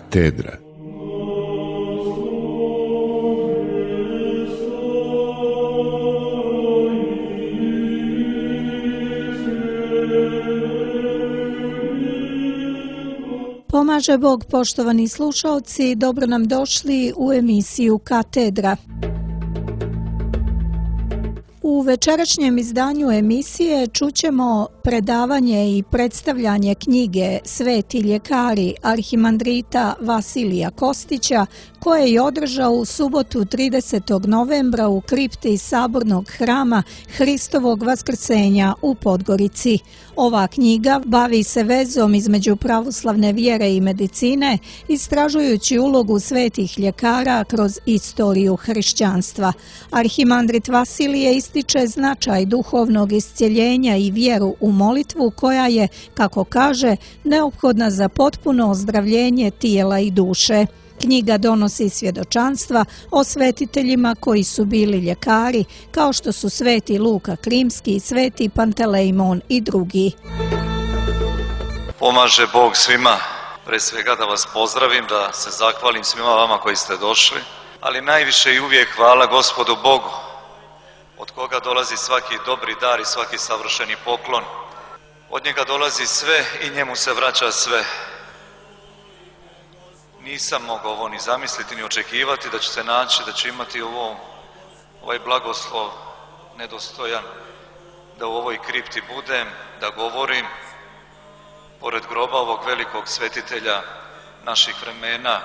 Katedra. Pomaže Bog, poštovani slušalci, dobro nam došli u emisiju Katedra. U večerašnjem izdanju emisije čućemo predavanje i predstavljanje knjige Sveti ljekari arhimandrita Vasilija Kostića, koje je održao u subotu 30. novembra u kripti Sabornog hrama Hristovog vaskrsenja u Podgorici. Ova knjiga bavi se vezom između pravoslavne vjere i medicine, istražujući ulogu svetih ljekara kroz istoriju hrišćanstva. Arhimandrit Vasilije ističe značaj duhovnog iscjeljenja i vjeru u molitvu koja je, kako kaže, neophodna za potpuno ozdravljenje tijela i duše. Knjiga donosi svjedočanstva o svetiteljima koji su bili ljekari, kao što su sveti Luka Krimski, sveti Pantelejmon i drugi. Pomaže Bog svima, pre svega da vas pozdravim, da se zahvalim svima vama koji ste došli, ali najviše i uvijek hvala Gospodu Bogu, od koga dolazi svaki dobri dar i svaki savršeni poklon. Od njega dolazi sve i njemu se vraća sve. Nisam mogao ovo ni zamisliti, ni očekivati da ću se naći, da ću imati ovaj blagoslov nedostojan, da u ovoj kripti budem, da govorim, pored groba ovog velikog svetitelja naših vremena.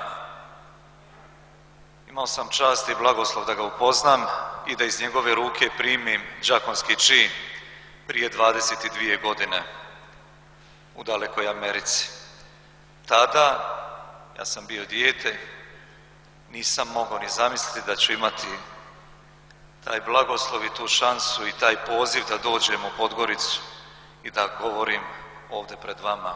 Imao sam čast i blagoslov da ga upoznam i da iz njegove ruke primim đakonski čin prije 22 godine u dalekoj Americi. Tada, ja sam bio dijete, nisam mogao ni zamisliti da ću imati taj blagoslov i tu šansu i taj poziv da dođem u Podgoricu i da govorim ovdje pred vama.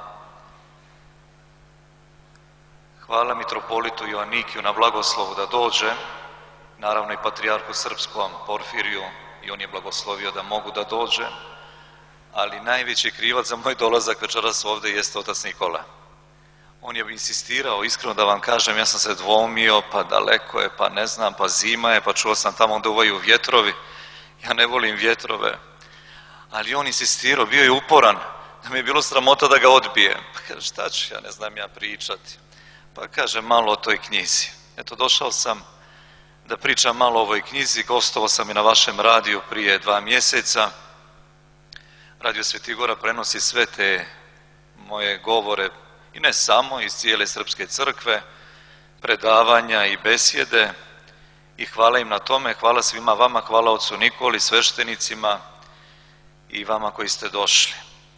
Hvala mitropolitu Joannikiju na blagoslovu da dođe, naravno i patrijarhu srpskom Porfiriju, i on je blagoslovio da mogu da dođe, ali najveći krivac za moj dolazak večeras ovdje jeste otac Nikola. On je insistirao, iskreno da vam kažem, ja sam se dvoumio, pa daleko je, pa ne znam, pa zima je, pa čuo sam tamo da uvaju vjetrovi. Ja ne volim vjetrove, ali on insistirao, bio je uporan, da mi je bilo sramota da ga odbijem. Pa kaže, šta ću, ja ne znam ja pričati. Pa kaže, malo o toj knjizi. Eto, došao sam da pričam malo o ovoj knjizi, gostovao sam i na vašem radiju prije 2 mjeseca. Radio Svetigora prenosi sve te moje govore, i ne samo, iz cijele Srpske crkve, predavanja i besjede, i hvala im na tome, hvala svima vama, hvala ocu Nikoli, sveštenicima i vama koji ste došli.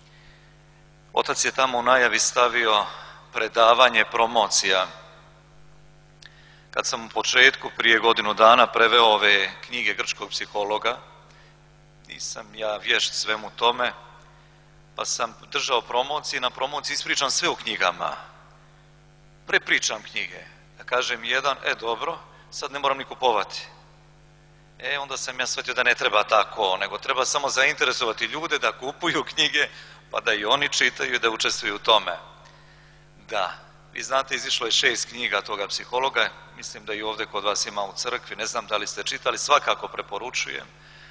Otac je tamo u najavi stavio predavanje promocija. Kad sam u početku, prije godinu dana, preveo ove knjige grčkog psihologa, nisam ja vješt svemu tome, pa sam držao promocije i na promociji ispričam sve u knjigama. Prepričam knjige. Da kažem jedan, dobro, sad ne moram ni kupovati. Onda sam ja shvatio da ne treba tako, nego treba samo zainteresovati ljude da kupuju knjige, pa da i oni čitaju i da učestvuju u tome. Da, vi znate, izišlo je 6 knjiga toga psihologa, mislim da i ovdje kod vas ima u crkvi, ne znam da li ste čitali, svakako preporučujem.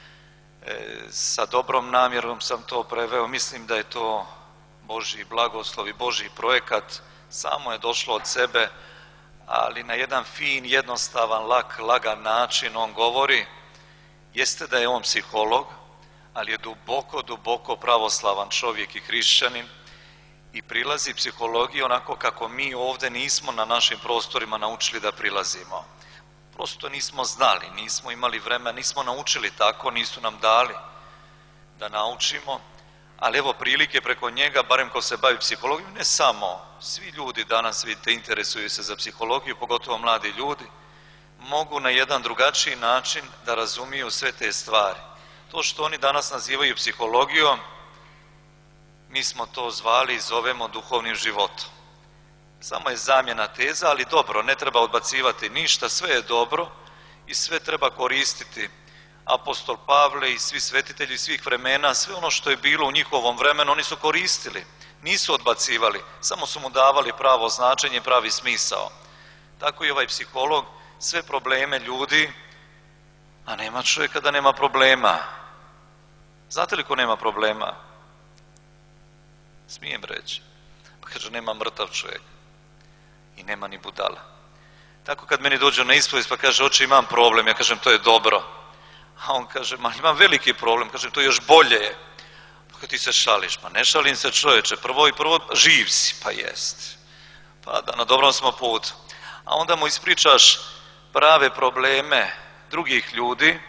Sa dobrom namjerom sam to preveo, mislim da je to Božji blagoslov i Božji projekat, samo je došlo od sebe, ali na jedan fin, jednostavan, lagan način on govori. Jeste da je on psiholog, ali je duboko pravoslavan čovjek i hrišćanin i prilazi psihologiji onako kako mi ovdje nismo na našim prostorima naučili da prilazimo. Prosto nismo znali, nismo imali vremena, nismo naučili tako, nisu nam dali da naučimo, ali evo prilike preko njega, barem ko se bavi psihologijom, ne samo, svi ljudi danas, vidite, interesuju se za psihologiju, pogotovo mladi ljudi, mogu na jedan drugačiji način da razumiju sve te stvari. To što oni danas nazivaju psihologijom, mi smo to zvali i zovemo duhovnim životom. Samo je zamjena teza, ali dobro, ne treba odbacivati ništa, sve je dobro i sve treba koristiti. Apostol Pavle i svi svetitelji svih vremena, sve ono što je bilo u njihovom vremenu, oni su koristili. Nisu odbacivali, samo su mu davali pravo značenje, pravi smisao. Tako i ovaj psiholog sve probleme ljudi, a nema čovjeka da nema problema. Znate li ko nema problema? Smijem reći. Pa kaže, nema mrtav čovjek i nema ni budala. Tako kad meni dođe na ispovijest pa kaže, oče, imam problem, ja kažem, to je dobro. A on kaže, ma imam veliki problem, kažem, to još bolje je. Pa ti se šališ, ma ne šalim se čovječe, prvo živ si, pa jest. Pa da, na dobrom smo putu. A onda mu ispričaš prave probleme drugih ljudi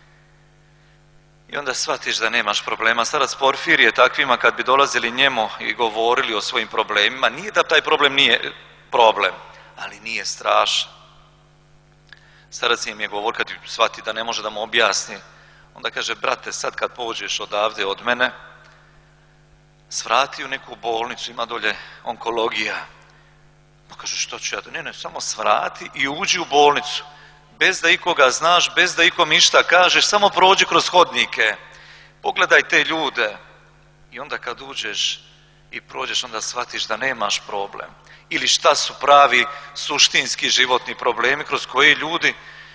i onda shvatiš da nemaš problema. Starac Porfirije takvima kad bi dolazili njemu i govorili o svojim problemima, nije da taj problem nije problem, ali nije strašan. Starac im je govor kad shvati da ne može da mu objasni, onda kaže, brate, sad kad pođeš odavde od mene, svrati u neku bolnicu, ima dolje onkologija. Pa kaže, što ću ja? Ne, samo svrati i uđi u bolnicu. Bez da ikoga znaš, bez da ikom išta kažeš, samo prođi kroz hodnike. Pogledaj te ljude. I onda kad uđeš i prođeš, onda shvatiš da nemaš problem. Ili šta su pravi suštinski životni problemi kroz koje ljudi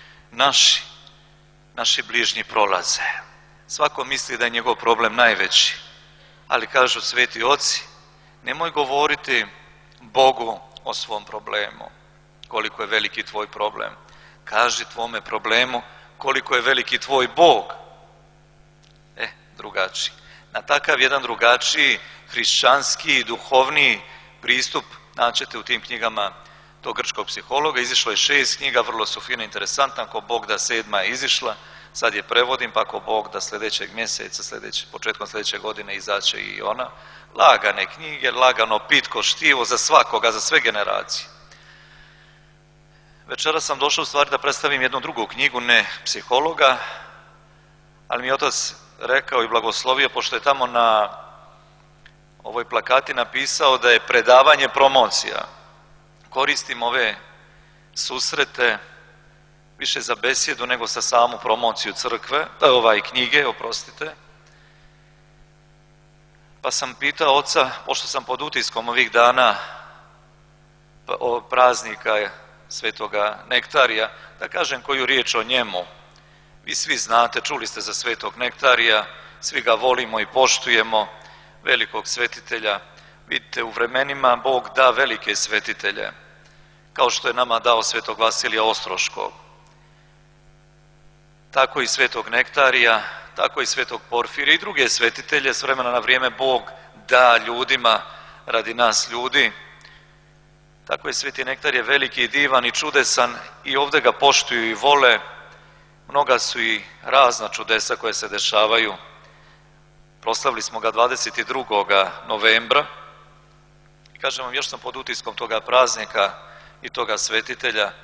naši bližnji prolaze. Svako misli da je njegov problem najveći. Ali kažu sveti oci, nemoj govoriti Bogu o svom problemu, koliko je veliki tvoj problem. Kaži tvome problemu koliko je veliki tvoj Bog. Drugačiji. Na takav jedan drugačiji, hrišćanski, duhovni pristup naćete u tim knjigama tog grčkog psihologa. Izišlo je 6 knjiga, vrlo su fine, interesantne. Ako Bog da 7. je izišla, sad je prevodim, pa ako Bog da sljedećeg mjeseca, početkom sljedeće godine izaće i ona. Lagane knjige, lagano pitko štivo za svakoga, za sve generacije. Večeras sam došao u stvari da predstavim jednu drugu knjigu, ne psihologa, ali mi je otac rekao i blagoslovio, pošto je tamo na ovoj plakati napisao da je predavanje promocija. Koristim ove susrete više za besjedu nego za samu promociju knjige, oprostite. Pa sam pitao oca, pošto sam pod utiskom ovih dana praznika Svetoga Nektarija, da kažem koju riječ o njemu. Vi svi znate, čuli ste za Svetog Nektarija, svi ga volimo i poštujemo, velikog svetitelja. Vidite, u vremenima Bog da velike svetitelje, kao što je nama dao Svetog Vasilija Ostroškog. Tako i Svetog Nektarija, tako i Svetog Porfirija i druge svetitelje s vremena na vrijeme Bog da ljudima radi nas ljudi. Tako je Sveti Nektar je veliki i divan i čudesan i ovdje ga poštuju i vole. Mnoga su i razna čudesa koje se dešavaju. Proslavili smo ga 22. novembra. I kažem vam, još sam pod utiskom toga praznika i toga svetitelja.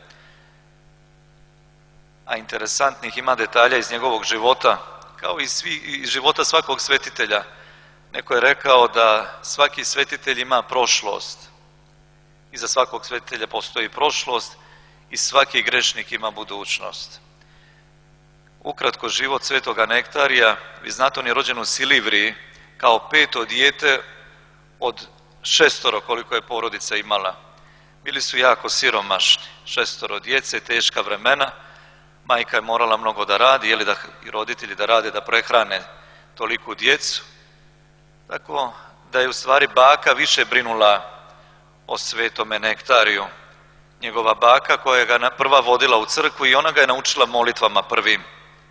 A interesantnih ima detalja iz njegovog života, kao i iz života svakog svetitelja. Neko je rekao da svaki svetitelj ima prošlost. Iza svakog svetitelja postoji prošlost i svaki grešnik ima budućnost. Ukratko, život Svetoga Nektarija, vi znate, on je rođen u Silivriji kao 5. dijete od 6 koliko je porodica imala. Bili su jako siromašni, 6 djece, teška vremena, majka je morala mnogo da radi, i roditelji da rade, da prehrane toliku djecu. Tako da je u stvari baka više brinula o Svetome Nektariju. Njegova baka koja ga prva vodila u crkvu i ona ga je naučila molitvama prvim.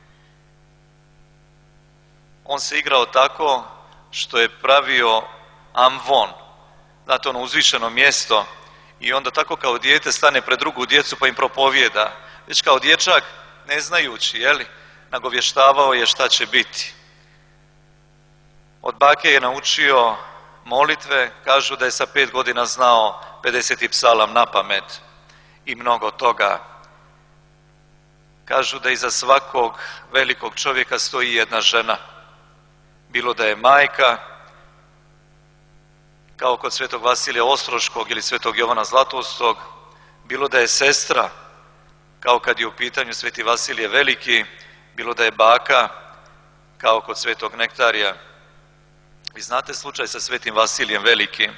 On se igrao tako što je pravio amvon, znate, ono uzvišeno mjesto, i onda tako kao dijete stane pred drugu djecu pa im propovijeda. Već kao dječak, ne znajući, nagovještavao je šta će biti. Od bake je naučio molitve, kažu da je sa 5 godina znao 50. psalam na pamet i mnogo toga. Kažu da iza svakog velikog čovjeka stoji jedna žena. Bilo da je majka, kao kod Svetog Vasilija Ostroškog ili Svetog Jovana Zlatustog, bilo da je sestra, kao kad je u pitanju Sveti Vasilije Veliki, bilo da je baka, kao kod Svetog Nektarija. Vi znate slučaj sa svetim Vasilijem Velikim,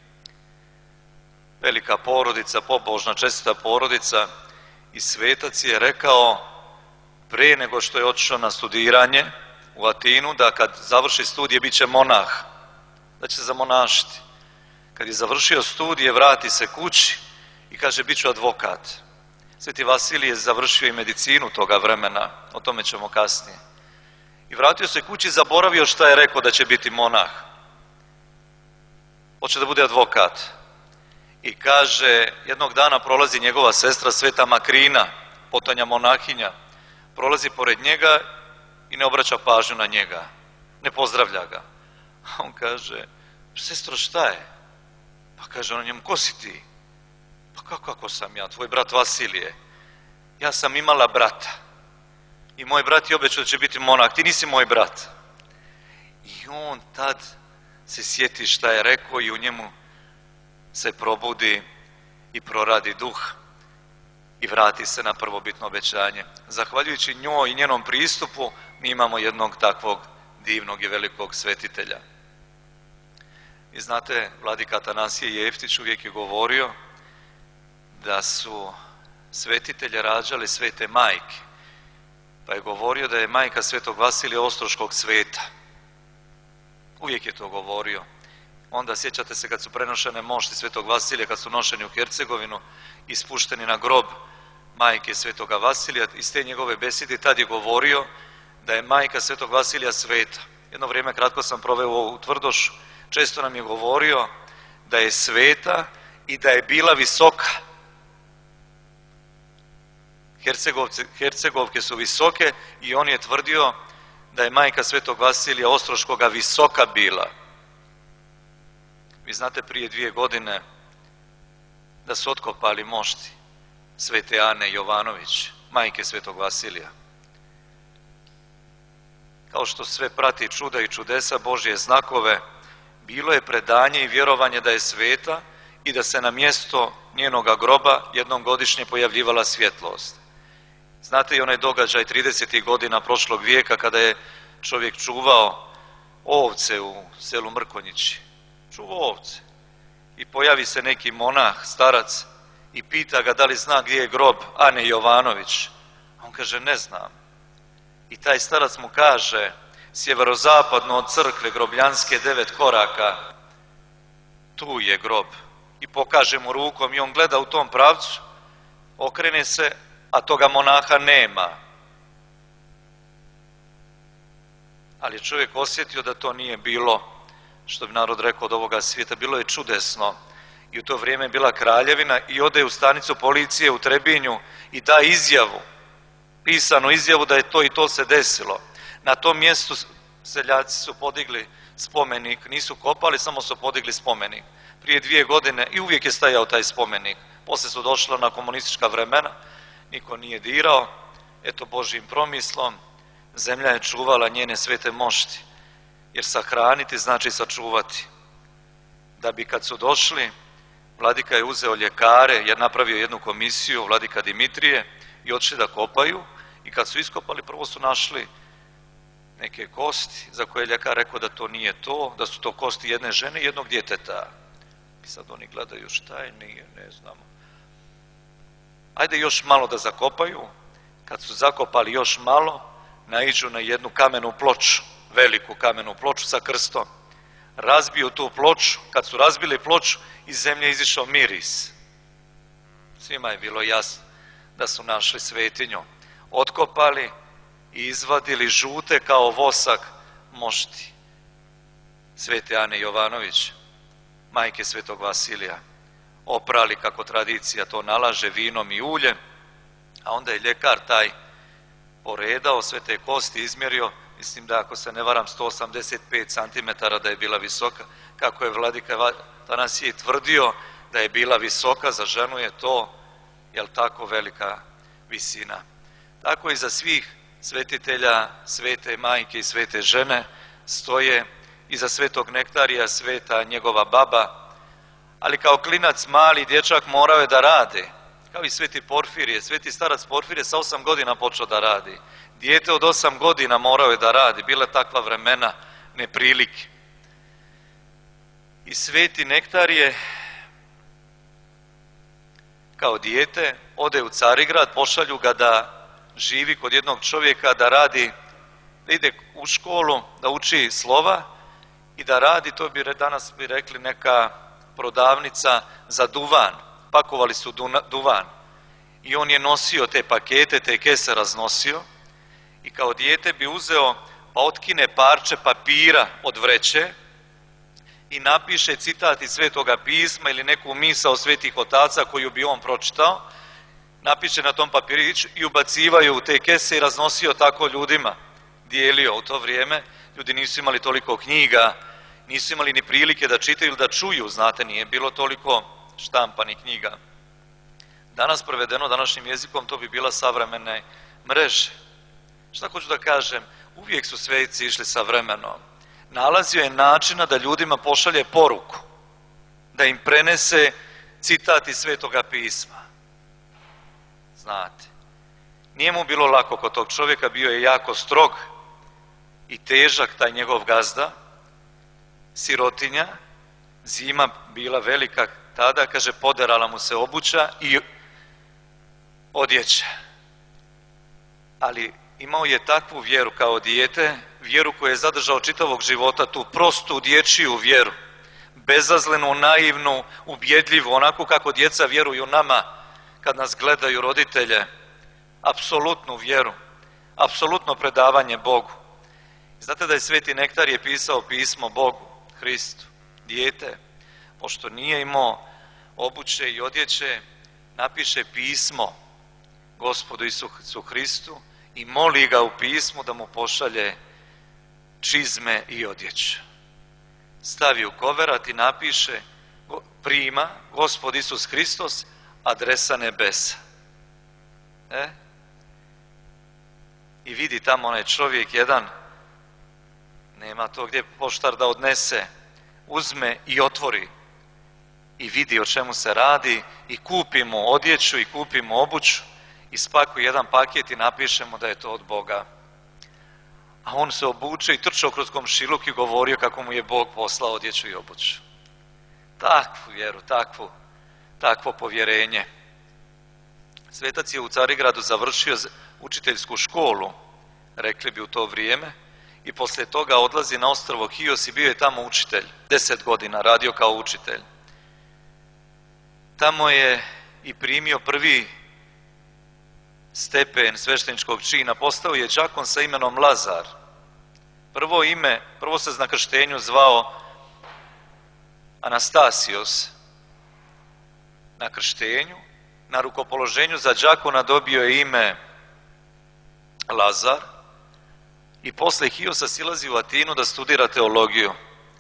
velika porodica, pobožna, čestita porodica, i svetac je rekao pre nego što je otišao na studiranje u Atinu da kad završi studije bit će monah, da će se zamonašiti. Kad je završio studije vrati se kući i kaže bit ću advokat. Sveti Vasilij je završio i medicinu toga vremena, o tome ćemo kasnije. I vratio se kući i zaboravio šta je rekao da će biti monah. Hoće da bude advokat. I kaže, jednog dana prolazi njegova sestra Sveta Makrina, potonja monahinja, prolazi pored njega i ne obraća pažnju na njega, ne pozdravlja ga. A on kaže, sestro, šta je? Pa kaže ona njemu, ko si ti? Pa kako sam ja, tvoj brat Vasilije? Ja sam imala brata i moj brat je obećao da će biti monah, ti nisi moj brat. I on tad se sjeti šta je rekao i u njemu se probudi i proradi duh i vrati se na prvobitno obećanje. Zahvaljujući njoj i njenom pristupu mi imamo jednog takvog divnog i velikog svetitelja. I znate, vladika Atanasije Jeftić uvijek je govorio da su svetitelje rađale svete majke, pa je govorio da je majka svetog Vasilija Ostroškog sveta. Uvijek je to govorio. Onda sjećate se kad su prenošene mošti svetog Vasilija, kad su nošeni u Hercegovinu i spušteni na grob majke svetoga Vasilija, iz te njegove besede tad je govorio da je majka svetog Vasilija sveta. Jedno vrijeme kratko sam proveo u Tvrdošu, često nam je govorio da je sveta i da je bila visoka. Hercegovke su visoke i on je tvrdio da je majka svetog Vasilija Ostroškoga visoka bila. Vi znate prije 2 godine da su otkopali mošti svete Ane Jovanović, majke svetog Vasilija. Kao što sve prati čuda i čudesa, Božje znakove, bilo je predanje i vjerovanje da je sveta i da se na mjesto njenoga groba jednom godišnje pojavljivala svjetlost. Znate i onaj događaj 30. godina prošlog vijeka kada je čovjek čuvao ovce u selu Mrkonjići. Čuvao ovce. I pojavi se neki monah, starac, i pita ga da li zna gdje je grob Ane Jovanović. A on kaže, ne znam. I taj starac mu kaže, sjeverozapadno od crkve Grobljanske 9 koraka, tu je grob. I pokaže mu rukom i on gleda u tom pravcu, okrene se, a toga monaha nema. Ali je čovjek osjetio da to nije bilo, što bi narod rekao, od ovoga svijeta, bilo je čudesno. I u to vrijeme je bila kraljevina i ode u stanicu policije u Trebinju i da izjavu, pisanu izjavu da je to i to se desilo. Na tom mjestu seljaci su podigli spomenik, nisu kopali, samo su podigli spomenik. Prije 2 godine i uvijek je stajao taj spomenik. Poslije su došla na komunistička vremena, niko nije dirao, eto Božjim promislom, zemlja je čuvala njene svete mošti, jer sahraniti znači sačuvati. Da bi kad su došli, vladika je uzeo ljekare, je napravio jednu komisiju, vladika Dimitrije, i odšli da kopaju, i kad su iskopali, prvo su našli neke kosti, za koje je ljekar rekao da to nije to, da su to kosti jedne žene i jednog djeteta. I sad oni gledaju šta je, nije, ne znamo. Ajde još malo da zakopaju. Kad su zakopali još malo, naiđu na jednu kamenu ploču, veliku kamenu ploču sa krstom. Razbiju tu ploču, kad su razbili ploču, iz zemlje je izišao miris. Svima je bilo jasno da su našli svetinju. Otkopali i izvadili žute kao vosak mošti svete Ane Jovanović, majke svetog Vasilija. Oprali, kako tradicija to nalaže, vinom i uljem, a onda je ljekar taj poredao sve te kosti, izmjerio, mislim da ako se ne varam 185 cm da je bila visoka, kako je vladika Atanasije tvrdio da je bila visoka, za ženu je to, jel tako, velika visina. Tako i za svih svetitelja, svete majke i svete žene stoje iza svetog Nektarija sveta njegova baba, ali kao klinac mali dječak morao je da rade, kao i sveti Porfirije. Sveti starac Porfirije sa 8 godina počeo da radi. Dijete od 8 godina morao je da radi, bila takva vremena neprilike. I sveti Nektarije kao dijete ode u Carigrad, pošalju ga da živi kod jednog čovjeka, da ide u školu, da uči slova i da radi, to bi danas bi rekli neka prodavnica za duvan. Pakovali su duvan i on je nosio te pakete, te kese raznosio i kao dijete bi uzeo pa otkine parče papira od vreće i napiše citat iz Svetoga pisma ili neku misao svetih otaca koju bi on pročitao, napiše na tom papiriću i ubacivaju u te kese i raznosio tako ljudima, dijelio. U to vrijeme ljudi nisu imali toliko knjiga, nisu imali ni prilike da čitaju ili da čuju, znate, nije bilo toliko štampanih knjiga. Danas prevedeno današnjim jezikom to bi bila savremene mreže. Šta hoću da kažem? Uvijek su sveci išli sa vremenom. Nalazio je načina da ljudima pošalje poruku, da im prenese citat iz Svetoga pisma. Znate, nije mu bilo lako kod tog čovjeka, bio je jako strog i težak taj njegov gazda, sirotinja, zima bila velika tada, kaže, poderala mu se obuća i odjeća. Ali imao je takvu vjeru kao dijete, vjeru koju je zadržao čitavog života, tu prostu dječju vjeru, bezazlenu, naivnu, ubjedljivu, onako kako djeca vjeruju nama kad nas gledaju roditelje, apsolutnu vjeru, apsolutno predavanje Bogu. Znate da je sveti Nektarije pisao pismo Bogu, Hristu, dijete, pošto nije imao obuće i odjeće, napiše pismo Gospodu Isusu Hristu i moli ga u pismu da mu pošalje čizme i odjeću. Stavi u koverat i napiše prima Gospod Isus Hristos, adresa nebesa. I vidi tamo onaj čovjek jedan, nema to gdje poštar da odnese, uzme i otvori i vidi o čemu se radi i kupi mu odjeću i kupi mu obuću i spakuje jedan paket i napiše mu da je to od Boga. A on se obuče i trčao kroz komšiluk i govorio kako mu je Bog poslao odjeću i obuću. Takvu vjeru, takvo povjerenje. Svetac je u Carigradu završio učiteljsku školu, rekli bi u to vrijeme, i poslije toga odlazi na ostrvo Hios i bio je tamo učitelj. 10 godina radio kao učitelj. Tamo je i primio prvi stepen svešteničkog čina, postao je đakon sa imenom Lazar. Prvo se na krštenju zvao Anastasios. Na krštenju, na rukopoloženju za đakona dobio je ime Lazar i posle Hiosa silazi u Atinu da studira teologiju.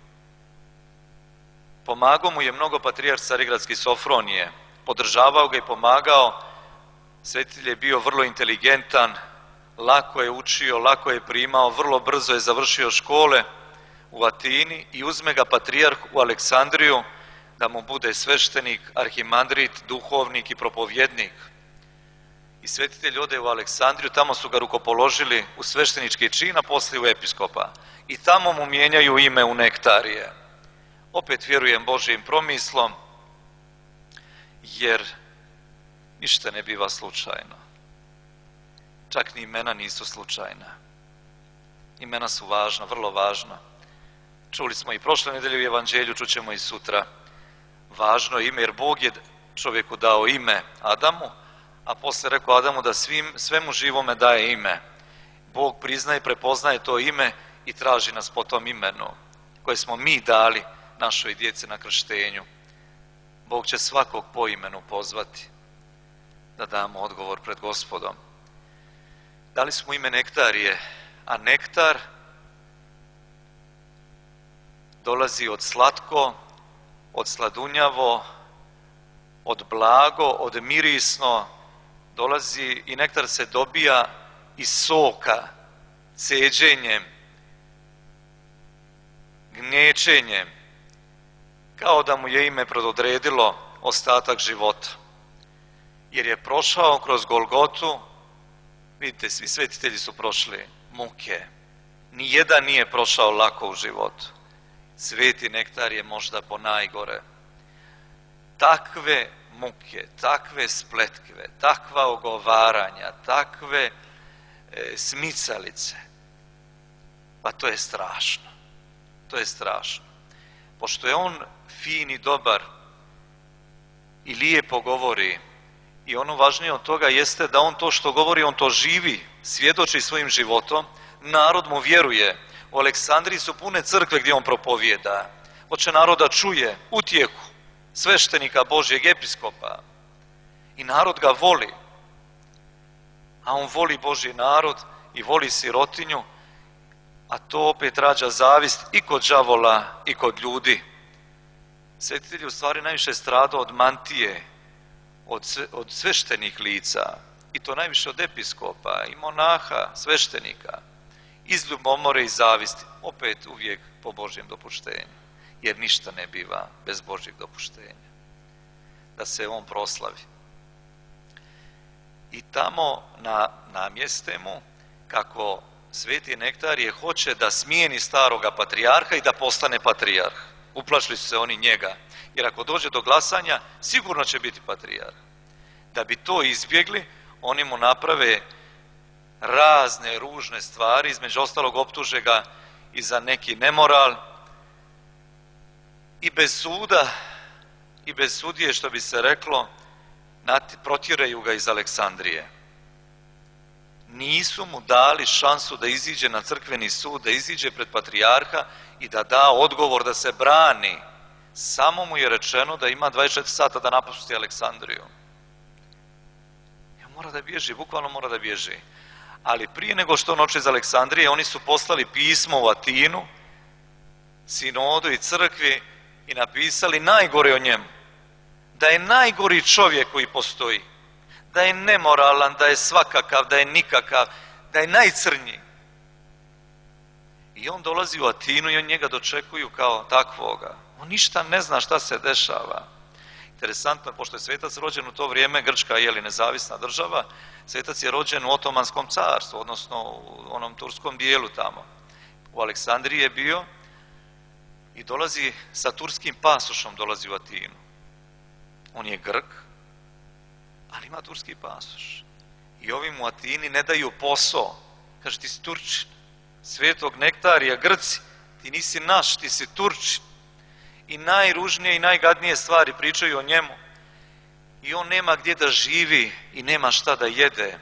Pomagao mu je mnogo patrijarh Carigradski Sofronije, podržavao ga i pomagao. Svetitelj je bio vrlo inteligentan, lako je učio, lako je primao, vrlo brzo je završio škole u Atini i uzme ga patrijarh u Aleksandriju da mu bude sveštenik, arhimandrit, duhovnik i propovjednik. I svetitelj ode u Aleksandriju, tamo su ga rukopoložili u sveštenički čin, a poslije u episkopa. I tamo mu mijenjaju ime u Nektarije. Opet vjerujem Božijim promislom, jer ništa ne biva slučajno. Čak ni imena nisu slučajna. Imena su važna, vrlo važna. Čuli smo i prošle nedelje u Evanđelju, čućemo i sutra. Važno je ime, jer Bog je čovjeku dao ime Adamu, a poslije rekao Adamu da svemu živome daje ime. Bog priznaje i prepoznaje to ime i traži nas po tom imenu koje smo mi dali našoj djeci na krštenju. Bog će svakog po imenu pozvati da damo odgovor pred Gospodom. Dali smo ime Nektarije, a nektar dolazi od slatko, od sladunjavo, od blago, od mirisno, dolazi i nektar se dobija iz soka, ceđenjem, gnječenjem, kao da mu je ime predodredilo ostatak života. Jer je prošao kroz Golgotu, vidite, svi svetitelji su prošli muke. Nijedan nije prošao lako u životu. Sveti nektar je možda ponajgore. Takve muke, takve spletke, takva ogovaranja, takve smicalice, pa to je strašno. To je strašno. Pošto je on fin i dobar i lijepo govori, i ono važnije od toga jeste da on to što govori, on to živi, svjedoči svojim životom, narod mu vjeruje. U Aleksandriji su pune crkve gdje on propovijeda. Hoće naroda čuje utjehu sveštenika Božjeg, episkopa. I narod ga voli. A on voli Božji narod i voli sirotinju, a to opet rađa zavist i kod đavola i kod ljudi. Svetitelj je u stvari najviše stradao od mantije, od sveštenih lica, i to najviše od episkopa i monaha, sveštenika, iz ljubomore i zavisti, opet uvijek po Božjem dopuštenju, jer ništa ne biva bez Božjeg dopuštenja, da se on proslavi. I tamo namjeste mu kako Sveti Nektarije hoće da smijeni staroga patrijarha i da postane patrijarh. Uplašili su se oni njega, jer ako dođe do glasanja, sigurno će biti patrijarh. Da bi to izbjegli, oni mu naprave razne ružne stvari, između ostalog optuže ga i za neki nemoral, i bez suda i bez sudije, što bi se reklo, protjeraju ga iz Aleksandrije. Nisu mu dali šansu da iziđe na crkveni sud, da iziđe pred patrijarha i da da odgovor, da se brani. Samo mu je rečeno da ima 24 sata da napusti Aleksandriju. Mora da bježi, bukvalno mora da bježi. Ali prije nego što on oče iz Aleksandrije, oni su poslali pismo u Atinu, sinodu i crkvi, i napisali najgore o njemu. Da je najgori čovjek koji postoji. Da je nemoralan, da je svakakav, da je nikakav, da je najcrnji. I on dolazi u Atinu i on njega dočekuju kao takvoga. On ništa ne zna šta se dešava. Interesantno, pošto je svetac rođen u to vrijeme, Grčka je nezavisna država, svetac je rođen u Otomanskom carstvu, odnosno u onom turskom dijelu tamo. U Aleksandriji je bio i dolazi sa turskim pasošom, dolazi u Atinu. On je Grk, ali ima turski pasoš. I ovi mu u Atini ne daju posao. Kaže, ti si Turčin, Svetog Nektarija, Grci, ti nisi naš, ti si Turčin. I najružnije i najgadnije stvari pričaju o njemu. I on nema gdje da živi i nema šta da jede.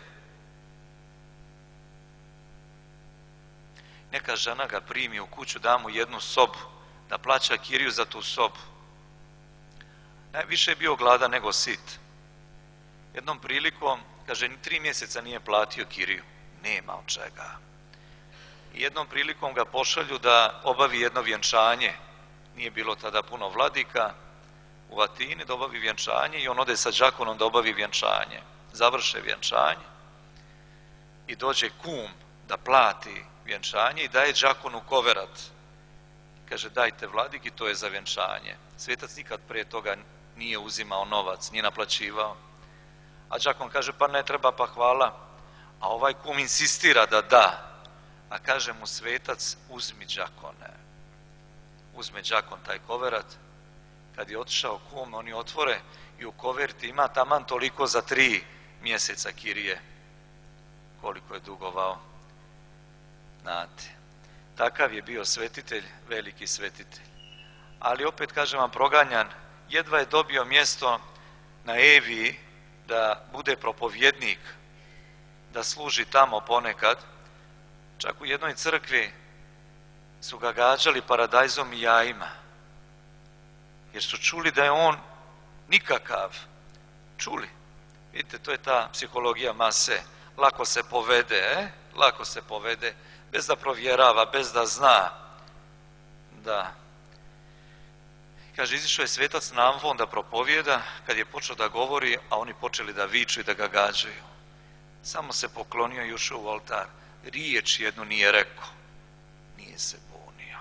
Neka žena ga primi u kuću, da mu jednu sobu, da plaća kiriju za tu sobu. Najviše je bio gladan nego sit. Jednom prilikom, kaže, 3 mjeseca nije platio kiriju. Nema od čega. I jednom prilikom ga pošalju da obavi jedno vjenčanje. Nije bilo tada puno vladika u Atini, da obavi vjenčanje, i on ode sa đakonom da obavi vjenčanje. Završe vjenčanje i dođe kum da plati vjenčanje i daje đakonu koverat. Kaže, dajte vladiki, to je za vjenčanje. Svetac nikad prije toga nije uzimao novac, nije naplaćivao. A đakon kaže, pa ne treba, pa hvala. A ovaj kum insistira da da. A kaže mu svetac, uzmi đakone. Uzme đakon taj koverat. Kad je otišao kum, oni otvore i u koverti ima taman toliko za 3 mjeseca kirije. Koliko je dugovao. Znate, takav je bio svetitelj, veliki svetitelj. Ali opet, kažem vam, proganjan, jedva je dobio mjesto na Eviji da bude propovjednik, da služi tamo ponekad. Čak u jednoj crkvi su ga gađali paradajzom i jajima, jer su čuli da je on nikakav. Čuli. Vidite, to je ta psihologija mase. Lako se povede, lako se povede, bez da provjerava, bez da zna. Da. Kaže, izišao je svetac na Amfon da propovjeda, kad je počeo da govori, a oni počeli da viču i da ga gađaju. Samo se poklonio i ušao u oltar. Riječ jednu nije rekao. Nije se bunio.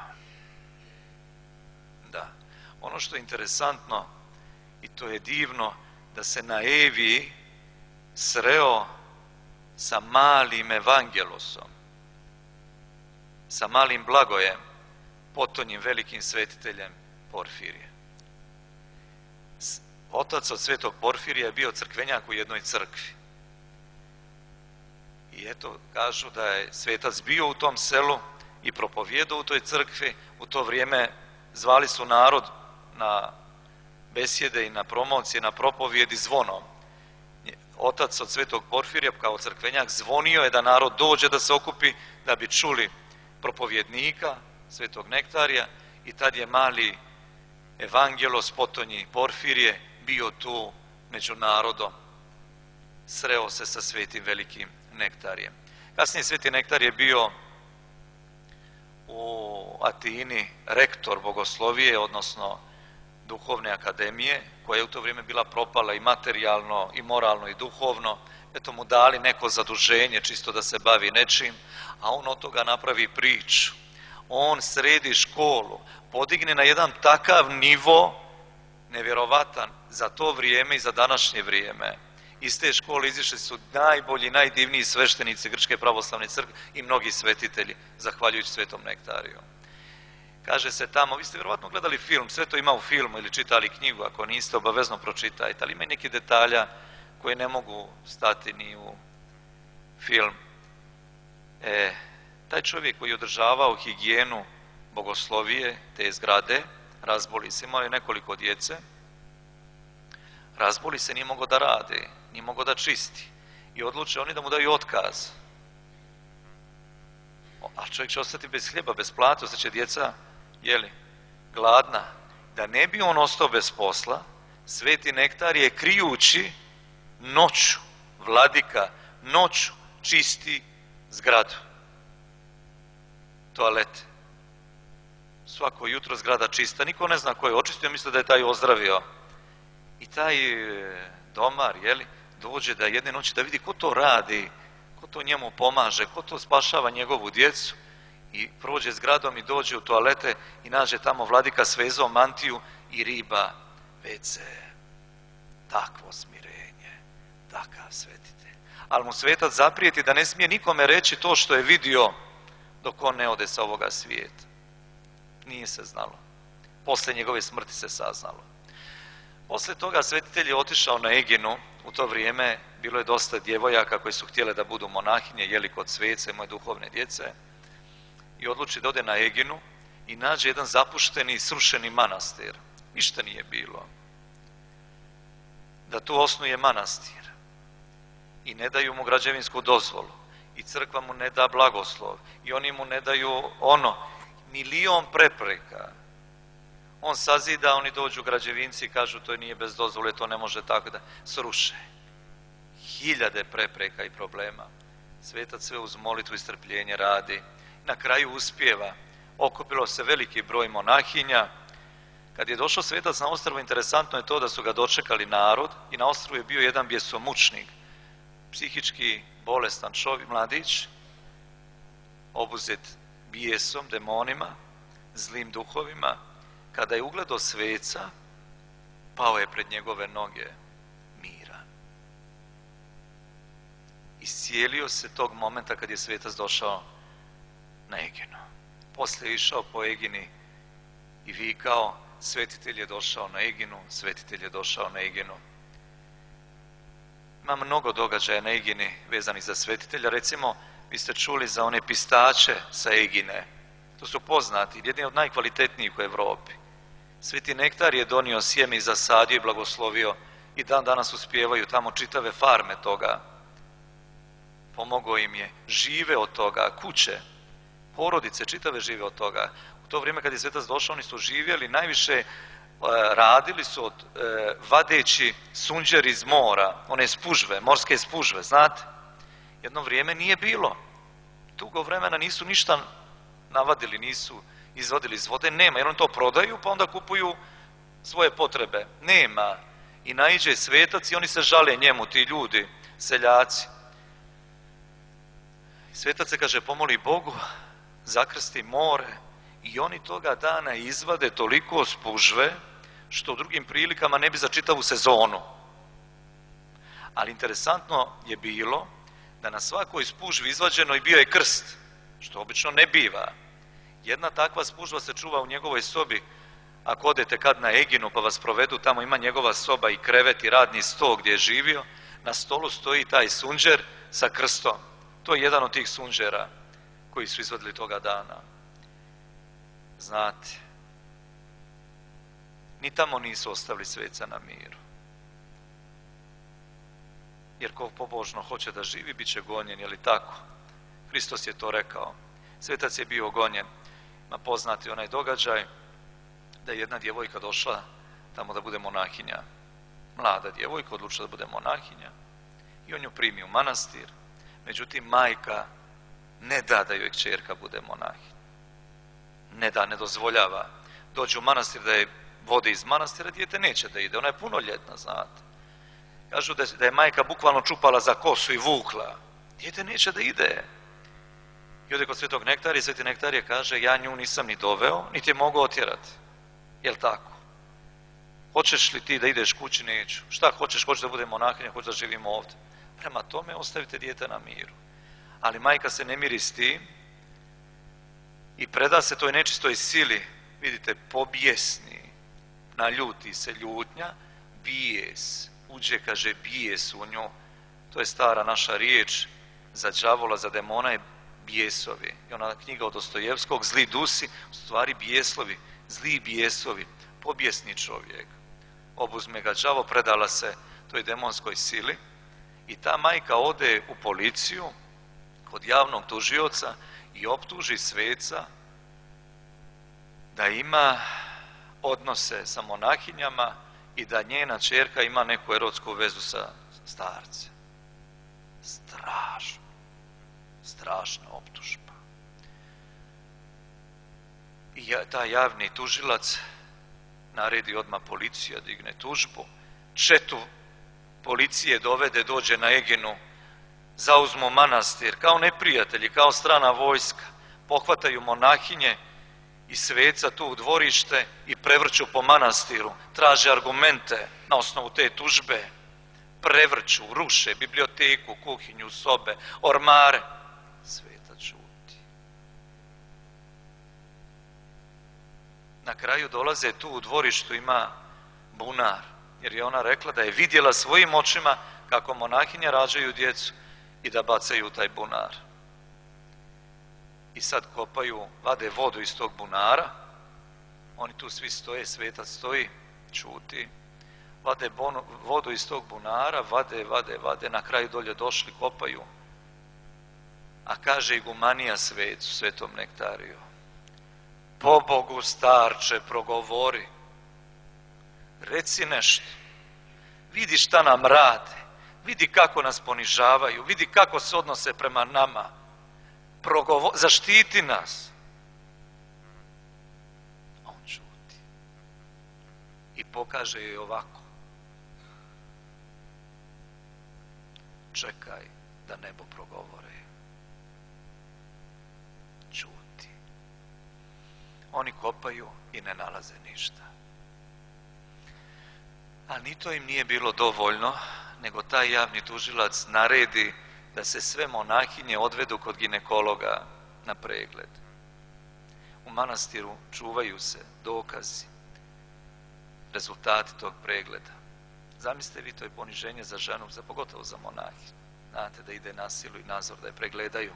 Da. Ono što je interesantno, i to je divno, da se na Eviji sreo sa malim evangelosom, sa malim blagojem. potonjim velikim svetiteljem Porfirije. Otac od svetog Porfirija je bio crkvenjak u jednoj crkvi. I eto, kažu da je svetac bio u tom selu i propovijedao u toj crkvi. U to vrijeme zvali su narod na besjede i na promocije, na propovijedi zvonom. Otac od svetog Porfirija kao crkvenjak zvonio je da narod dođe da se okupi da bi čuli propovjednika svetog Nektarija i tad je mali evangelos potonji Porfirije bio tu među narodom. Sreo se sa svetim velikim Nektarijem. Kasnije sveti Nektar je bio u Atini rektor bogoslovije, odnosno duhovne akademije, koja je u to vrijeme bila propala i materijalno, i moralno, i duhovno. Eto mu dali neko zaduženje, čisto da se bavi nečim, a on od toga napravi priču. On sredi školu, podigne na jedan takav nivo, nevjerovatan za to vrijeme i za današnje vrijeme. Iz te škole izišli su najbolji, najdivniji sveštenici Grčke pravoslavne crkve i mnogi svetitelji, zahvaljujući svetom Nektariju. Kaže se tamo, vi ste vjerovatno gledali film, sve to ima u filmu ili čitali knjigu, ako niste, obavezno pročitajte, ali ima i neki detalja koji ne mogu stati ni u film. Taj čovjek koji je održavao higijenu bogoslovije te zgrade, razboli se, imao je nekoliko djece, razboli se, nije mogao da radi, nije mogao da čisti i odluče oni da mu daju otkaz. A čovjek će ostati bez hljeba, bez plate, ostaće djeca, gladna. Da ne bi on ostao bez posla, sveti Nektar je krijući noću, vladika noću čisti zgradu, toalete. Svako jutro zgrada čista, niko ne zna ko je očistio, misle da je taj ozdravio. I taj domar, dođe da jedne noći da vidi ko to radi, ko to njemu pomaže, ko to spašava njegovu djecu. I prođe zgradom i dođe u toalete i nađe tamo vladika svezao mantiju i riba WC. Takvo smirenje, takav svetitelj. Ali mu svetac zaprijeti da ne smije nikome reći to što je vidio dok on ne ode sa ovoga svijeta. Nije se znalo. Posle njegove smrti se saznalo. Posle toga svetitelj je otišao na Eginu. U to vrijeme bilo je dosta djevojaka koji su htjele da budu monahinje, kod svece, moje duhovne djece. I odluči da ode na Eginu i nađe jedan zapušteni, srušeni manastir. Ništa nije bilo. Da tu osnuje manastir. I ne daju mu građevinsku dozvolu. I crkva mu ne da blagoslov. I oni mu ne daju milion prepreka. On sazida, oni dođu građevinci i kažu to nije bez dozvole, to ne može tako da sruše. 1000 prepreka i problema. Svetac sve uz molitvu i strpljenje radi. Na kraju uspijeva. Okupilo se veliki broj monahinja. Kad je došao svetac na ostrvo, interesantno je to da su ga dočekali narod i na ostrvu je bio jedan bjesomučnik, psihički bolestan čovjek, mladić, obuzet bijesom, demonima, zlim duhovima. Kada je ugledao sveca, pao je pred njegove noge miran. Iscijelio se tog momenta kad je svetac došao na Eginu. Poslije je išao po Egini i vikao, svetitelj je došao na Eginu, svetitelj je došao na Eginu. Ima mnogo događaja na Egini vezanih za svetitelja. Recimo, vi ste čuli za one pistače sa Egine. To su poznati, jedni od najkvalitetnijih u Europi. Sveti Nektar je donio sjeme i zasadio i blagoslovio i dan danas uspijevaju tamo čitave farme toga. Pomogao im je, žive od toga, kuće, porodice čitave žive od toga. U to vrijeme kad je svetac došao, oni su živjeli, najviše radili su vadeći sunđer iz mora, one spužve, morske spužve, znate? Jedno vrijeme nije bilo. Dugo vremena nisu ništa navadili, nisu izvadili iz vode, nema, jer oni to prodaju pa onda kupuju svoje potrebe. Nema. I naiđe svetac i oni se žale njemu, ti ljudi, seljaci. Svetac se kaže pomoli Bogu, zakrsti more i oni toga dana izvade toliko spužve što u drugim prilikama ne bi za čitavu sezonu. Ali interesantno je bilo da na svakoj spužvi izvađenoj bio je krst, što obično ne biva. Jedna takva spužva se čuva u njegovoj sobi. Ako odete kad na Eginu pa vas provedu, tamo ima njegova soba i krevet i radni sto gdje je živio. Na stolu stoji taj sunđer sa krstom. To je jedan od tih sunđera koji su izvadili toga dana. Znate, ni tamo nisu ostavili sveca na miru. Jer ko pobožno hoće da živi, bit će gonjen, je li tako? Hristos je to rekao. Svetac je bio gonjen. Ima poznati onaj događaj da je jedna djevojka došla tamo da bude monahinja. Mlada djevojka odlučila da bude monahinja i on ju primi u manastir. Međutim, majka ne da da joj kćerka bude monahinja. Ne da, ne dozvoljava. Dođe u manastir da je vode iz manastira, dijete neće da ide. Ona je punoljetna, znate. Kažu da je majka bukvalno čupala za kosu i vukla. Dijete neće da ide. I ode kod Svetog Nektarija, Sveti Nektarije kaže, ja nju nisam ni doveo, niti je mogu otjerati. Jel tako? Hoćeš li ti da ideš kući? Neću. Šta hoćeš? Hoćeš da bude monahinja, hoćeš da živimo ovdje. Prema tome ostavite dijete na miru. Ali majka se ne miri s tim i preda se toj nečistoj sili. Vidite, pobjesni, naljuti se, ljutnja, bijes. Uđe, kaže, bijes u nju. To je stara naša riječ za đavola, za demona je bijesovi. I ona knjiga od Dostojevskog, zli dusi, u stvari bijeslovi, zli bijesovi, pobjesni čovjek. Obuzme ga đavo, predala se toj demonskoj sili i ta majka ode u policiju kod javnog tužioca i optuži sveca da ima odnose sa monahinjama i da njena ćerka ima neku erotsku vezu sa starcem. Strašno. Strašna optužba. I taj javni tužilac naredi odmah policija, digne tužbu. Četu policije dovede, dođe na Eginu, zauzmu manastir, kao neprijatelji, kao strana vojska. Pohvataju monahinje i sveca tu u dvorište i prevrću po manastiru. Traže argumente na osnovu te tužbe. Prevrću, ruše biblioteku, kuhinju, sobe, ormare. Sveta čuti. Na kraju dolaze tu u dvorištu, ima bunar, jer je ona rekla da je vidjela svojim očima kako monahinje rađaju djecu i da bacaju u taj bunar. I sad kopaju, vade vodu iz tog bunara, oni tu svi stoje, svetac stoji, čuti, vade vodu iz tog bunara, vade, na kraju dolje došli, kopaju. A kaže igumanija svecu, Svetom Nektariju, pobogu starče, progovori, reci nešto, vidi šta nam rade, vidi kako nas ponižavaju, vidi kako se odnose prema nama, zaštiti nas. On čuti i pokaže joj ovako, čekaj da nebo progovore. Čuti. Oni kopaju i ne nalaze ništa. A ni to im nije bilo dovoljno, nego taj javni tužilac naredi da se sve monahinje odvedu kod ginekologa na pregled. U manastiru čuvaju se dokazi, rezultati tog pregleda. Zamislite vi, to je poniženje za ženu, pogotovo za monahinju. Znate da ide na silu i nadzor, da je pregledaju.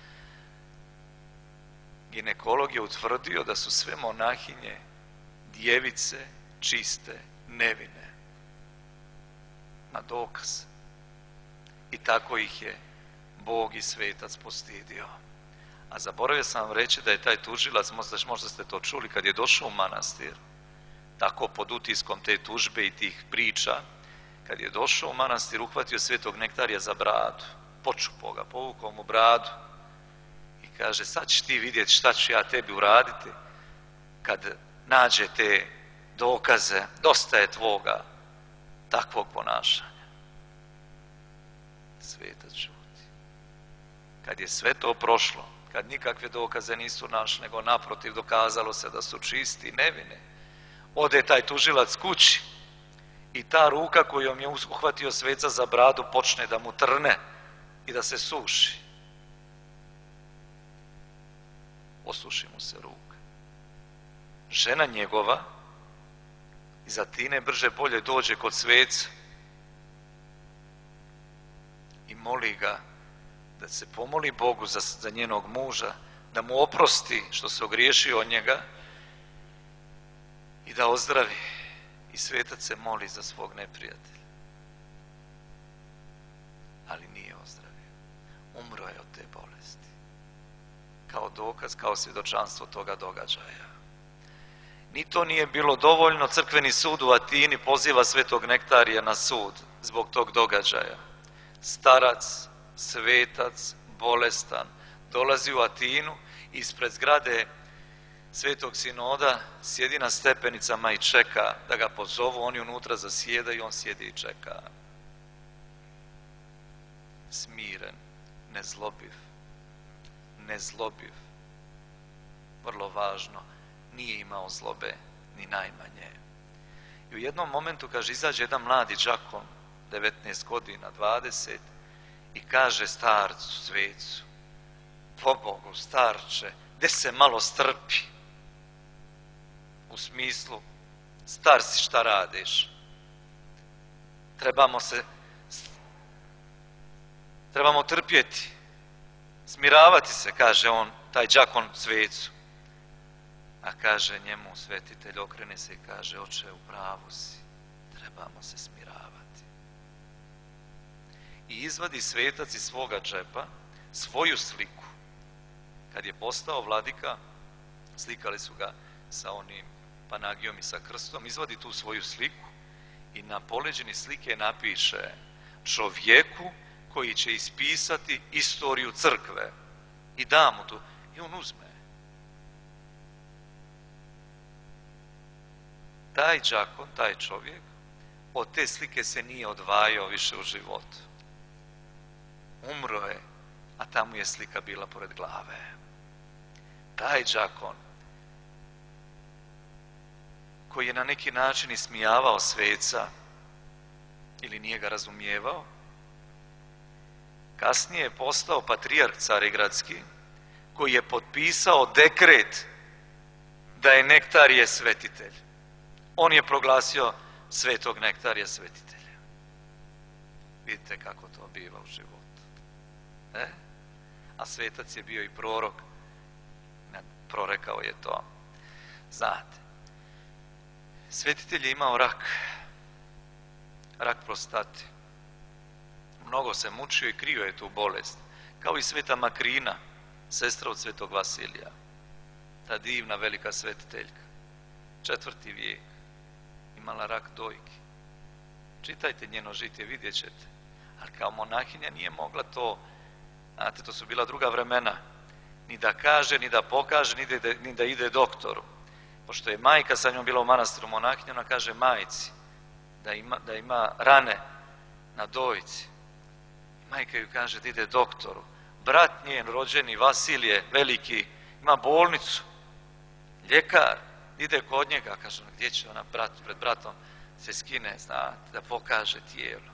Ginekolog je utvrdio da su sve monahinje djevice, čiste, nevine. Na dokaz. I tako ih je Bog i svetac postidio. A zaboravio sam vam reći da je taj tužilac, možda ste to čuli, kad je došao u manastir, tako pod utiskom te tužbe i tih priča, kad je došao u manastir, uhvatio Svetog Nektarija za bradu, počupao ga, povukao mu bradu i kaže, sad ćeš ti vidjeti šta ću ja tebi uraditi kad nađe te dokaze, dosta je tvoga takvog ponašanja. Svetac čuti. Kad je sve to prošlo, kad nikakve dokaze nisu našli, nego naprotiv dokazalo se da su čisti i nevine, ode taj tužilac kući i ta ruka kojom je uhvatio sveca za bradu počne da mu trne i da se suši. Osuši mu se ruka. žena njegova iz Atine brže bolje dođe kod sveca i moli ga da se pomoli Bogu za njenog muža, da mu oprosti što se ogriješio od njega i da ozdravi. I svetac se moli za svog neprijatelja. Ali nije ozdravio. Umro je od te bolesti. Kao dokaz, kao svjedočanstvo toga događaja. Ni to nije bilo dovoljno. Crkveni sud u Atini poziva svetog Nektarija na sud zbog tog događaja. Starac, svetac, bolestan, dolazi u Atinu i ispred zgrade Svetog Sinoda sjedi na stepenicama i čeka da ga pozovu, oni unutra zasjedaju, on sjedi i čeka. Smiren, nezlobiv, vrlo važno, nije imao zlobe ni najmanje. I u jednom momentu, kaže, izađe jedan mladi đakon, 19 godina, 20, i kaže starcu, svecu, pobogu, starče, gde se malo strpi? U smislu, star si, šta radiš? Trebamo trpjeti, smiravati se, kaže on, taj đakon svecu. A kaže njemu svetitelj, okrene se i kaže, oče, u pravu si, trebamo se smiravati. I izvadi svetac iz svoga džepa svoju sliku. Kad je postao vladika, slikali su ga sa onim Panagijom i sa krstom, izvadi tu svoju sliku i na poleđini slike napiše čovjeku koji će ispisati istoriju crkve. I da mu tu. I on uzme. Taj đakon, taj čovjek, od te slike se nije odvajao više u životu. Umro je, a tamo je slika bila pored glave. Taj đakon, koji je na neki način ismijavao sveca, ili nije ga razumijevao, kasnije je postao patrijarh carigradski, koji je potpisao dekret da je Nektarije svetitelj. On je proglasio svetog Nektarija svetitelja. Vidite kako to biva u životu. A svetac je bio i prorok. Prorekao je to. Znate, svetitelj je imao rak prostate. Mnogo se mučio i krio je tu bolest. Kao i sveta Makrina, sestra od svetog Vasilija. Ta divna velika svetiteljka. 4. vijek. Imala rak dojke. Čitajte njeno žitje, vidjet ćete. Ali kao monahinja nije mogla to, znate, to su bila druga vremena, ni da kaže, ni da pokaže, ni da ide doktoru. Pošto je majka sa njom bila u manastiru monahinja, ona kaže majci da ima rane na dojci. Majka ju kaže da ide doktoru. Brat njen rođeni, Vasilije, veliki, ima bolnicu. Ljekar, ide kod njega, kaže, gdje će ona pred bratom se skine, znate, da pokaže tijelo.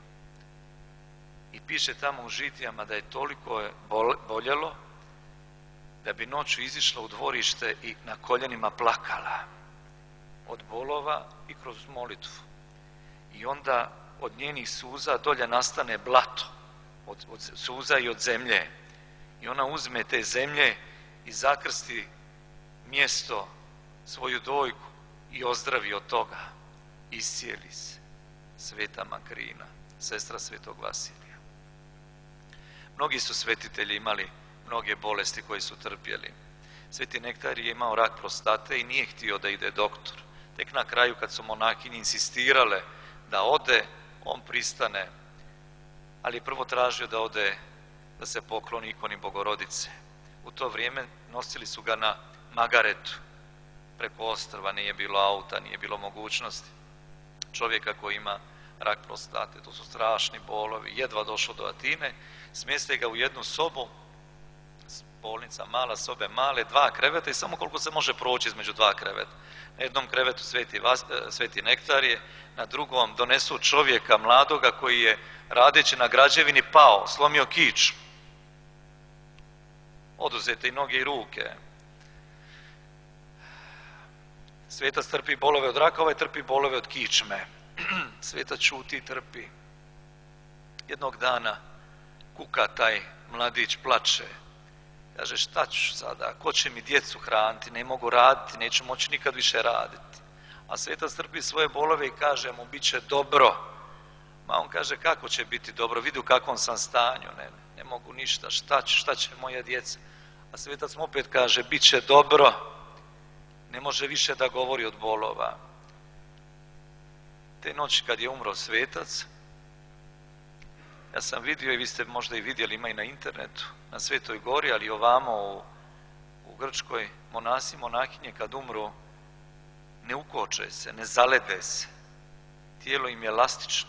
I piše tamo u žitijama da je toliko boljelo da bi noću izišla u dvorište i na koljenima plakala od bolova i kroz molitvu. I onda od njenih suza dolje nastane blato, od suza i od zemlje. I ona uzme te zemlje i zakrsti mjesto, svoju dojku i ozdravi od toga. Iscijeli se. Sveta Makrina, sestra svetog Vasilija. Mnogi su svetitelji imali mnoge bolesti koje su trpjeli. Sveti Nektarij je imao rak prostate i nije htio da ide doktor. Tek na kraju, kad su monahinje insistirale da ode, on pristane. Ali je prvo tražio da ode, da se pokloni ikoni Bogorodice. U to vrijeme nosili su ga na magaretu. Preko ostrva nije bilo auta, nije bilo mogućnosti. Čovjeka koji ima rak prostate, to su strašni bolovi. Jedva došao do Atine, smjeste ga u jednu sobu, bolnica, mala sobe, male, 2 kreveta i samo koliko se može proći između 2 kreveta. Na jednom krevetu sveti Nektarije, na drugom donesu čovjeka mladoga koji je radeći na građevini pao, slomio kičmu. Oduzete i noge i ruke. Svetac trpi bolove od raka, ovaj trpi bolove od kičme. Svetac ćuti i trpi. Jednog dana kuka taj mladić, plače. Kaže, šta ću sada, ko će mi djecu hraniti, ne mogu raditi, neću moći nikad više raditi. A svetac trpi svoje bolove i kaže mu, bit će dobro. Ma on kaže, kako će biti dobro, vidi u kakvom sam stanju, ne mogu ništa, šta će moja djeca. A svetac mu opet kaže, bit će dobro, ne može više da govori od bolova. Te noći kad je umro svetac, ja sam vidio i vi ste možda i vidjeli, ima i na internetu, na Svetoj Gori, ali i ovamo u Grčkoj, monasi, monahinje kad umru, ne ukoče se, ne zalede se. Tijelo im je elastično.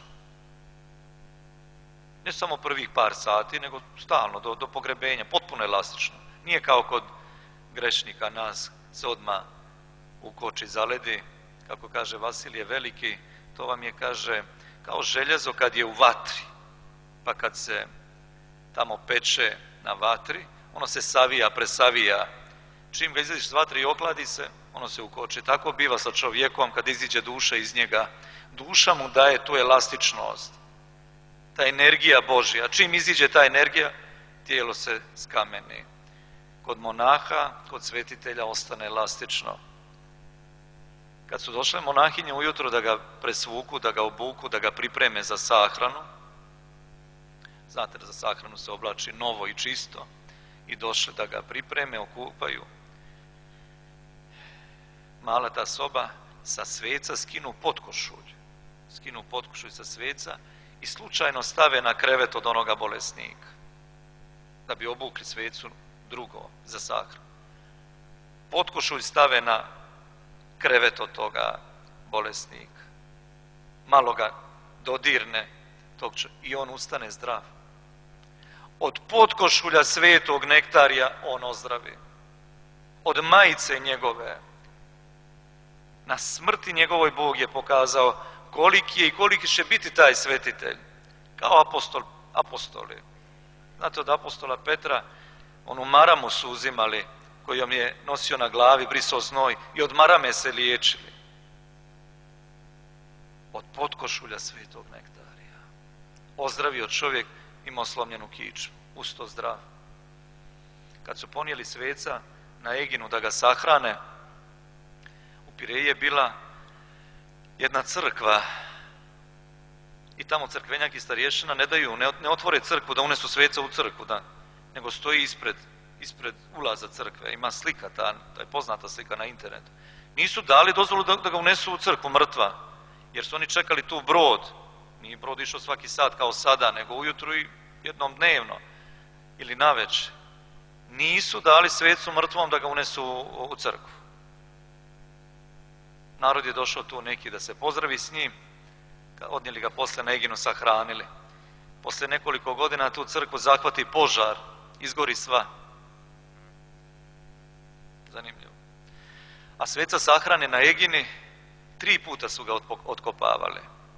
Ne samo prvih par sati, nego stalno, do pogrebenja, potpuno elastično. Nije kao kod grešnika, nas se odmah ukoči, zaledi, kako kaže Vasilije Veliki, to vam je, kaže, kao željezo kad je u vatri, pa kad se tamo peče na vatri, ono se savija, presavija. Čim ga izađeš iz vatre i ohladi se, ono se ukoči. Tako biva sa čovjekom kad iziđe duša iz njega. Duša mu daje tu elastičnost, ta energija Božja. Čim iziđe ta energija, tijelo se skameni. Kod monaha, kod svetitelja ostane elastično. Kad su došle monahinje ujutro da ga presvuku, da ga obuku, da ga pripreme za sahranu, znate da za sahranu se oblači novo i čisto, i došle da ga pripreme, okupaju, mala ta soba, sa sveca skinu potkošulj sa sveca i slučajno stave na krevet od onoga bolesnika, da bi obukli svecu drugo za sahranu. Potkošulj stave na krevet od toga bolesnika, malo ga dodirne i on ustane zdrav. Od potkošulja svetog nektarija on ozdravi. Od majice njegove. Na smrti njegovoj Bog je pokazao koliki je i koliki će biti taj svetitelj. Kao apostoli. Znate, od apostola Petra, onu maramu su uzimali, kojom je nosio na glavi, brisao znoj, i od marame se liječili. Od potkošulja svetog nektarija. Ozdravio čovjek, imao slomljenu kičmu, usto zdrav. Kad su ponijeli sveca na Eginu da ga sahrane, u Pireji je bila jedna crkva i tamo crkvenjak i starješina ne otvore crkvu da unesu sveca u crkvu, nego stoji ispred ulaza crkve. Ima slika, ta je poznata slika na internetu. Nisu dali dozvolu da ga unesu u crkvu mrtva, jer su oni čekali tu brod. Nije brod išao svaki sat kao sada, nego ujutru i jednom dnevno ili navečer. Nisu dali svecu mrtvom da ga unesu u crkvu. Narod je došao tu neki da se pozdravi s njim, odnijeli ga posle na Eginu, sahranili. Posle nekoliko godina tu crkvu zahvati požar, izgori sva. Zanimljivo. A sveca sahrane na Egini 3 puta su ga otkopavali.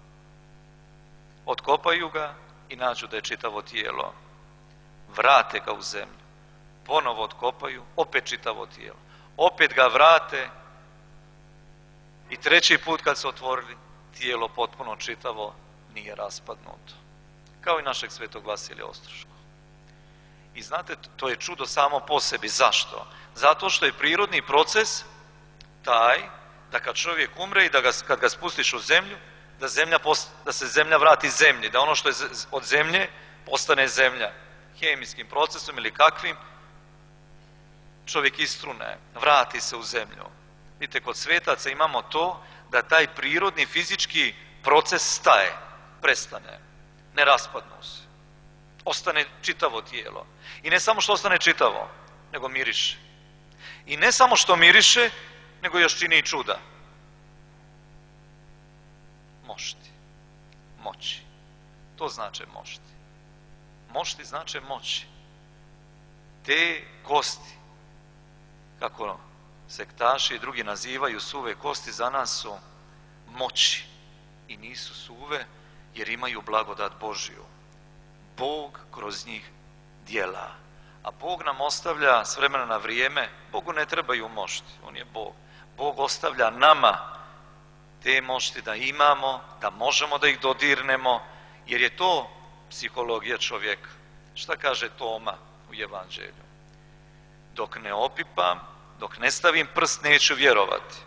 Otkopaju ga i nađu da je čitavo tijelo. Vrate ga u zemlju. Ponovo otkopaju, opet čitavo tijelo. Opet ga vrate i 3. put kad su otvorili, tijelo potpuno čitavo, nije raspadnuto. Kao i našeg svetog Vasilija Ostroškog. I znate, to je čudo samo po sebi. Zašto? Zato što je prirodni proces taj da kad čovjek umre i kad ga spustiš u zemlju, da se zemlja vrati zemlji, da ono što je od zemlje postane zemlja. Hemijskim procesom ili kakvim, čovjek istrune, vrati se u zemlju. Vidite, kod svetaca imamo to da taj prirodni fizički proces staje, prestane, ne raspadnu se. Ostane čitavo tijelo. I ne samo što ostane čitavo, nego miriše. I ne samo što miriše, nego još čini i čuda. Mošti. Moći. To znače mošti. Mošti znače moći. Te kosti, kako sektaši i drugi nazivaju suve kosti, za nas su moći. I nisu suve jer imaju blagodat Božju. Bog kroz njih djela. A Bog nam ostavlja s vremena na vrijeme, Bogu ne trebaju mošti, on je Bog. Bog ostavlja nama te mošti da imamo, da možemo da ih dodirnemo, jer je to psihologija čovjeka. Šta kaže Toma u Evanđelju? Dok ne opipam, dok ne stavim prst, neću vjerovati.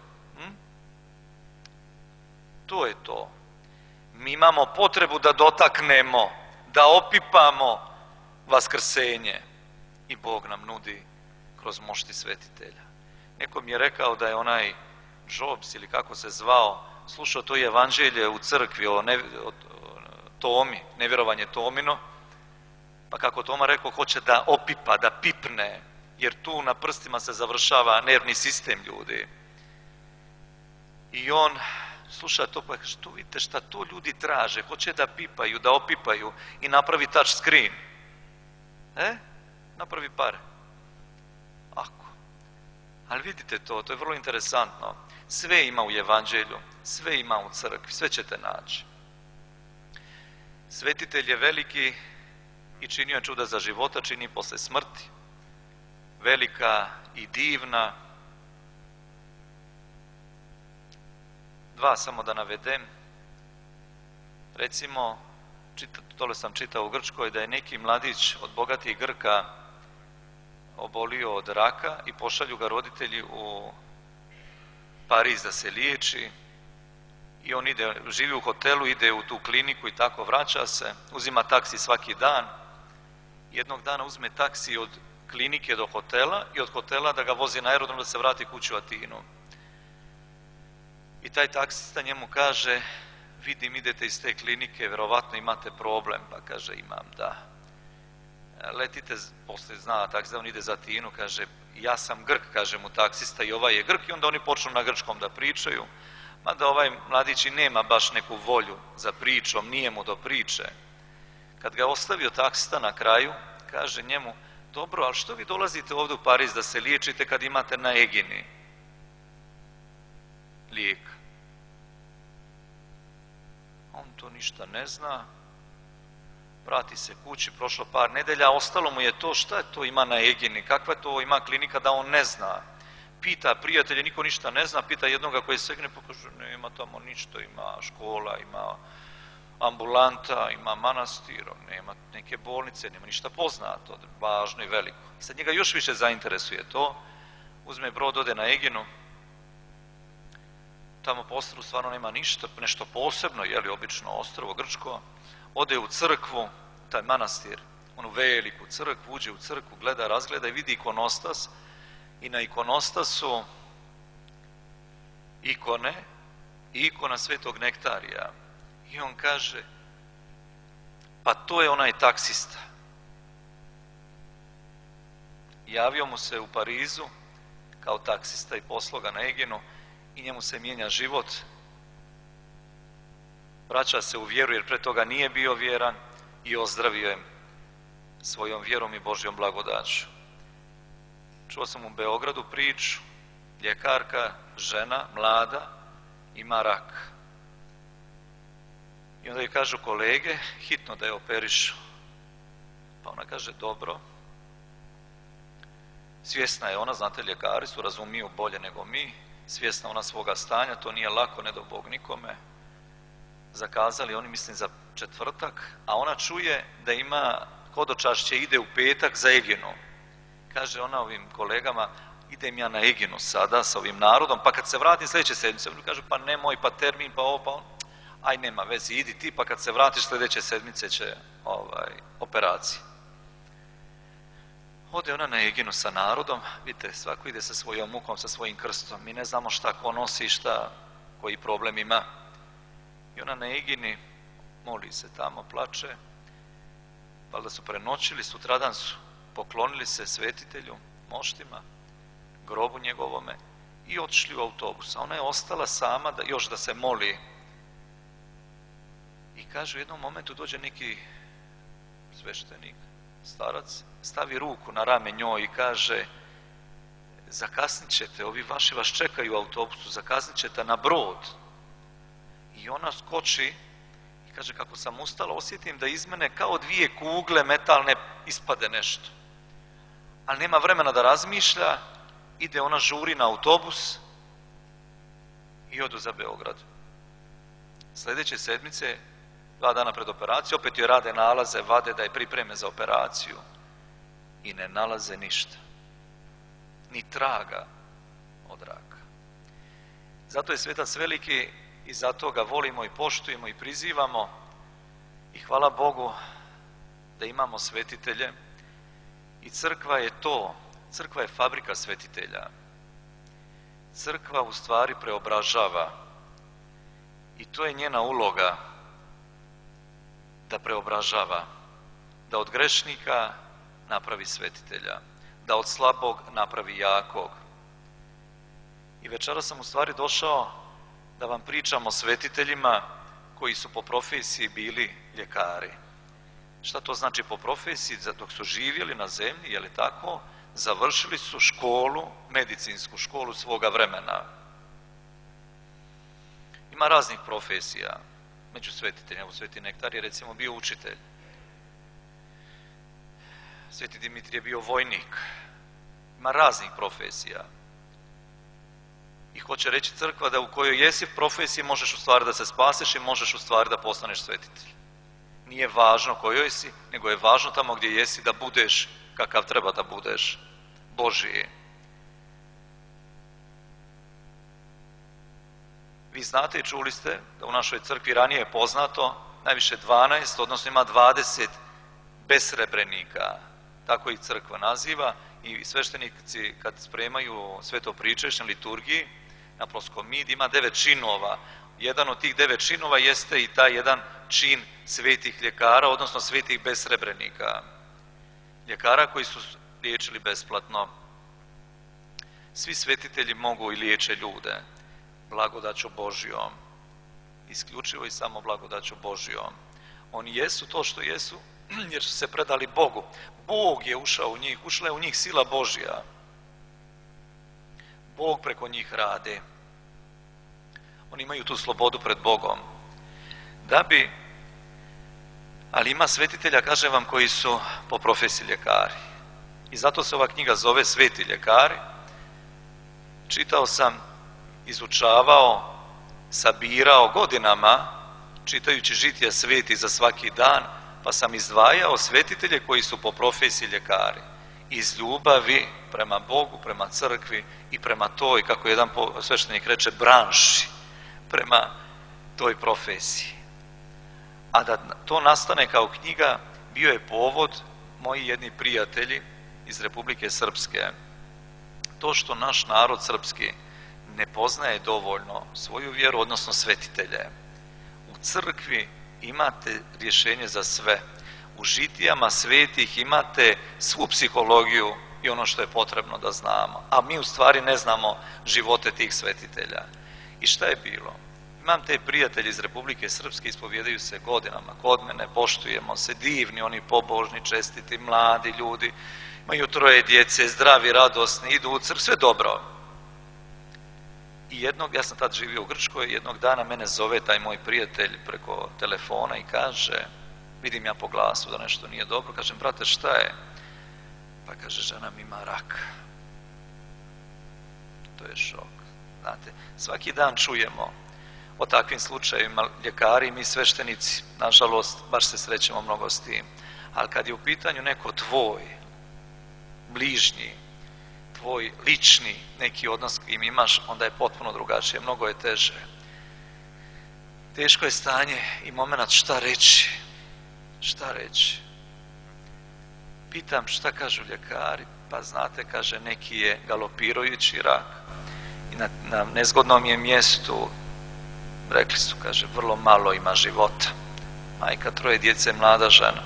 To je to. Mi imamo potrebu da dotaknemo, da opipamo vaskrsenje i Bog nam nudi kroz mošti svetitelja. Neko mi je rekao da je onaj Jobs ili kako se zvao slušao to evanđelje u crkvi o Tomi, nevjerovanje Tomino, pa kako Toma rekao hoće da opipa, da pipne, jer tu na prstima se završava nervni sistem ljudi. I on sluša to pa kaže, tu vidite šta to ljudi traže, hoće da pipaju, da opipaju i napravi touch screen. Napravi pare. Ako. Ali vidite to je vrlo interesantno. Sve ima u evanđelju, sve ima u crkvi, sve ćete naći. Svetitelj je veliki i činio je čuda za života, čini posle smrti. Velika i divna. Dva samo da navedem. Recimo, tole sam čitao u Grčkoj, da je neki mladić od bogatih Grka obolio od raka i pošalju ga roditelji u Pariz da se liječi i on živi u hotelu, ide u tu kliniku i tako vraća se, uzima taksi svaki dan. Jednog dana uzme taksi od klinike do hotela i od hotela da ga vozi na aerodrom da se vrati kući u Atinu. I taj taksista njemu kaže, vidim idete iz te klinike, vjerovatno imate problem, pa kaže imam, da. Letite, poslije zna taksista da on ide za Atinu, kaže ja sam Grk, kaže mu taksista i ovaj je Grk i onda oni počnu na grčkom da pričaju, mada ovaj mladić i nema baš neku volju za pričom, nije mu do priče. Kad ga ostavio taksista na kraju, kaže njemu, dobro, ali što vi dolazite ovdje u Pariz da se liječite kad imate na Egini lijek? On to ništa ne zna, vrati se kući, prošlo par nedelja, ostalo mu je to, šta je to ima na Egini, kakva to ima klinika da on ne zna. Pita prijatelje, niko ništa ne zna, pita jednoga koji se Egine, pokaže, nema tamo ništa, ima škola, ima ambulanta, ima manastir, nema neke bolnice, nema ništa poznato, važno i veliko. Sad njega još više zainteresuje to, uzme brod, ode na Eginu, tamo po ostrvu stvarno nema ništa, nešto posebno, jeli obično ostrvo grčko, ode u crkvu, taj manastir, onu veliku crkvu, uđe u crkvu, gleda, razgleda i vidi ikonostas i na ikonostasu ikone i ikona Svetog Nektarija. I on kaže, pa to je onaj taksista. Javio mu se u Parizu kao taksista i poslao ga na Eginu i njemu se mijenja život. Vraća se u vjeru jer pre toga nije bio vjeran i ozdravio je svojom vjerom i Božjom blagodaću. Čuo sam u Beogradu priču, ljekarka, žena, mlada, ima rak. I onda joj kažu kolege, hitno da je operišu. Pa ona kaže, dobro. Svjesna je ona, znate, ljekari su, razumiju bolje nego mi, svjesna ona svoga stanja, to nije lako, ne do Bog nikome. Zakazali oni, mislim, za četvrtak, a ona čuje da ima hodočašće, ide u petak za Eginu. Kaže ona ovim kolegama, idem ja na Eginu sada sa ovim narodom, pa kad se vratim sljedeće sedmice, oni kažu, pa nemoj, pa termin, pa ovo, pa on, aj nema vezi, idi ti, pa kad se vratiš sljedeće sedmice će operacija. Ode ona na Eginu sa narodom, vidite, svako ide sa svojom mukom, sa svojim krstom, mi ne znamo šta ko nosi, šta, koji problem ima. I ona na Egini moli se tamo, plače, valjda su prenoćili, sutradan su poklonili se svetitelju, moštima, grobu njegovome i otišli u autobus. A ona je ostala sama još da se moli. I kaže, u jednom momentu dođe neki sveštenik, starac, stavi ruku na rame njoj i kaže, zakasnit ćete, ovi vaši vas čekaju u autobusu, zakasnit ćete na brod. I ona skoči i kaže, kako sam ustala, osjetim da iz mene kao dvije kugle metalne ispade nešto. Ali nema vremena da razmišlja, ide ona žuri na autobus i odu za Beograd. Sljedeće sedmice, 2 dana pred operaciju, opet joj rade nalaze, vade da je pripreme za operaciju i ne nalaze ništa. Ni traga od raka. Zato je svetac veliki i zato ga volimo i poštujemo i prizivamo i hvala Bogu da imamo svetitelje i crkva je to, crkva je fabrika svetitelja. Crkva u stvari preobražava i to je njena uloga, da preobražava, da od grešnika napravi svetitelja, da od slabog napravi jakog. I večeras sam u stvari došao da vam pričam o svetiteljima koji su po profesiji bili ljekari. Šta to znači po profesiji? Dok su živjeli na zemlji, je li tako, završili su školu, medicinsku školu svoga vremena. Ima raznih profesija među svetiteljima. Evo, Sveti Nektar je recimo bio učitelj. Sveti Dimitrij je bio vojnik. Ima raznih profesija. I hoće reći crkva da u kojoj jesi profesiji možeš u stvari da se spaseš i možeš u stvari da postaneš svetitelj. Nije važno kojoj si, nego je važno tamo gdje jesi da budeš kakav treba da budeš, Božiji. Vi znate i čuli ste da u našoj crkvi ranije je poznato najviše 12, odnosno ima 20 besrebrenika, tako ih crkva naziva, i sveštenici kad spremaju sveto pričešće na liturgiji, na proskomid, ima 9 činova. Jedan od tih 9 činova jeste i taj jedan čin svetih ljekara, odnosno svetih besrebrenika. Ljekara koji su liječili besplatno. Svi svetitelji mogu i liječe ljude blagodaću Božjom. Isključivo i samo blagodaću Božjom. Oni jesu to što jesu jer su se predali Bogu. Bog je ušao u njih, ušla je u njih sila Božja. Bog preko njih radi. Oni imaju tu slobodu pred Bogom. Ali ima svetitelja, kažem vam, koji su po profesiji ljekari. I zato se ova knjiga zove Sveti ljekari. Čitao sam, izučavao, sabirao godinama, čitajući žitija sveti za svaki dan, pa sam izdvajao svetitelje koji su po profesiji ljekari. Iz ljubavi prema Bogu, prema crkvi i prema toj, kako jedan sveštenik reče, branši, prema toj profesiji. A da to nastane kao knjiga, bio je povod moji jedni prijatelji iz Republike Srpske. To što naš narod srpski ne poznaje dovoljno svoju vjeru, odnosno svetitelje. U crkvi imate rješenje za sve. U žitijama svetih imate svu psihologiju i ono što je potrebno da znamo. A mi u stvari ne znamo živote tih svetitelja. I šta je bilo? Imam te prijatelji iz Republike Srpske, ispovjedaju se godinama kod mene, poštujemo se, divni, oni pobožni, čestiti, mladi ljudi, imaju 3 djece, zdravi, radosni, idu u crkvu, sve dobro. I ja sam tad živio u Grčkoj, jednog dana mene zove taj moj prijatelj preko telefona i kaže, vidim ja po glasu da nešto nije dobro, kažem, brate, šta je? Pa kaže, žena mi ima rak. To je šok. Znate, svaki dan čujemo o takvim slučajevima, ljekari i mi sveštenici, nažalost, baš se srećemo mnogo s tim. Ali kad je u pitanju neko tvoj, bližnji, tvoj lični neki odnos s kim imaš, onda je potpuno drugačije, mnogo je teže. Teško je stanje i moment šta reći. Šta reći? Pitam šta kažu ljekari, pa znate, kaže, neki je galopirajući rak i na nezgodnom je mjestu, rekli su, kaže, vrlo malo ima života. Majka 3 djece, mlada žena.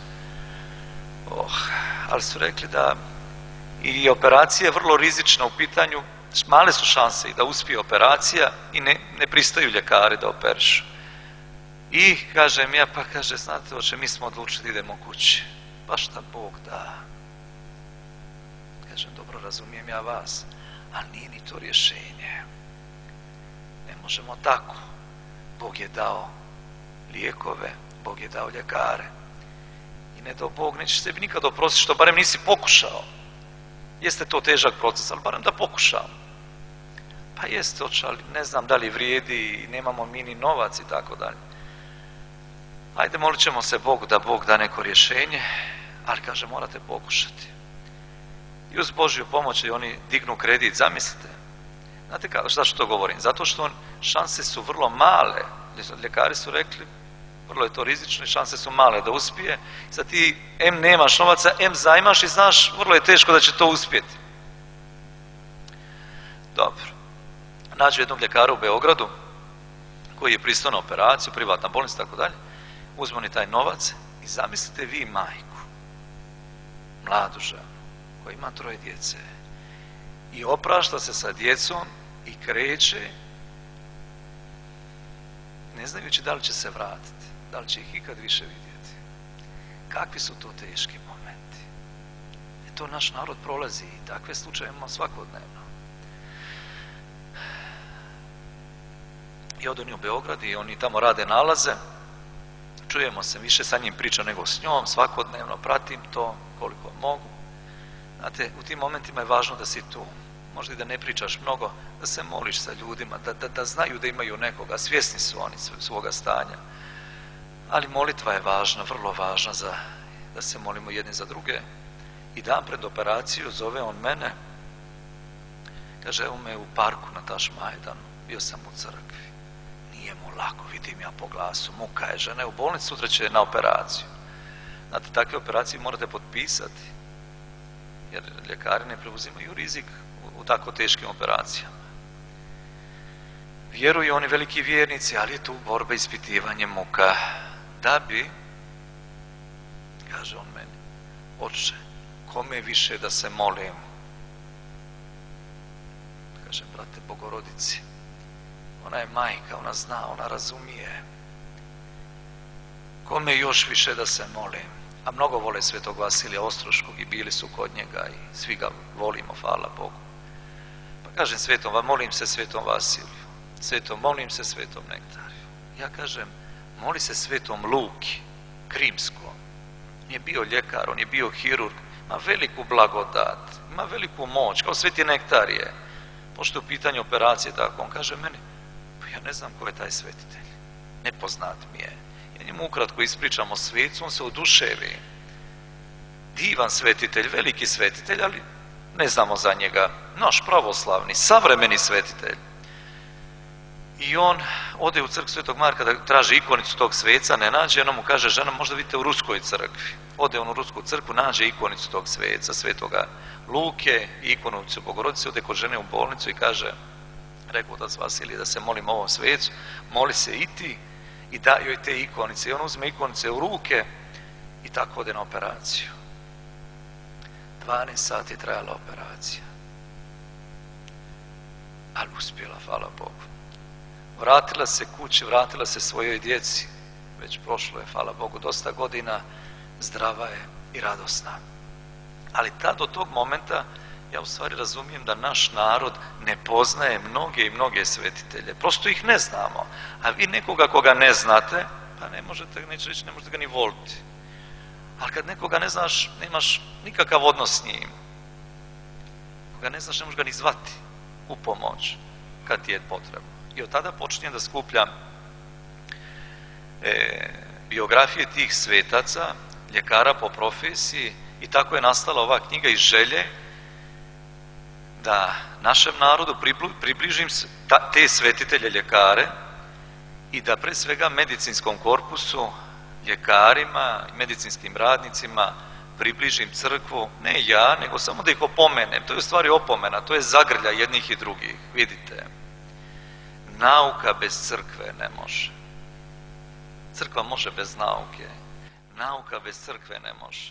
Ali su rekli da i operacija je vrlo rizična u pitanju, male su šanse i da uspije operacija i ne pristaju ljekari da operišu. I kažem ja, pa kaže, znate, oče, mi smo odlučili da idemo kući. Pa šta Bog da? Kažem, dobro, razumijem ja vas, ali nije ni to rješenje. Ne možemo tako. Bog je dao lijekove, Bog je dao ljekare. I ne dao Bog, nećeš sebi nikad oprostiti što barem nisi pokušao. Jeste to težak proces, ali barem da pokušam. Pa jest, ali ne znam da li vrijedi, nemamo mi ni novac i tako dalje. Ajde, molit ćemo se Bogu da Bog da neko rješenje, ali kaže morate pokušati. I uz Božju pomoć i oni dignu kredit, zamislite. Znate zašto to govorim? Zato što šanse su vrlo male. Ljekari su rekli, vrlo je to rizično i šanse su male da uspije. Sad ti M nemaš novaca, M zajmaš i znaš, vrlo je teško da će to uspjeti. Dobro. Nađu jednog ljekara u Beogradu koji je pristao na operaciju, privatna bolnica, tako dalje. Uzmu ni taj novac i zamislite vi majku, mladu ženu, koja ima 3 djece i oprašta se sa djecom i kreće, ne znajući da li će se vratiti, da li će ih ikad više vidjeti. Kakvi su to teški momenti. To naš narod prolazi i takve slučaje imamo svakodnevno. I odu oni u Beograd i oni tamo rade nalaze. Čujemo se, više sa njim pričam nego s njom, svakodnevno pratim to koliko mogu. Znate, u tim momentima je važno da si tu. Možda i da ne pričaš mnogo, da se moliš sa ljudima, da znaju da imaju nekoga, svjesni su oni svoga stanja. Ali molitva je važna, vrlo važna da se molimo jedni za druge. I dan pred operaciju zove on mene, kaže, evo me u parku na Tašmajdanu, bio sam u crkvi. Nije mu lako, vidim ja po glasu, muka je, žena je u bolnici, sutra će na operaciju. Znate, takve operacije morate potpisati, jer ljekari ne preuzimaju rizik u tako teškim operacijama. Vjeruju oni veliki vjernici, ali je tu borba, ispitivanje, muka, da bi, kaže on meni, oče, kome više da se molim? Kaže, brate, Bogorodici, ona je majka, ona zna, ona razumije. Kome još više da se molim? A mnogo vole svetog Vasilija Ostroškog i bili su kod njega i svi ga volimo, hvala Bogu. Pa kažem svetom, molim se svetom Vasiliju, molim se svetom Nektariju. Ja kažem, moli se svetom Luki, Krimskom. On je bio ljekar, on je bio hirurg, ima veliku blagodat, ima veliku moć, kao sveti Nektarije. Pošto je u pitanju operacije tako, on kaže meni, pa ja ne znam ko je taj svetitelj, nepoznat mi je. Ja njemu ukratko ispričam o svecu, on se oduševi. Divan svetitelj, veliki svetitelj, ali ne znamo za njega. Naš pravoslavni, savremeni svetitelj. I on ode u crkvu Svetog Marka da traži ikonicu tog sveca, ne nađe, ono mu kaže, žena, možda vidite u ruskoj crkvi. Ode on u rusku crkvu, nađe ikonicu tog sveca, svetoga Luke, ikonicu Bogorodice, ode kod žene u bolnicu i kaže, rekao otac Vasilije da se molim ovom svecu, moli se i ti, i da joj te ikonice. I on uzme ikonice u ruke i tako ode na operaciju. 12 sati trajala operacija. Ali uspjela, hvala Bogu. Vratila se kući, vratila se svojoj djeci. Već prošlo je, hvala Bogu, dosta godina. Zdrava je i radosna. Ali tad do tog momenta ja u stvari razumijem da naš narod ne poznaje mnoge i mnoge svetitelje. Prosto ih ne znamo. A vi nekoga koga ne znate, pa ne možete, neću reći, ne možete ga ni voliti. Ali kad nekoga ne znaš, nemaš nikakav odnos s njim. Koga ne znaš, ne možeš ga ni zvati u pomoć kad ti je potrebno. I od tada počinjem da skupljam biografije tih svetaca, ljekara po profesiji, i tako je nastala ova knjiga iz želje da našem narodu približim te svetitelje ljekare i da pre svega medicinskom korpusu, ljekarima i medicinskim radnicima približim crkvu, ne ja, nego samo da ih opomenem. To je u stvari opomena, to je zagrlja jednih i drugih. Vidite, nauka bez crkve ne može. Crkva može bez nauke, nauka bez crkve ne može.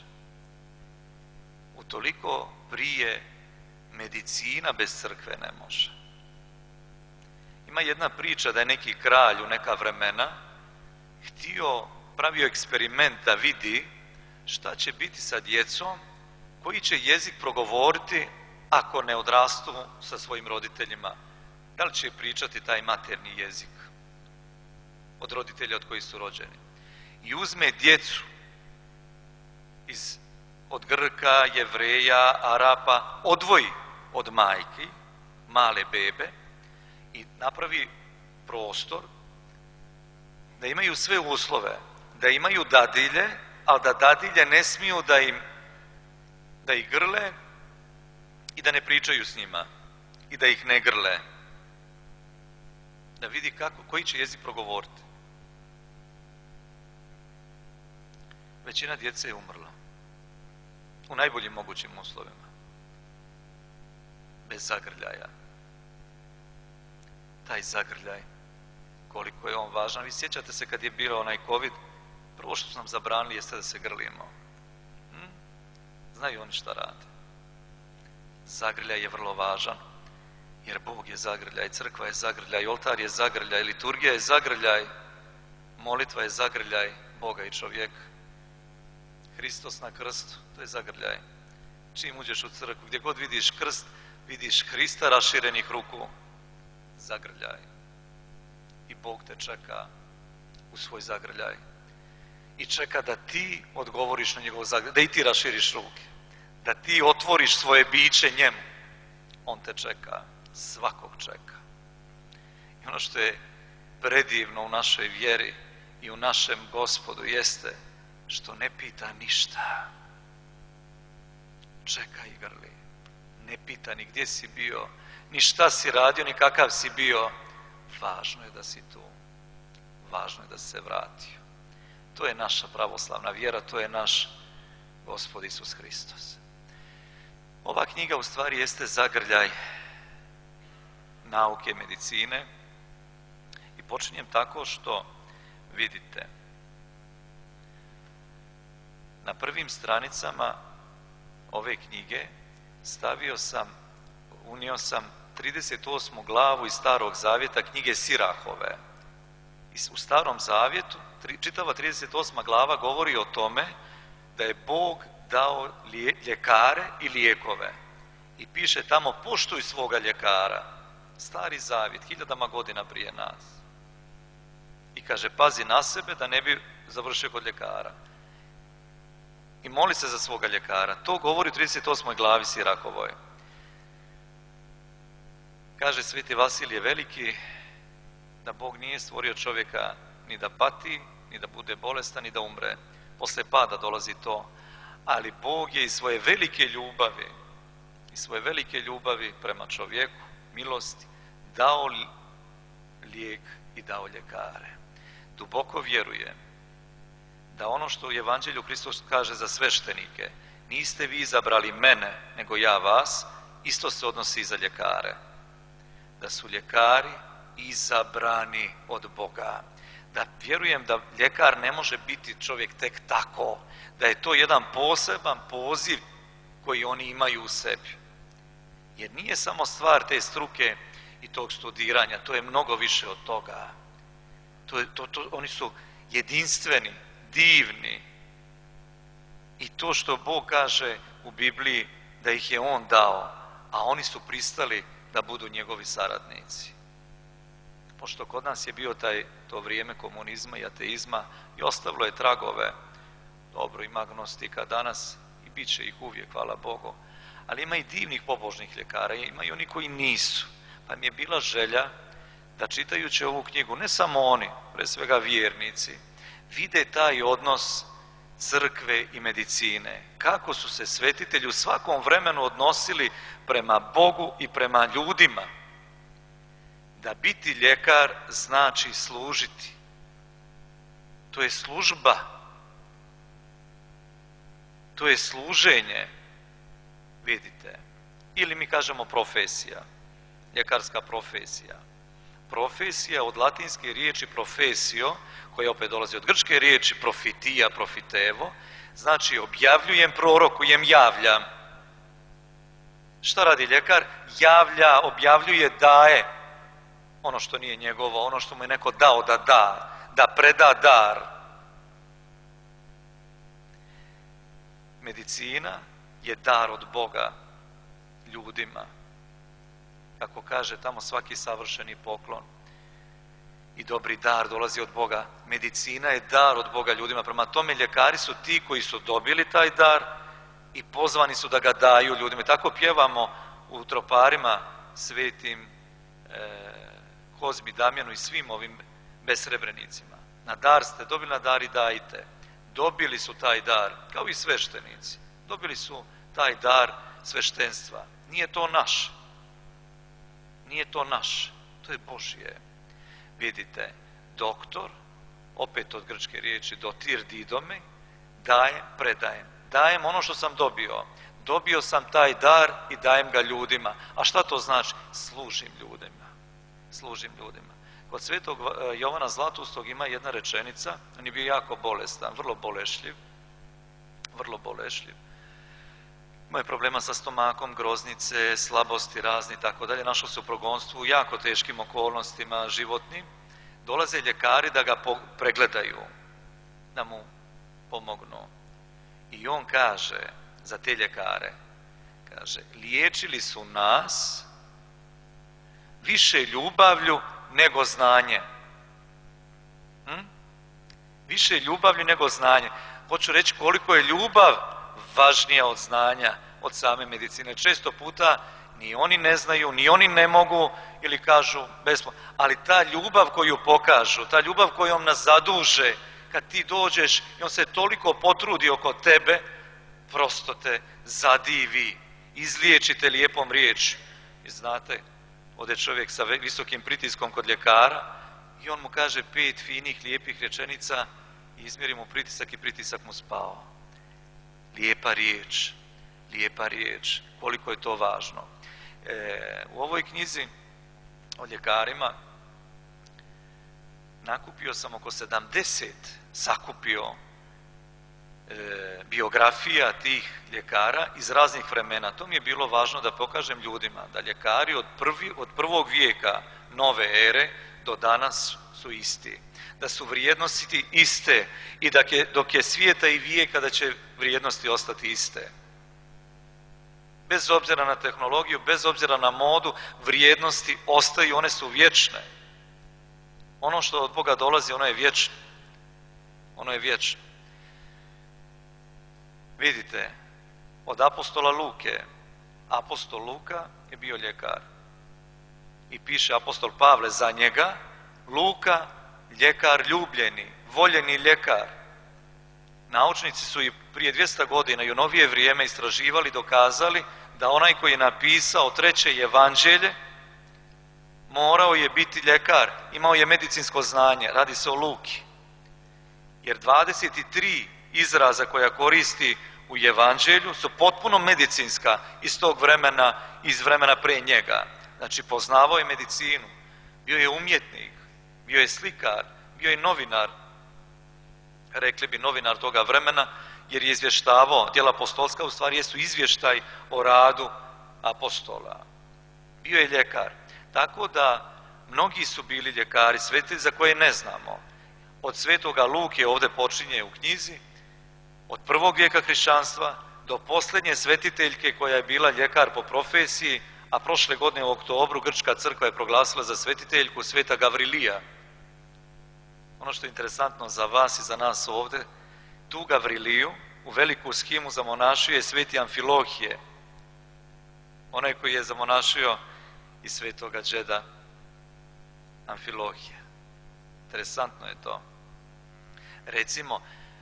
Utoliko prije medicina bez crkve ne može. Ima jedna priča da je neki kralj u neka vremena pravio eksperiment da vidi šta će biti sa djecom, koji će jezik progovoriti ako ne odrastu sa svojim roditeljima. Da li će pričati taj materni jezik od roditelja od kojih su rođeni. I uzme djecu od Grka, Jevreja, Arapa, odvoji od majki, male bebe, i napravi prostor da imaju sve uslove, da imaju dadilje, ali da dadilje ne smiju da ih grle i da ne pričaju s njima i da ih ne grle. Da vidi koji će jezik progovoriti. Većina djece je umrla. U najboljim mogućim uslovima. Bez zagrljaja. Taj zagrljaj, koliko je on važan. Vi sjećate se kad je bio onaj COVID, prvo što su nam zabranili jeste da se grlimo. Znaju oni šta rade. Zagrljaj je vrlo važan, jer Bog je zagrljaj, crkva je zagrljaj, oltar je zagrljaj, liturgija je zagrljaj, molitva je zagrljaj Boga i čovjeka. Hristos na krstu, to je zagrljaj. Čim uđeš u crkvu, gdje god vidiš krst, vidiš Hrista raširenih ruku, zagrljaj. I Bog te čeka u svoj zagrljaj. I čeka da ti odgovoriš na njegov zagrljaj, da i ti raširiš ruke, da ti otvoriš svoje biće njemu. On te čeka, svakog čeka. I ono što je predivno u našoj vjeri i u našem Gospodu jeste što ne pita ništa. Čeka i grli. Ne pita ni gdje si bio, ni šta si radio, ni kakav si bio. Važno je da si tu. Važno je da si se vratio. To je naša pravoslavna vjera, to je naš Gospod Isus Hristos. Ova knjiga u stvari jeste zagrljaj nauke medicine i počinjem tako što vidite na prvim stranicama ove knjige unio sam 38. glavu iz Starog zavjeta knjige Sirahove. U Starom zavjetu čitava 38. glava govori o tome da je Bog dao ljekare i lijekove. I piše tamo poštuj svoga ljekara. Stari zavjet, 1000 godina prije nas. I kaže pazi na sebe da ne bi završio kod ljekara. I moli se za svoga ljekara. To govori u 38. glavi Sirahovoj. Kaže Sveti Vasilije Veliki da Bog nije stvorio čovjeka ni da pati, ni da bude bolestan, ni da umre. Posle pada dolazi to. Ali Bog je iz svoje velike ljubavi prema čovjeku, milosti, dao lijek i dao ljekare. Duboko vjerujem da ono što u Evanđelju Hristos kaže za sveštenike, niste vi izabrali mene, nego ja vas, isto se odnosi i za ljekare. Da su ljekari izabrani od Boga. Da vjerujem da ljekar ne može biti čovjek tek tako, da je to jedan poseban poziv koji oni imaju u sebi. Jer nije samo stvar te struke i tog studiranja, to je mnogo više od toga. Oni su jedinstveni, divni. I to što Bog kaže u Bibliji da ih je On dao, a oni su pristali da budu njegovi saradnici. Pošto kod nas je bio to vrijeme komunizma i ateizma i ostavilo je tragove, dobro ima agnostika danas i bit će ih uvijek, hvala Bogu, ali ima i divnih pobožnih ljekara, ima i oni koji nisu. Pa mi je bila želja da čitajući ovu knjigu, ne samo oni, pre svega vjernici, vide taj odnos crkve i medicine. Kako su se svetitelji u svakom vremenu odnosili prema Bogu i prema ljudima. Da biti ljekar znači služiti. To je služba. To je služenje. Vidite. Ili mi kažemo profesija. Ljekarska profesija. Profesija od latinske riječi profesio, koja opet dolazi od grčke riječi profitija, profitevo, znači objavljujem, prorokujem, javljam. Šta radi ljekar? Javlja, objavljuje, daje ono što nije njegovo, ono što mu je neko dao da preda dar. Medicina je dar od Boga ljudima. Kako kaže tamo svaki savršeni poklon i dobri dar dolazi od Boga. Medicina je dar od Boga ljudima. Prema tome ljekari su ti koji su dobili taj dar i pozvani su da ga daju ljudima. I tako pjevamo u troparima svetim Kozmi, Damjanu i svim ovim besrebrenicima. Na dar ste dobili, na dar i dajte. Dobili su taj dar, kao i sveštenici. Dobili su taj dar sveštenstva. Nije to naš. Nije to naš. To je Božje. Vidite, doktor, opet od grčke riječi dotir didome, dajem, predajem. Dajem ono što sam dobio. Dobio sam taj dar i dajem ga ljudima. A šta to znači? Služim ljudima. Služim ljudima. Kod svetog Jovana Zlatustog ima jedna rečenica, on je bio jako bolestan, vrlo bolešljiv, imao je problema sa stomakom, groznice, slabosti razni, tako dalje, našao se u progonstvu u jako teškim okolnostima životnim. Dolaze ljekari da ga pregledaju, da mu pomognu. I on kaže za te ljekare, kaže, liječili su nas više ljubavlju nego znanje. Više ljubavlju nego znanje. Hoću reći koliko je ljubav važnija od znanja, od same medicine. Često puta ni oni ne znaju, ni oni ne mogu ili kažu besplatno. Ali ta ljubav koju pokažu, ta ljubav kojom nas zaduže, kad ti dođeš i on se toliko potrudi oko tebe, prosto te zadivi, izliječite lijepom riječju. I znate, ode čovjek sa visokim pritiskom kod ljekara i on mu kaže 5 finih, lijepih rečenica i izmjeri mu pritisak i pritisak mu spao. Lijepa riječ, koliko je to važno. U ovoj knjizi o ljekarima nakupio sam oko 70, sakupio biografija tih ljekara iz raznih vremena. To mi je bilo važno da pokažem ljudima da ljekari od prvog vijeka nove ere do danas su isti. Da su vrijednosti iste i da dok je svijeta i vijeka da će vrijednosti ostati iste. Bez obzira na tehnologiju, bez obzira na modu, vrijednosti ostaju, one su vječne. Ono što od Boga dolazi, ono je vječno. Ono je vječno. Vidite, od apostola Luke, apostol Luka je bio ljekar. I piše apostol Pavle za njega, Luka, ljekar ljubljeni, voljeni ljekar. Naučnici su i prije 200 godina i u novije vrijeme istraživali, dokazali da onaj koji je napisao 3. evanđelje morao je biti ljekar, imao je medicinsko znanje, radi se o Luki. Jer 23 izraza koja koristi u evanđelju su potpuno medicinska iz tog vremena, iz vremena pre njega. Znači poznavao je medicinu, bio je umjetnik, bio je slikar, bio je novinar, rekli bi novinar toga vremena, jer je izvještavao, djela apostolska u stvari jesu izvještaj o radu apostola. Bio je ljekar. Tako da mnogi su bili ljekari, svetitelji za koje ne znamo. Od svetoga Luke ovdje počinje u knjizi, od 1. vijeka hrišćanstva do posljednje svetiteljke koja je bila ljekar po profesiji, a prošle godine u oktobru Grčka crkva je proglasila za svetiteljku sveta Gavrilija. Ono što je interesantno za vas i za nas ovdje, tu Gavriliju u veliku shimu zamonašio je sveti Amfilohije, onaj koji je zamonašio i svetoga džeda Amfilohije. Interesantno je to. Recimo,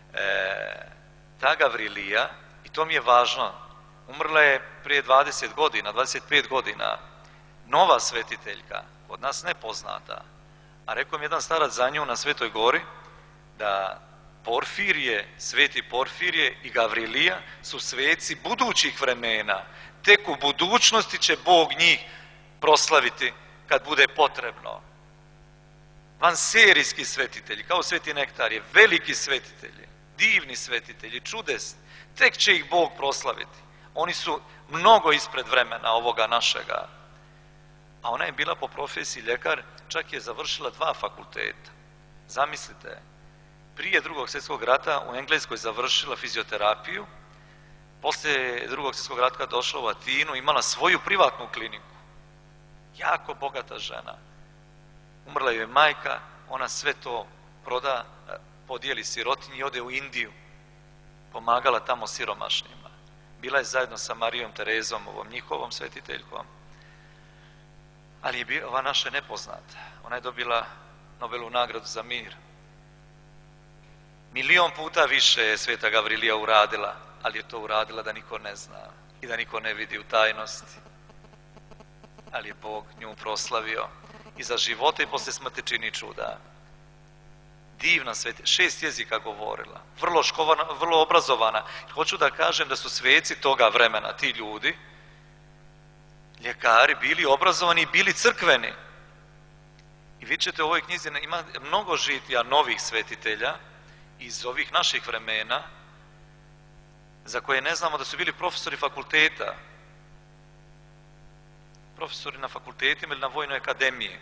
ta Gavrilija, i to mi je važno, umrla je prije 20 godina, 25 godina, nova svetiteljka, od nas nepoznata. A rekao mi jedan starac za nju na Svetoj gori da Porfirije, sveti Porfirije i Gavrilija su sveci budućih vremena. Tek u budućnosti će Bog njih proslaviti kad bude potrebno. Vanserijski svetitelji, kao sveti Nektarije, veliki svetitelji, divni svetitelji, čudesni, tek će ih Bog proslaviti. Oni su mnogo ispred vremena ovoga našega. A ona je bila po profesiji ljekar, čak je završila 2 fakulteta. Zamislite, prije 2. svjetskog rata u Engleskoj završila fizioterapiju, poslije 2. svjetskog rata došla u Atinu, imala svoju privatnu kliniku. Jako bogata žena. Umrla je majka, ona sve to proda, podijeli sirotinji i ode u Indiju. Pomagala tamo siromašnima. Bila je zajedno sa Marijom Terezom, ovom njihovom svetiteljkom. Ali je bila ova naša nepoznata. Ona je dobila Nobelovu nagradu za mir. 1.000.000 puta više je Sveta Gavrilija uradila, ali je to uradila da niko ne zna i da niko ne vidi u tajnosti. Ali je Bog nju proslavio i za života i posle smrti čini čuda. Divna sveta, 6 jezika govorila, vrlo školovana, vrlo obrazovana. Hoću da kažem da su sveci toga vremena, ti ljudi, ljekari, bili obrazovani i bili crkveni. I vidjet ćete u ovoj knjizi ima mnogo žitija novih svetitelja iz ovih naših vremena za koje ne znamo da su bili profesori fakulteta, profesori na fakultetima ili na vojnoj akademiji.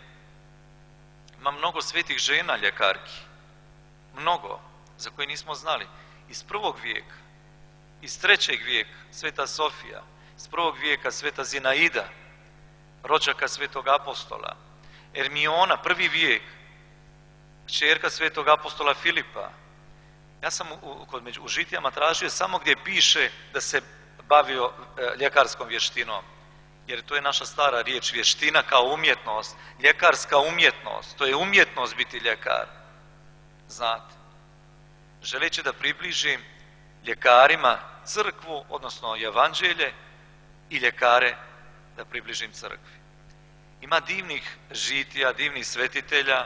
Ima mnogo svetih žena ljekarki, mnogo, za koje nismo znali. Iz 1. vijeka, iz 3. vijeka, Sveta Sofija, iz 1. vijeka Sveta Zinaida, rođaka Svetog apostola, Ermiona, 1. vijek, kćerka Svetog apostola Filipa. Ja sam u žitijama tražio samo gdje piše da se bavio ljekarskom vještinom, jer to je naša stara riječ, vještina kao umjetnost, ljekarska umjetnost, to je umjetnost biti ljekar. Znate, želeći da približim ljekarima crkvu, odnosno evanđelje, i ljekare da približim crkvi. Ima divnih žitija, divnih svetitelja,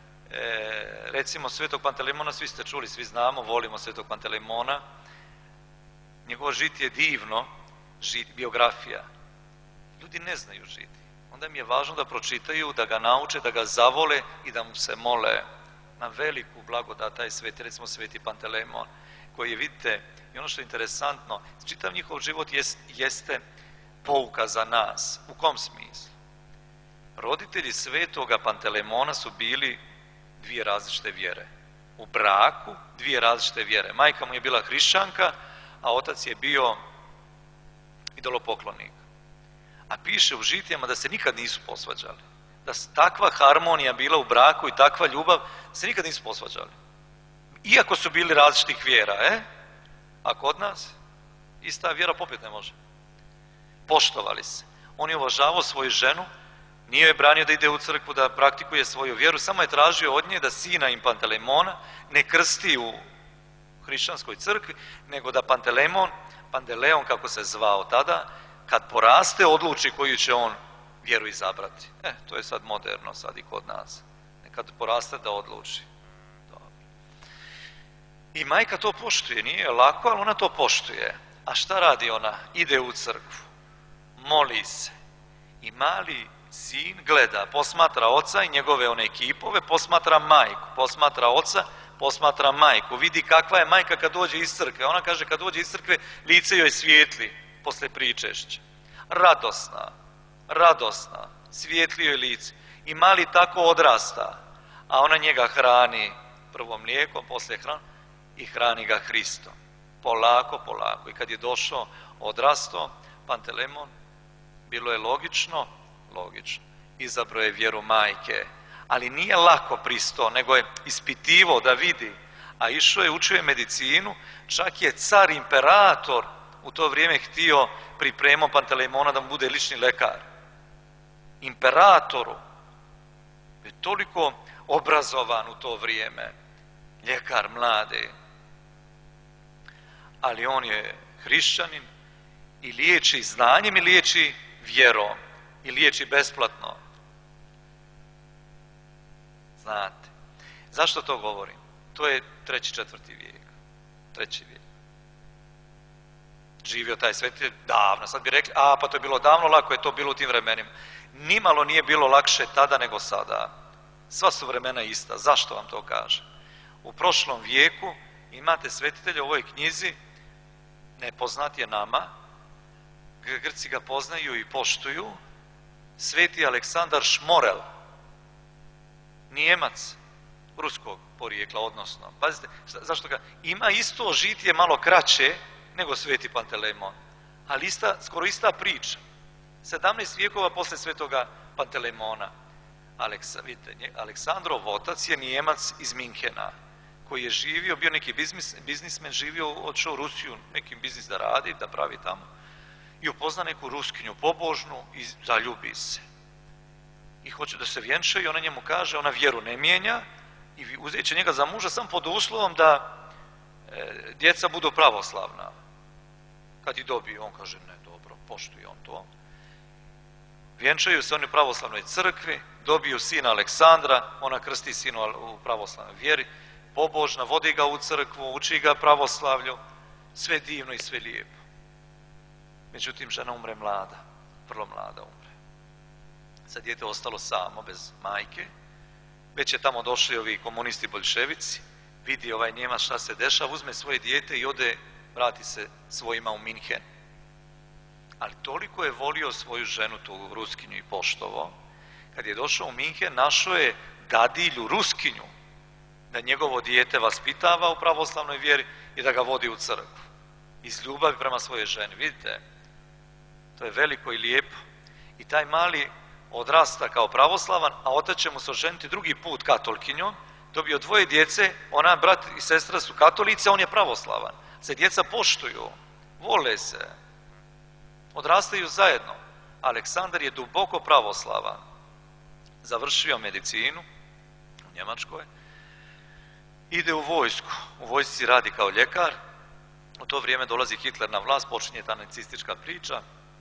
recimo Svetog Pantelemona, svi ste čuli, svi znamo, volimo Svetog Pantelemona. Njegovo žitije je divno, biografija. Ljudi ne znaju žiti. Onda mi je važno da pročitaju, da ga nauče, da ga zavole i da mu se mole na veliku blagodat taj sveti, recimo Sveti Pantelemon, koji je, vidite, i ono što je interesantno, čitav njihov život jeste pouka za nas. U kom smislu? Roditelji Svetoga Pantelemona su bili 2 različite vjere. U braku 2 različite vjere. Majka mu je bila hrišćanka, a otac je bio idolopoklonik. A piše u žitijama da se nikad nisu posvađali. Da takva harmonija bila u braku i takva ljubav, se nikad nisu posvađali. Iako su bili različitih vjera, a kod nas ista vjera popet ne može. Poštovali se. On je uvažavao svoju ženu, nije je branio da ide u crkvu, da praktikuje svoju vjeru, samo je tražio od nje da sina im Pantelemona ne krsti u hrišćanskoj crkvi, nego da Panteleon kako se zvao tada, kad poraste odluči koju će on vjeru izabrati. To je sad moderno, sad i kod nas. Kad poraste da odluči. Dobro. I majka to poštuje, nije lako, ali ona to poštuje. A šta radi ona? Ide u crkvu, moli se i mali sin gleda, posmatra oca i njegove one kipove, posmatra majku, posmatra oca, posmatra majku, vidi kakva je majka kad dođe iz crkve. Ona kaže kad dođe iz crkve lice joj svijetli posle pričešća. Radosna, svijetli joj lice. I mali tako odrasta, a ona njega hrani prvo mlijekom, posle hranom i hrani ga Hristom. Polako. I kad je došao, odrastao, Pantelemon, bilo je logično, izabrao je vjeru majke, ali nije lako pristao, nego je ispitivao da vidi, a išao je, učio je medicinu, čak je car imperator u to vrijeme htio pripremao Pantelemona da mu bude lični lekar. Imperatoru je toliko obrazovan u to vrijeme, ljekar mlade, ali on je hrišćanin i liječi znanjem i liječi vjerom i liječi besplatno. Znate, zašto to govorim? To je 3. 4. vijek. 3. vijek. Živio taj svetitelj davno. Sad bi rekli, pa to je bilo davno, lako je to bilo u tim vremenima. Nimalo nije bilo lakše tada nego sada. Sva su vremena ista. Zašto vam to kažem? U prošlom vijeku imate svetitelje u ovoj knjizi, nepoznat je nama, Grci ga poznaju i poštuju, Sveti Aleksandar Šmorel, Nijemac, ruskog porijekla, odnosno. Pazite, zašto ga? Ima isto žitije malo kraće nego Sveti Pantelemon, ali skoro ista priča. 17 vijekova posle Svetoga Pantelemona. Aleksandrov otac je Nijemac iz Minhena, koji je živio, bio neki biznismen, živio, odšao u Rusiju, nekim biznis da radi, da pravi tamo. I upozna neku Ruskinju pobožnu i zaljubi se. i hoće da se vjenčaju i ona njemu kaže, ona vjeru ne mijenja i uzet će njega za muža samo pod uslovom da djeca budu pravoslavna. Kad ih dobije, on kaže ne, dobro, poštuje on to. Vjenčaju se oni u pravoslavnoj crkvi, dobiju sina Aleksandra, ona krsti sinu u pravoslavnoj vjeri, pobožna, vodi ga u crkvu, uči ga pravoslavlju, sve divno i sve lijepo. Međutim, žena umre mlada, vrlo mlada umre. Sad dijete ostalo samo, bez majke, već je tamo došli ovi komunisti boljševici, vidi ovaj Njemac šta se dešava, uzme svoje dijete i ode, vrati se svojima u Minhen. Ali toliko je volio svoju ženu, tu Ruskinju, i poštovao, kad je došao u Minhen, našao je dadilju Ruskinju, da njegovo dijete vaspitava u pravoslavnoj vjeri i da ga vodi u crkvu. Iz ljubavi prema svojoj ženi. Vidite, to je veliko i lijepo. I taj mali odrasta kao pravoslavan, a otac će mu se oženiti drugi put katolkinjom, dobio 2 djece, ona, brat i sestra su katolice, on je pravoslavan. Se djeca poštuju, vole se, odrastaju zajedno. Aleksandar je duboko pravoslavan. Završio medicinu u Njemačkoj, ide u vojsku. U vojsci radi kao ljekar. U to vrijeme dolazi Hitler na vlast, počinje ta nacistička priča.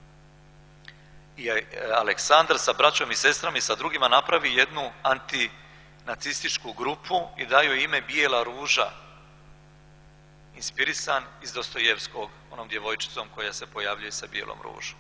I Aleksandar sa braćom i sestrama i sa drugima napravi jednu antinacističku grupu i daju ime Bijela ruža, inspirisan iz Dostojevskog, onom djevojčicom koja se pojavljuje sa bijelom ružom.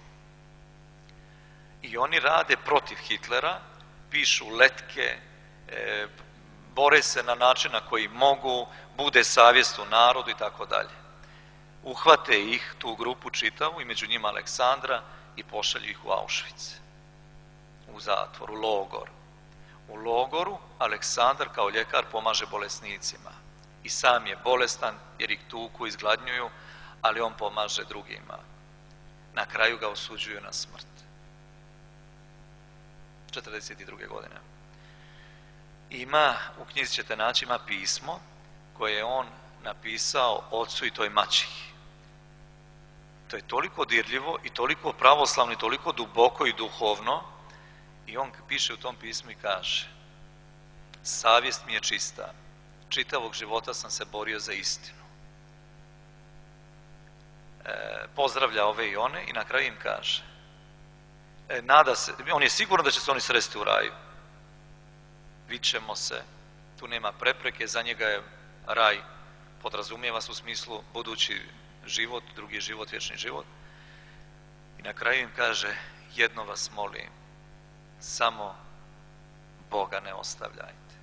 I oni rade protiv Hitlera, pišu letke, bore se na način na koji mogu, bude savjest u narodu i tako dalje. Uhvate ih, tu grupu čitavu, i među njima Aleksandra, i pošalju ih u Auschwitz, u zatvor, u logor. U logoru Aleksandar kao ljekar pomaže bolesnicima i sam je bolestan jer ih tuku, izgladnjuju, ali on pomaže drugima. Na kraju ga osuđuju na smrt. 42. godine. Ima, u knjizi ćete naći, ima pismo koje je on napisao ocu i toj maćihi. To je toliko dirljivo i toliko pravoslavno i toliko duboko i duhovno, i on piše u tom pismu i kaže: savjest mi je čista, čitavog života sam se borio za istinu. Pozdravlja ove i one i na kraju im kaže, nada se, on je siguran da će se oni sresti u raju. Vićemo se, tu nema prepreke, za njega je raj, podrazumijeva se u smislu budući život, drugi život, vječni život. I na kraju im kaže, jedno vas molim, samo Boga ne ostavljajte.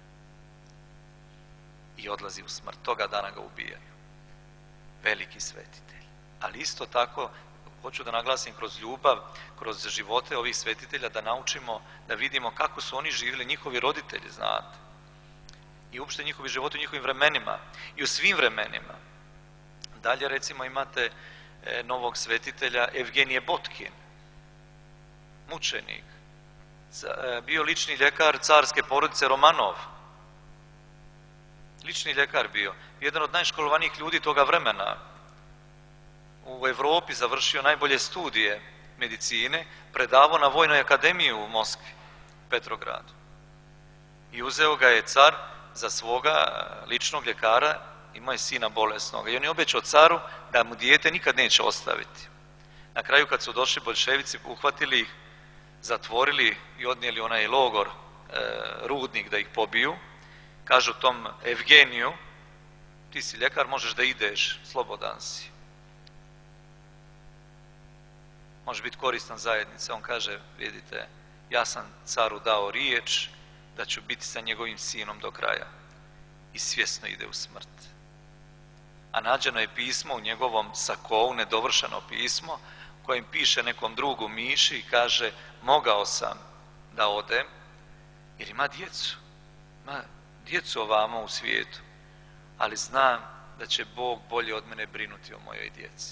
I odlazi u smrt. Toga dana ga ubijaju. Veliki svetitelj. Ali isto tako, hoću da naglasim, kroz ljubav, kroz živote ovih svetitelja, da naučimo, da vidimo kako su oni živjeli, njihovi roditelji, znate. I uopšte njihovi životi u njihovim vremenima. I u svim vremenima. Dalje, recimo, imate novog svetitelja Evgenije Botkin, mučenik, bio lični ljekar carske porodice Romanov. Lični ljekar bio. Jedan od najškolovanijih ljudi toga vremena. U Evropi završio najbolje studije medicine, predavao na Vojnoj akademiji u Moskvi, Petrogradu. I uzeo ga je car za svoga ličnog ljekara, imao je sina bolesnog. I on je obećao caru da mu dijete nikad neće ostaviti. Na kraju, kad su došli boljševici, uhvatili ih, zatvorili i odnijeli onaj logor, rudnik, da ih pobiju, kažu tom Evgeniju, ti si ljekar, možeš da ideš, slobodan si. Može biti koristan zajednice. On kaže, vidite, ja sam caru dao riječ da ću biti sa njegovim sinom do kraja. I svjesno ide u smrt. A nađeno je pismo u njegovom sakou, nedovršeno pismo, kojim piše nekom drugu Miši i kaže, mogao sam da odem, jer ima djecu. Ima djecu ovamo u svijetu, ali znam da će Bog bolje od mene brinuti o mojoj djeci.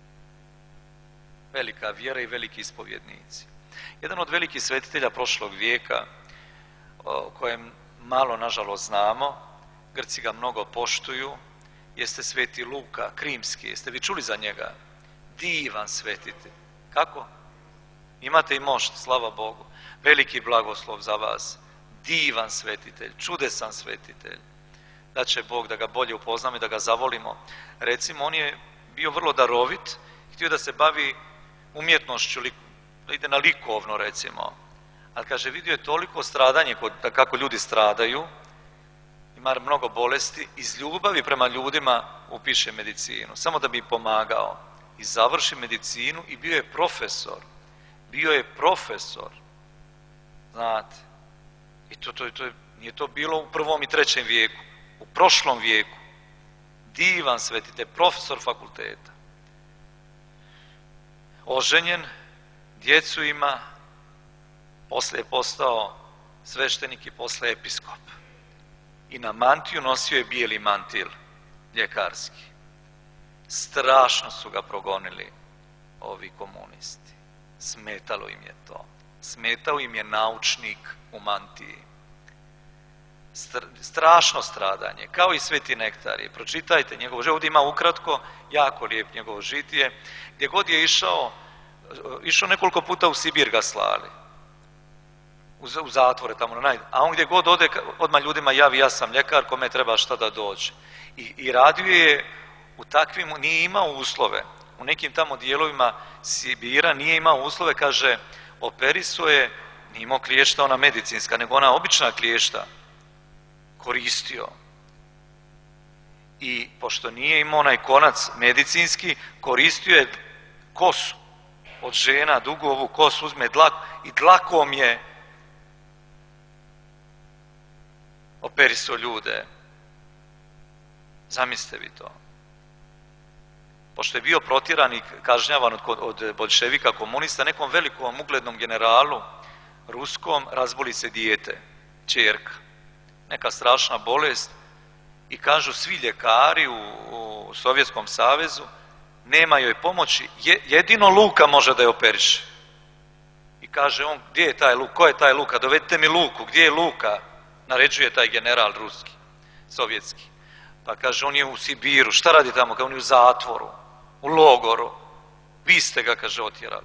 Velika vjera i veliki ispovjednici. Jedan od velikih svetitelja prošlog vijeka, o kojem malo nažalost znamo, Grci ga mnogo poštuju, jeste sveti Luka, Krimski. Jeste vi čuli za njega? Divan svetitelj. Kako? Imate i možete, slava Bogu. Veliki blagoslov za vas. Divan svetitelj, čudesan svetitelj. Da će Bog da ga bolje upoznamo i da ga zavolimo. Recimo, on je bio vrlo darovit, htio da se bavi umjetnošću, da ide na likovno, recimo. Ali kaže, vidio je toliko stradanje, kako ljudi stradaju, ima mnogo bolesti, iz ljubavi prema ljudima upiše medicinu, samo da bi pomagao. I završi medicinu i bio je profesor. Bio je profesor. Znate. I nije to bilo u 1. i 3. vijeku. U prošlom vijeku. Divan svetitelj, profesor fakulteta. Oženjen, djecu ima, poslije je postao sveštenik i poslije episkop. I na mantiju nosio je bijeli mantil, ljekarski. Strašno su ga progonili ovi komunisti. Smetalo im je to. Smetao im je naučnik u mantiji. Strašno stradanje, kao i Sveti Nektarije. Pročitajte njegovo žitije, ovdje ima ukratko, jako lijep njegovo žitije. Gdje god je išao nekoliko puta u Sibir ga slali. U zatvore tamo, a on gdje god ode, odmah ljudima javi, ja sam ljekar, kome treba šta da dođe. I radio je u takvim, nije imao uslove. U nekim tamo dijelovima Sibira nije imao uslove, kaže, operisuje, nije imao kliješta ona medicinska, nego ona obična kliješta, koristio. I pošto nije imao onaj konac medicinski, koristio je kosu od žena, dugu ovu kosu, uzme dlaku i dlakom je operisao ljude. Zamislite vi to. Pošto je bio protjeran i kažnjavan od boljševika komunista, nekom velikom uglednom generalu ruskom razboli se dijete, ćerka. Neka strašna bolest i kažu svi ljekari u Sovjetskom savezu, nema joj pomoći, jedino Luka može da je operiše. I kaže on, gdje je taj Luka, ko je taj Luka, dovedite mi Luku, gdje je Luka, naređuje taj general ruski, sovjetski. Pa kaže, on je u Sibiru, šta radi tamo, kao on je u zatvoru, u logoru, vi ste ga, kaže, otjerali.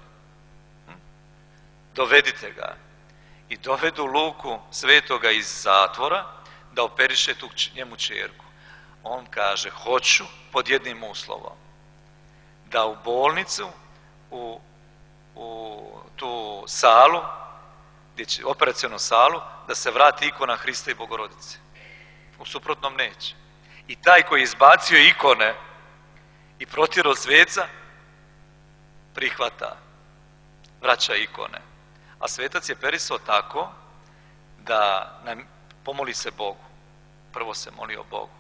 Dovedite ga. I dovedu Luku svetoga iz zatvora da operiše tu njemu ćerku. On kaže, hoću pod jednim uslovom, da u bolnicu, u tu salu, operacionu salu, da se vrati ikona Hrista i Bogorodice. U suprotnom neće. I taj koji je izbacio ikone i protjerao sveca, prihvata, vraća ikone. A svetac je perisao tako da pomoli se Bogu. Prvo se molio Bogu.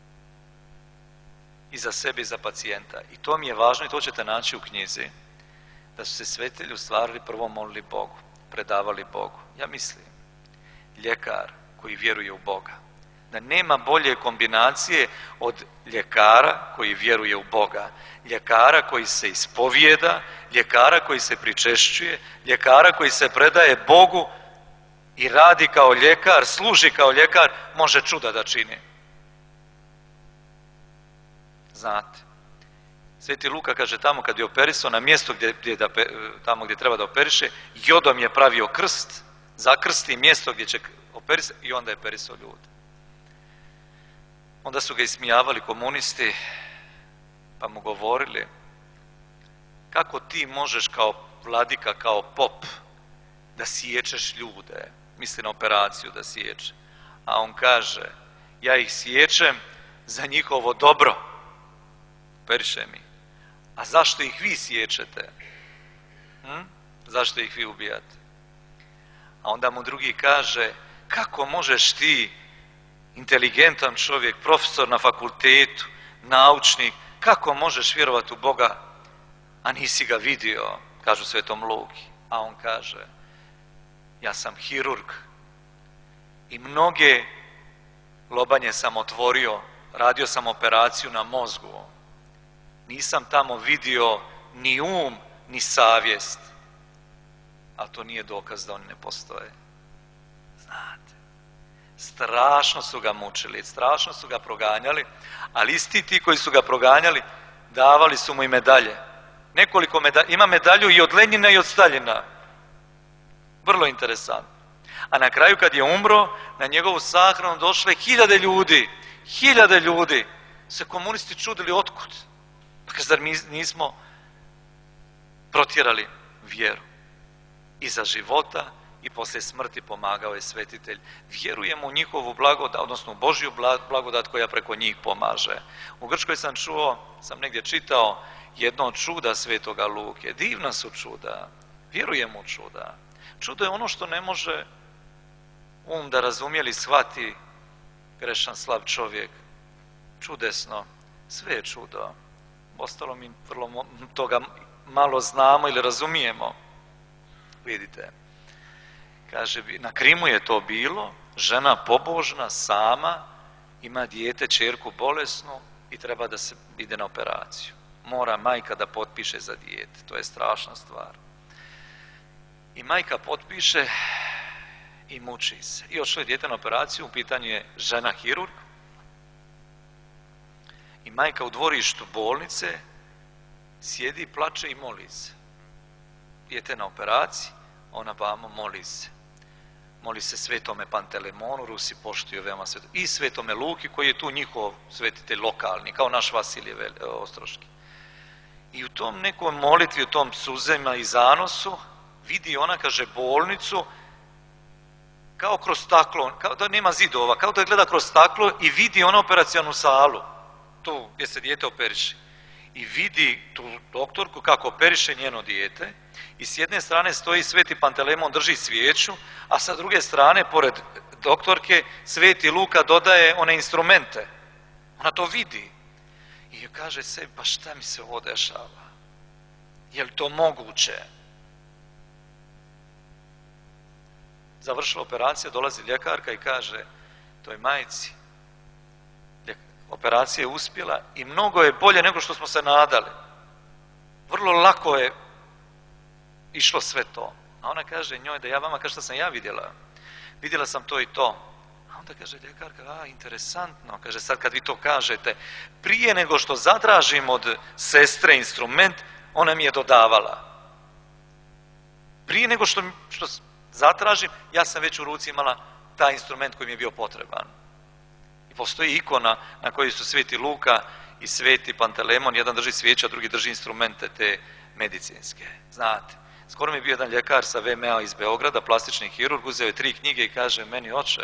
I za sebe i za pacijenta. I to mi je važno i to ćete naći u knjizi. Da su se svetitelji u stvari prvo molili Bogu, predavali Bogu. Ja mislim, ljekar koji vjeruje u Boga, da nema bolje kombinacije od ljekara koji vjeruje u Boga, ljekara koji se ispovijeda, ljekara koji se pričešćuje, ljekara koji se predaje Bogu i radi kao ljekar, služi kao ljekar, može čuda da čini. Znate, Sveti Luka kaže tamo kad je operisao na mjestu tamo gdje treba da operiše, jodom je pravio krst, zakrsti mjesto gdje će operisati i onda je perisao ljude. Onda su ga ismijavali komunisti, pa mu govorili, kako ti možeš kao vladika, kao pop, da siječeš ljude, misli na operaciju da siječe. A on kaže, ja ih siječem za njihovo dobro, operiše mi. A zašto ih vi siječete? Zašto ih vi ubijate? A onda mu drugi kaže, kako možeš ti, inteligentan čovjek, profesor na fakultetu, naučnik, kako možeš vjerovati u Boga, a nisi ga vidio, kažu Svetom Luki. A on kaže, ja sam hirurg i mnoge lobanje sam otvorio, radio sam operaciju na mozgu. Nisam tamo vidio ni um, ni savjest. A to nije dokaz da oni ne postoje. Znate, strašno su ga mučili, strašno su ga proganjali, ali isti ti koji su ga proganjali, davali su mu i medalje. Nekoliko medalja, ima medalju i od Lenjina i od Staljina. Vrlo interesantno. A na kraju kad je umro, na njegovu sahranu došle hiljade ljudi. Se komunisti čudili otkud. Pa zar mi nismo protjerali vjeru? Iza života i poslije smrti pomagao je svetitelj. Vjerujemo u njihovu blagodat, odnosno u Božju blagodat koja preko njih pomaže. U Grčkoj sam negdje čitao jedno od čuda svetoga Luke. Divna su čuda. Vjerujemo u čuda. Čudo je ono što ne može da razumije ili shvati grešan, slab čovjek. Čudesno. Sve je čudo. Ostalo mi vrlo toga malo znamo ili razumijemo. Vidite. Kaže, na Krimu je to bilo, žena pobožna, sama, ima dijete, ćerku bolesnu i treba da se ide na operaciju. Mora majka da potpiše za dijete, to je strašna stvar. I majka potpiše i muči se. I odšlo je dijete na operaciju, u pitanju je žena hirurg. I majka u dvorištu bolnice sjedi, plače i moli se. Dijete na operaciji, ona bamo moli se. Moli se svetome Pantelemonu, Rusi poštuju veoma sveto. I svetome Luki koji je tu njihov svetitelj lokalni, kao naš Vasilije Ostroški. I u tom nekom molitvi, u tom suzama i zanosu, vidi ona, kaže, bolnicu kao kroz staklo, kao da nema zidova, kao da gleda kroz staklo i vidi ona operacionu salu, tu gdje se dijete operiše. I vidi tu doktorku kako operiše njeno dijete i s jedne strane stoji sveti Pantelemon, drži svijeću, a sa druge strane, pored doktorke, sveti Luka dodaje one instrumente. Ona to vidi. I kaže sebi, pa šta mi se ovo dešava? Je li to moguće? Završila operacija, dolazi ljekarka i kaže toj majci, operacija je uspjela i mnogo je bolje nego što smo se nadali. Vrlo lako je išlo sve to. A ona kaže njoj da ja vama kažem šta sam ja vidjela. Vidjela sam to i to. A onda kaže ljekarka, interesantno. Kaže, sad kad vi to kažete, prije nego što zatražim od sestre instrument, ona mi je dodavala. Prije nego što zatražim, ja sam već u ruci imala taj instrument koji mi je bio potreban. I postoji ikona na kojoj su sveti Luka i sveti Pantelemon, jedan drži svijeća, drugi drži instrumente te medicinske. Znate, skoro mi je bio jedan ljekar sa VMA iz Beograda, plastični hirurg, uzeo je 3 knjige i kaže meni, oče,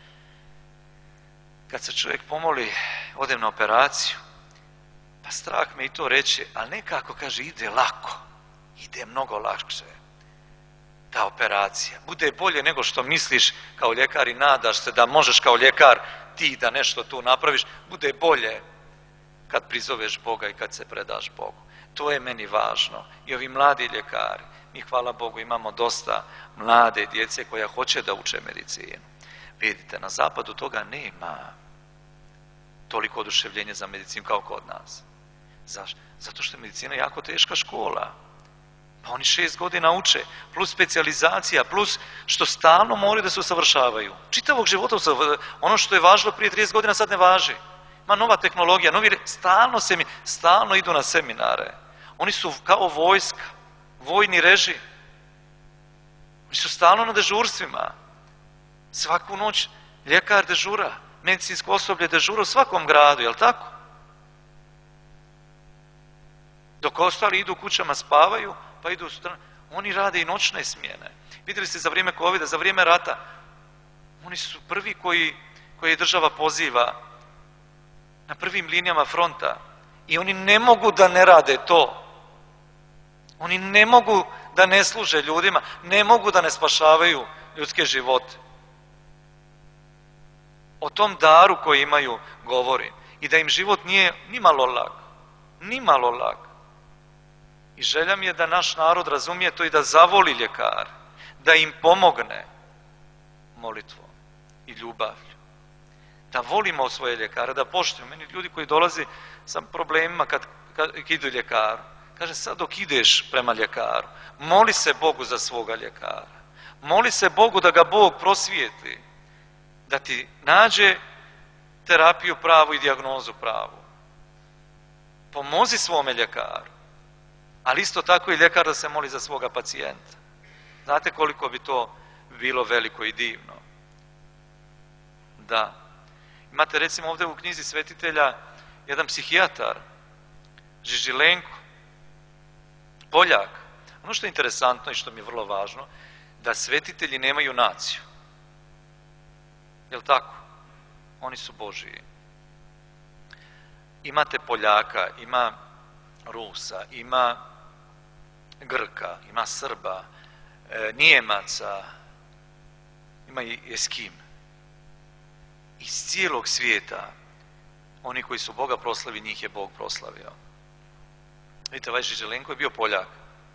kad se čovjek pomoli, odem na operaciju, pa strah me i to reći, ali nekako, kaže, ide lako, ide mnogo lakše. Ta operacija bude bolje nego što misliš kao ljekar i nadaš se da možeš kao ljekar ti da nešto tu napraviš, bude bolje kad prizoveš Boga i kad se predaš Bogu. To je meni važno. I ovi mladi ljekari, mi hvala Bogu imamo dosta mlade djece koja hoće da uče medicinu. Vidite, na zapadu toga nema toliko oduševljenja za medicinu kao kod nas. Zašto? Zato što je medicina jako teška škola. Pa oni 6 godina uče, plus specijalizacija, plus što stalno moraju da se usavršavaju. Čitavog života ono što je važilo prije 30 godina sad ne važi. Ima nova tehnologija, stalno idu na seminare. Oni su kao vojska, vojni režim. Oni su stalno na dežurstvima. Svaku noć ljekar dežura, medicinsko osoblje dežura u svakom gradu, jel tako? Dok ostali idu kućama, spavaju, pa idu oni rade i noćne smjene. Vidjeli ste za vrijeme covida, za vrijeme rata, oni su prvi koji država poziva na prvim linijama fronta i oni ne mogu da ne rade to. Oni ne mogu da ne služe ljudima, ne mogu da ne spašavaju ljudske živote. O tom daru koji imaju govorim i da im život nije ni malo lag. I želja mi je da naš narod razumije to i da zavoli ljekar, da im pomogne molitvom i ljubavlju. Da volimo svoje ljekare, da poštujemo. Meni ljudi koji dolazi sa problemima kad idu ljekaru, kaže sad dok ideš prema ljekaru, moli se Bogu za svoga ljekara. Moli se Bogu da ga Bog prosvijeti, da ti nađe terapiju pravu i dijagnozu pravu. Pomozi svome ljekaru. Ali isto tako i ljekar da se moli za svoga pacijenta. Znate koliko bi to bilo veliko i divno? Da. Imate recimo ovdje u knjizi svetitelja jedan psihijatar, Žižilenko, Poljak. Ono što je interesantno i što mi je vrlo važno, da svetitelji nemaju naciju. Jel' tako? Oni su Božiji. Imate Poljaka, ima Rusa, ima Grka, ima Srba, Nijemaca, ima i Eskim. Iz cijelog svijeta, oni koji su Boga proslavili, njih je Bog proslavio. Vidite, ovaj Žižilenko je bio Poljak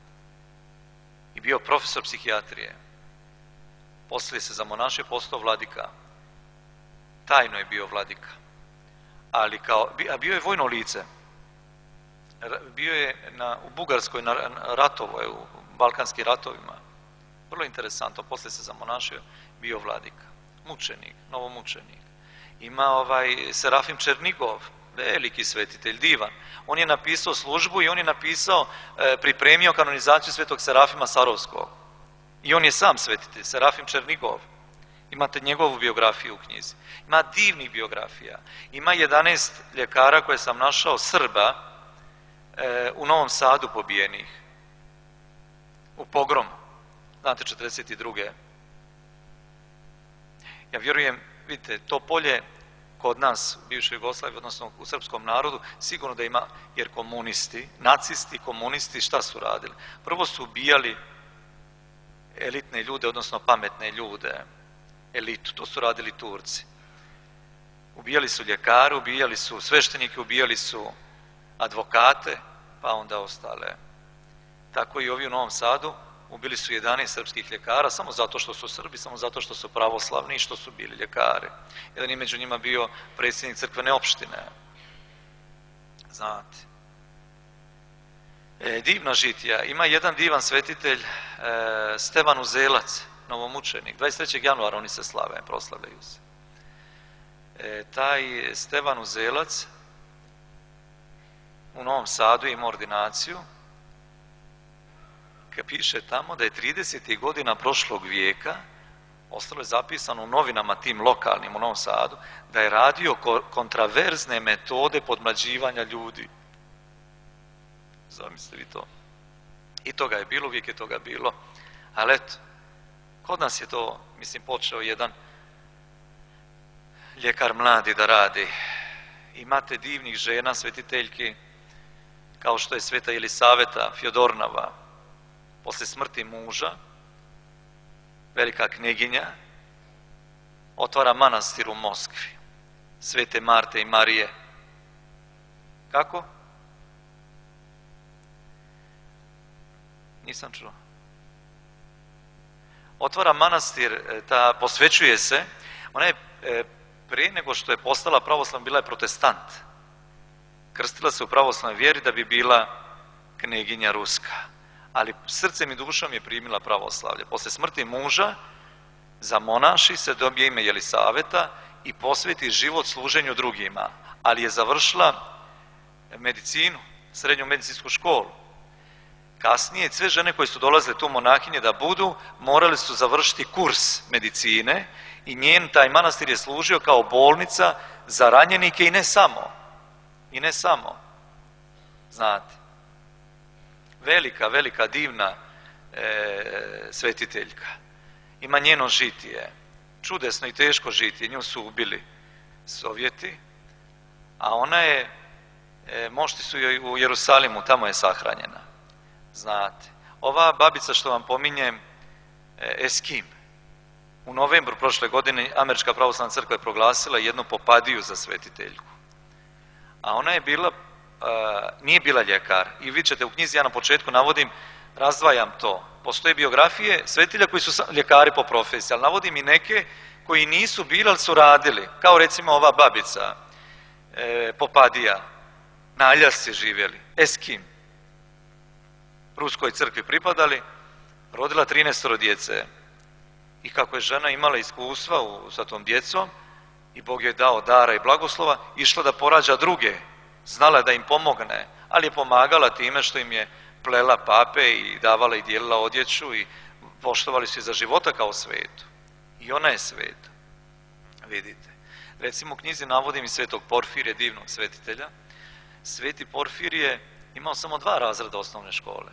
i bio profesor psihijatrije. Poslije se zamonašio, postao vladika. Tajno je bio vladika. A bio je vojno lice. Bio je u Bugarskoj na ratovo, u balkanskim ratovima. Vrlo interesantno. Poslije se zamonašio, bio vladika. Mučenik, novomučenik. Ima Serafim Černigov, veliki svetitelj, divan. On je napisao službu i on je pripremio kanonizaciju svetog Serafima Sarovskog. I on je sam svetitelj, Serafim Černigov. Imate njegovu biografiju u knjizi. Ima divnih biografija. Ima 11 ljekara koje sam našao, Srba, u Novom Sadu pobijenih. U pogromu. Znate, 42. Ja vjerujem, vidite, to polje kod nas u bivšoj Jugoslaviji, odnosno u srpskom narodu, sigurno da ima, jer komunisti, nacisti, komunisti, šta su radili? Prvo su ubijali elitne ljude, odnosno pametne ljude, elitu, to su radili Turci. Ubijali su ljekare, ubijali su sveštenike, ubijali su advokate, pa onda ostale. Tako i ovi u Novom Sadu ubili su 11 srpskih ljekara samo zato što su Srbi, samo zato što su pravoslavni i što su bili ljekari. Jedan je među njima bio predsjednik crkvene opštine. Znate. Divna žitija. Ima jedan divan svetitelj, Stevan Uzelac, novomučenik. 23. januara oni se slave, proslavljaju se. Taj Stevan Uzelac u Novom Sadu ima ordinaciju. Piše tamo da je 30. godina prošlog vijeka, ostalo je zapisano u novinama tim lokalnim u Novom Sadu, da je radio kontraverzne metode podmlađivanja ljudi. Zamislite vi to. I toga je bilo, uvijek je toga bilo. Ali eto, kod nas je to, mislim, počeo jedan ljekar mladi da radi. Imate divnih žena, svetiteljki, kao što je sveta Jelisaveta Fjodornava, posle smrti muža, velika kneginja, otvara manastir u Moskvi, Svete Marte i Marije. Kako? Nisam čuo. Otvara manastir, posvećuje se, ona je prije nego što je postala pravoslavna, bila je protestant. Krstila se u pravoslavnoj vjeri da bi bila kneginja ruska. Ali srcem i dušom je primila pravoslavlje. Posle smrti muža zamonaši se, dobije ime Jelisaveta i posveti život služenju drugima. Ali je završila medicinu, srednju medicinsku školu. Kasnije sve žene koje su dolazile tu monahinje da budu, morali su završiti kurs medicine i njen taj manastir je služio kao bolnica za ranjenike i ne samo. I ne samo. Znate. Velika, divna svetiteljka. Ima njeno žitije. Čudesno i teško žitije. Nju su ubili Sovjeti, a ona je, mošti su joj u Jerusalimu, tamo je sahranjena. Znate. Ova babica što vam pominjem, Eskim, u novembru prošle godine Američka pravoslavna crkva je proglasila jednu popadiju za svetiteljku. A ona je bila, nije bila ljekar. I vi ćete u knjizi, ja na početku navodim, razdvajam to. Postoje biografije svetitelja koji su ljekari po profesiji, ali navodim i neke koji nisu bili, ali su radili. Kao recimo ova babica, Popadija, na Aljasci živjeli, Eskim, Ruskoj crkvi pripadali, rodila 13 djece. I kako je žena imala iskustva sa tom djecom i Bog je dao dara i blagoslova, išla da porađa druge, znala da im pomogne, ali je pomagala time što im je plela pape i davala i dijelila odjeću i poštovali su je za života kao svetu. I ona je sveta. Vidite. Recimo u knjizi navodim i svetog Porfirija, divnog svetitelja. Sveti Porfirije imao samo 2 razreda osnovne škole.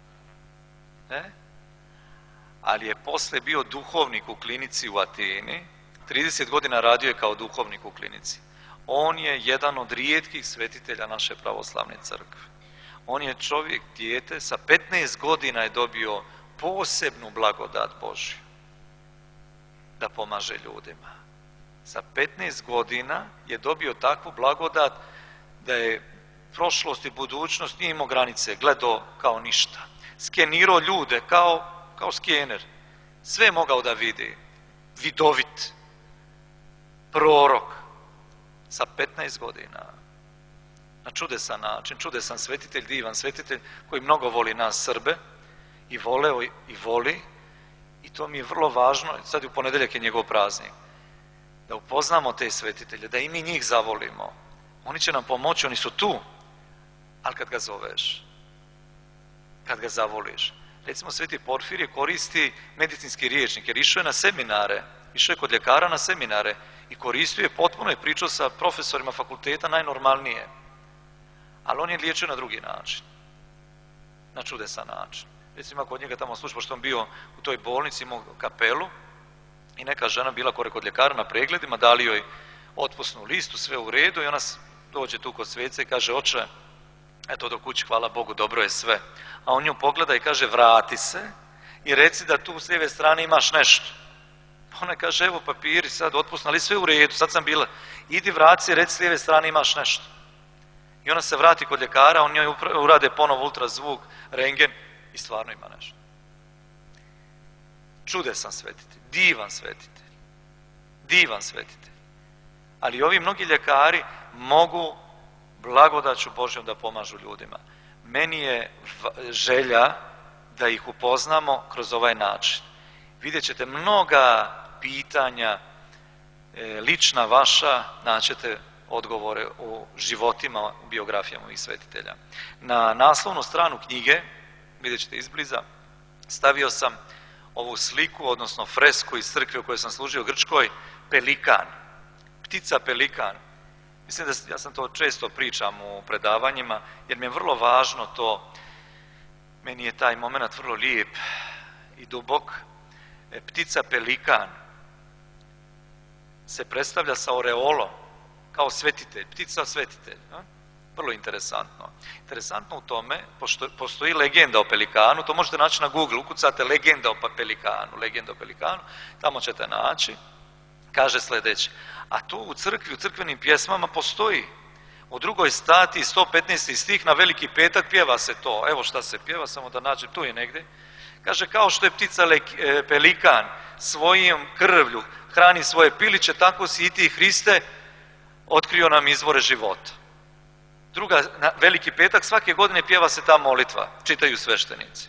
Ali je posle bio duhovnik u klinici u Ateni, 30 godina radio je kao duhovnik u klinici. On je jedan od rijetkih svetitelja naše pravoslavne crkve. On je čovjek, dijete, sa 15 godina je dobio posebnu blagodat Božju da pomaže ljudima. Sa 15 godina je dobio takvu blagodat da je prošlost i budućnost nije imao granice, gledao kao ništa. Skenirao ljude kao skener. Sve je mogao da vidi. Vidovit. Prorok. Sa 15 godina. Na čudesan način. Čudesan svetitelj, divan svetitelj koji mnogo voli nas Srbe i voleo i voli. I to mi je vrlo važno. Sad u ponedeljak je njegov praznik. Da upoznamo te svetitelje, da i mi njih zavolimo. Oni će nam pomoći, oni su tu. Ali kad ga zoveš, kad ga zavoliš. Recimo, sveti Porfirije koristi medicinski rječnik, jer išao je na seminare, išao je kod ljekara na seminare i koristio je potpuno i pričao sa profesorima fakulteta najnormalnije. Ali on je liječio na drugi način, na čudesan način. Recimo, kod njega tamo sluša, pošto on bio u toj bolnici, imao kapelu i neka žena bila kod ljekara na pregledima, dali joj otpusnu listu, sve u redu i ona dođe tu kod sveca i kaže, oče, eto do kući, hvala Bogu, dobro je sve. A on nju pogleda i kaže, vrati se i reci da tu s lijeve strane imaš nešto. Ona kaže, evo papiri sad otpusna, ali sve u redu, sad sam bila. Idi vrati se i reci s lijeve strane imaš nešto. I ona se vrati kod ljekara, on njoj urade ponovo ultrazvuk, rentgen i stvarno ima nešto. Čudesan svetitelj, divan svetitelj, divan svetitelj. Ali ovi mnogi ljekari mogu blagodaću Božjom da pomažu ljudima. Meni je želja da ih upoznamo kroz ovaj način. Vidjet ćete mnoga pitanja, lična vaša, naćete odgovore u životima, u biografijama ovih svetitelja. Na naslovnu stranu knjige, vidjet ćete izbliza, stavio sam ovu sliku, odnosno fresku iz crkve u kojoj sam služio u Grčkoj, pelikan, ptica pelikan. Mislim da ja sam to često pričam u predavanjima, jer mi je vrlo važno to, meni je taj moment vrlo lijep i dubok. Ptica pelikan se predstavlja sa oreolom, kao svetitelj, ptica svetitelj. Vrlo interesantno. Interesantno u tome, postoji legenda o pelikanu, to možete naći na Google, ukucate legenda o pelikanu, tamo ćete naći, kaže sljedeće. A to u crkvi, u crkvenim pjesmama postoji. U 2. stati, 115. stih, na Veliki petak pjeva se to. Evo šta se pjeva, samo da nađem, tu je negdje. Kaže, kao što je ptica pelikan svojim krvlju hrani svoje piliće, tako si i ti, Hriste, otkrio nam izvore života. Na Veliki petak svake godine pjeva se ta molitva, čitaju sveštenici.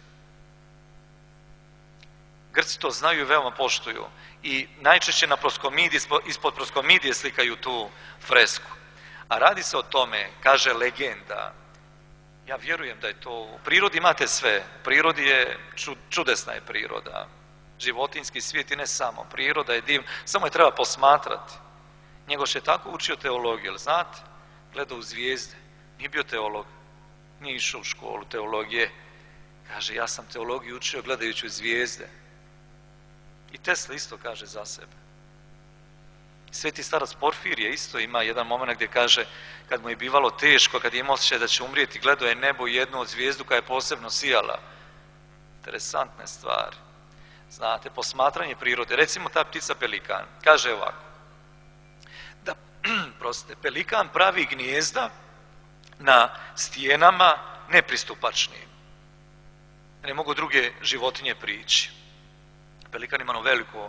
Grci to znaju i veoma poštuju. I najčešće na proskomidiji, ispod proskomidije slikaju tu fresku. A radi se o tome, kaže legenda, ja vjerujem da je to, u prirodi imate sve, u prirodi je, čudesna je priroda, životinjski svijet i ne samo, priroda je divna, samo je treba posmatrati. Njegoš je tako učio teologiju, jel znate? Gledao u zvijezde, nije bio teolog, nije išao u školu teologije, kaže ja sam teologiju učio gledajući u zvijezde. I Tesla isto kaže za sebe. Sveti starac Porfirije isto ima jedan moment gdje kaže, kad mu je bivalo teško, kad je imao osjećaj da će umrijeti, gledao je nebo i jednu od zvijezdu koja je posebno sijala. Interesantne stvari. Znate, posmatranje prirode. Recimo ta ptica pelikan. Kaže ovako. Da, pelikan pravi gnijezda na stijenama nepristupačnim. Ne mogu druge životinje prići. Pelikan ima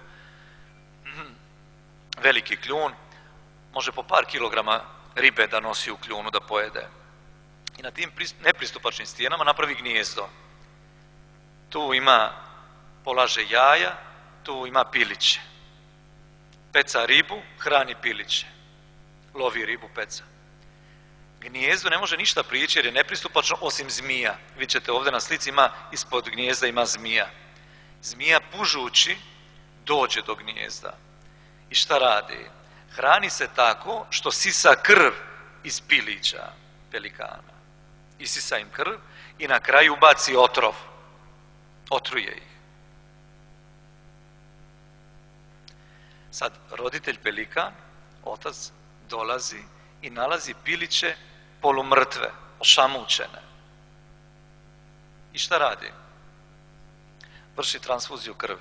veliki kljun, može po par kilograma ribe da nosi u kljunu da pojede. I na tim nepristupačnim stijenama napravi gnijezdo. Tu polaže jaja, tu ima piliće. Peca ribu, hrani piliće. Lovi ribu, peca. Gnijezdo ne može ništa prići jer je nepristupačno osim zmija. Vi ćete ovdje na slici ispod gnijezda ima zmija. Zmija pužući dođe do gnijezda. I šta radi? Hrani se tako što sisa krv iz pilića pelikana. Isisa im krv i na kraju ubaci otrov. Otruje ih. Sad, roditelj pelikan, otac, dolazi i nalazi piliće polumrtve, ošamućene. I šta radi? Vrši transfuziju krvi.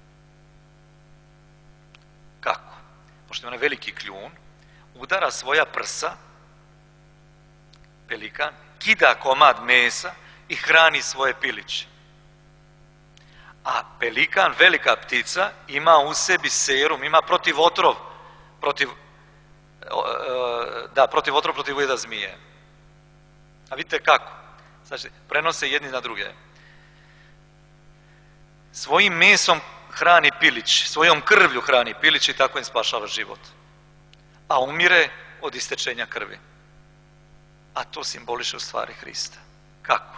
Kako? Pošto ima veliki kljun, udara svoja prsa, pelikan, kida komad mesa i hrani svoje piliće. A pelikan, velika ptica, ima u sebi serum, ima protiv otrov, protiv ujeda zmije. A vidite kako? Znači, prenose jedni na druge. Svojim mesom hrani pilić, svojom krvlju hrani pilić i tako im spašava život. A umire od istečenja krvi. A to simboliše u stvari Hrista. Kako?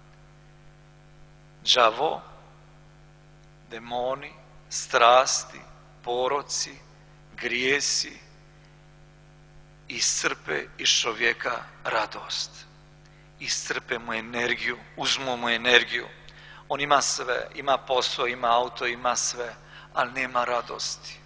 Đavo, demoni, strasti, poroci, grijesi iscrpe iz čovjeka radost. Iscrpe mu energiju, uzmu mu energiju. On ima sve, ima posao, ima auto, ima sve, ali nema radosti.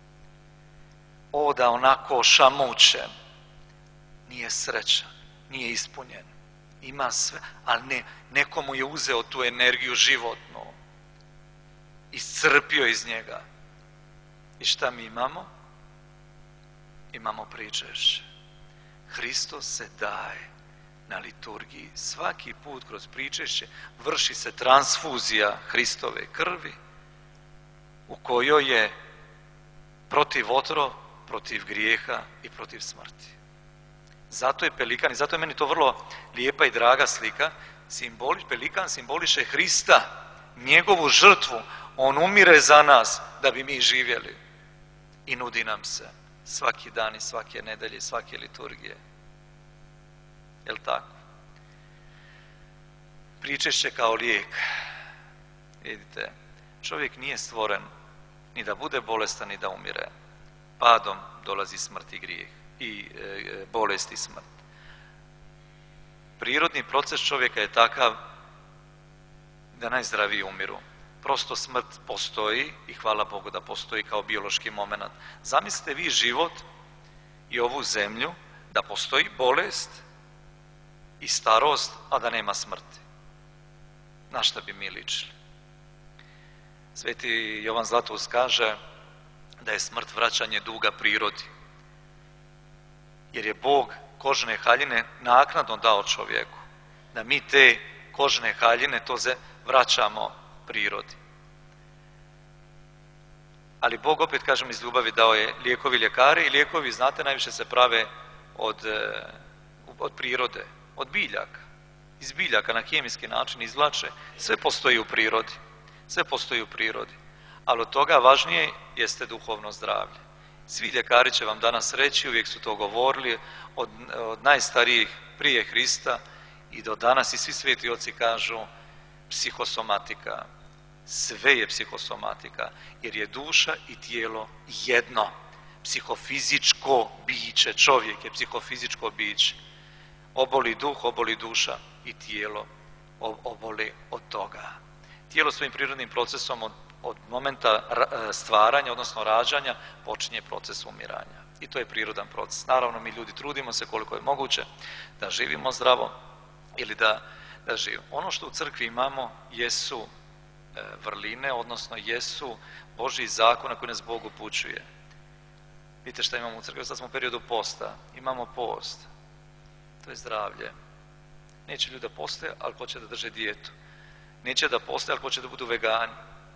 Oda onako ošamućen, nije srećan, nije ispunjen. Ima sve, ali nekomu je uzeo tu energiju životnu. Iscrpio iz njega. I šta mi imamo? Imamo pričešće. Hristos se daje na liturgiji. Svaki put kroz pričešće vrši se transfuzija Hristove krvi u kojoj je protiv otrov, protiv grijeha i protiv smrti. Zato je pelikan, i zato je meni to vrlo lijepa i draga slika, pelikan simboliše Hrista, njegovu žrtvu. On umire za nas da bi mi živjeli i nudi nam se svaki dan i svake nedelje, svake liturgije. Jel' tako? Pričešće kao lijek. Vidite, čovjek nije stvoren ni da bude bolestan ni da umire. Padom dolazi smrt i grijeh i bolest i smrt. Prirodni proces čovjeka je takav da najzdraviji umiru. Prosto smrt postoji i hvala Bogu da postoji kao biološki moment. Zamislite vi život i ovu zemlju da postoji bolest i starost, a da nema smrti. Na šta bi mi ličili? Sveti Jovan Zlatoust kaže da je smrt vraćanje duga prirodi. Jer je Bog kožne haljine naknadno dao čovjeku. Da mi te kožne haljine to vraćamo prirodi. Ali Bog, opet kažem, iz ljubavi dao je lijekovi ljekare i lijekovi, znate, najviše se prave od prirode, od biljaka. Iz biljaka na kemijski način izvlače. Sve postoji u prirodi. Sve postoji u prirodi. Ali od toga važnije jeste duhovno zdravlje. Svi ljekari će vam danas reći, uvijek su to govorili, od najstarijih prije Hrista i do danas, i svi sveti oci kažu psihosomatika. Sve je psihosomatika, jer je duša i tijelo jedno. Psihofizičko biće, čovjek je psihofizičko biće. Oboli duh, oboli duša i tijelo oboli od toga. Tijelo svojim prirodnim procesom od momenta stvaranja, odnosno rađanja, počinje proces umiranja. I to je prirodan proces. Naravno, mi ljudi trudimo se koliko je moguće da živimo zdravo ili da živimo. Ono što u crkvi imamo jesu vrline, odnosno jesu Božji zakon na koji nas Bog upućuje. Vidite šta imamo u crkvi, sad smo u periodu posta, imamo post, to je zdravlje. Neće ljudi da poste, ali hoće da drže dijetu. Neće da poste, ali hoće da budu vegani.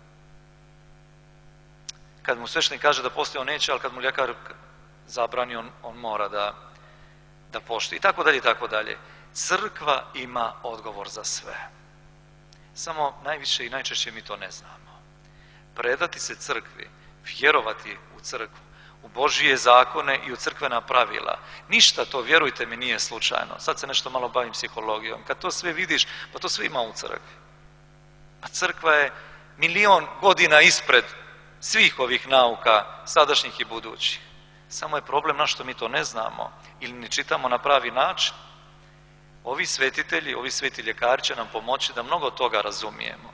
Kad mu sveštenik kaže da poste, on neće, ali kad mu ljekar zabrani, on mora da pošti. I tako dalje, i tako dalje. Crkva ima odgovor za sve. Samo najviše i najčešće mi to ne znamo. Predati se crkvi, vjerovati u crkvu, u Božije zakone i u crkvena pravila. Ništa to, vjerujte mi, nije slučajno. Sad se nešto malo bavim psihologijom. Kad to sve vidiš, pa to sve ima u crkvi. A crkva je 1.000.000 godina ispred svih ovih nauka, sadašnjih i budućih. Samo je problem na što mi to ne znamo ili ne čitamo na pravi način. Ovi svetitelji, ovi sveti ljekari će nam pomoći da mnogo toga razumijemo.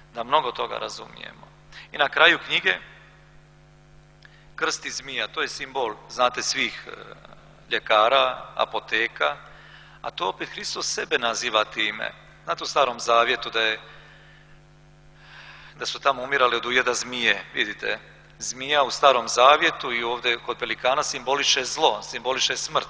I na kraju knjige krst i zmija, to je simbol, znate, svih ljekara, apoteka, a to opet Hristos sebe naziva time. Znate, u Starom Zavjetu da su tamo umirali od ujeda zmije, vidite, zmija u Starom Zavjetu i ovdje kod pelikana simboliše zlo, simboliše smrt.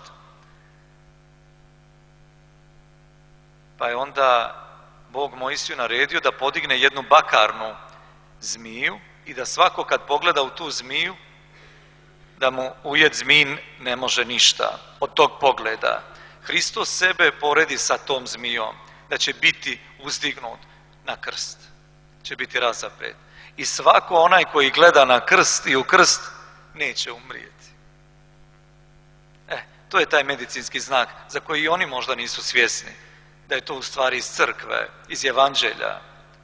Pa je onda Bog Mojsiju naredio da podigne jednu bakarnu zmiju i da svako kad pogleda u tu zmiju, da mu ujed zmij ne može ništa od tog pogleda. Hristos sebe poredi sa tom zmijom, da će biti uzdignut na krst, će biti razapet. I svako onaj koji gleda na krst i u krst neće umrijeti. To je taj medicinski znak za koji i oni možda nisu svjesni, da je to u stvari iz crkve, iz evanđelja.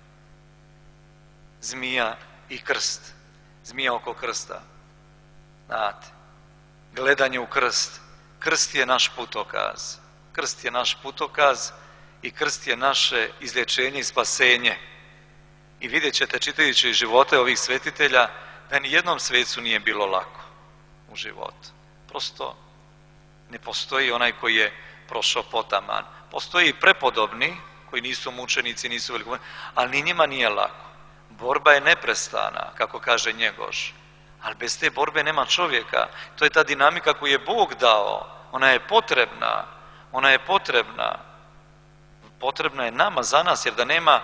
Zmija i krst, zmija oko krsta. Znate, gledanje u krst. Krst je naš putokaz. Krst je naš putokaz i krst je naše izlječenje i spasenje. I vidjet ćete, čitajući živote ovih svetitelja, da ni jednom svecu nije bilo lako u životu. Prosto ne postoji onaj koji je prošao potaman. Postoji i prepodobni, koji nisu mučenici, nisu veliki, ali ni njima nije lako. Borba je neprestana, kako kaže Njegoš. Ali bez te borbe nema čovjeka. To je ta dinamika koju je Bog dao. Ona je potrebna. Potrebna je nama, za nas, jer da nema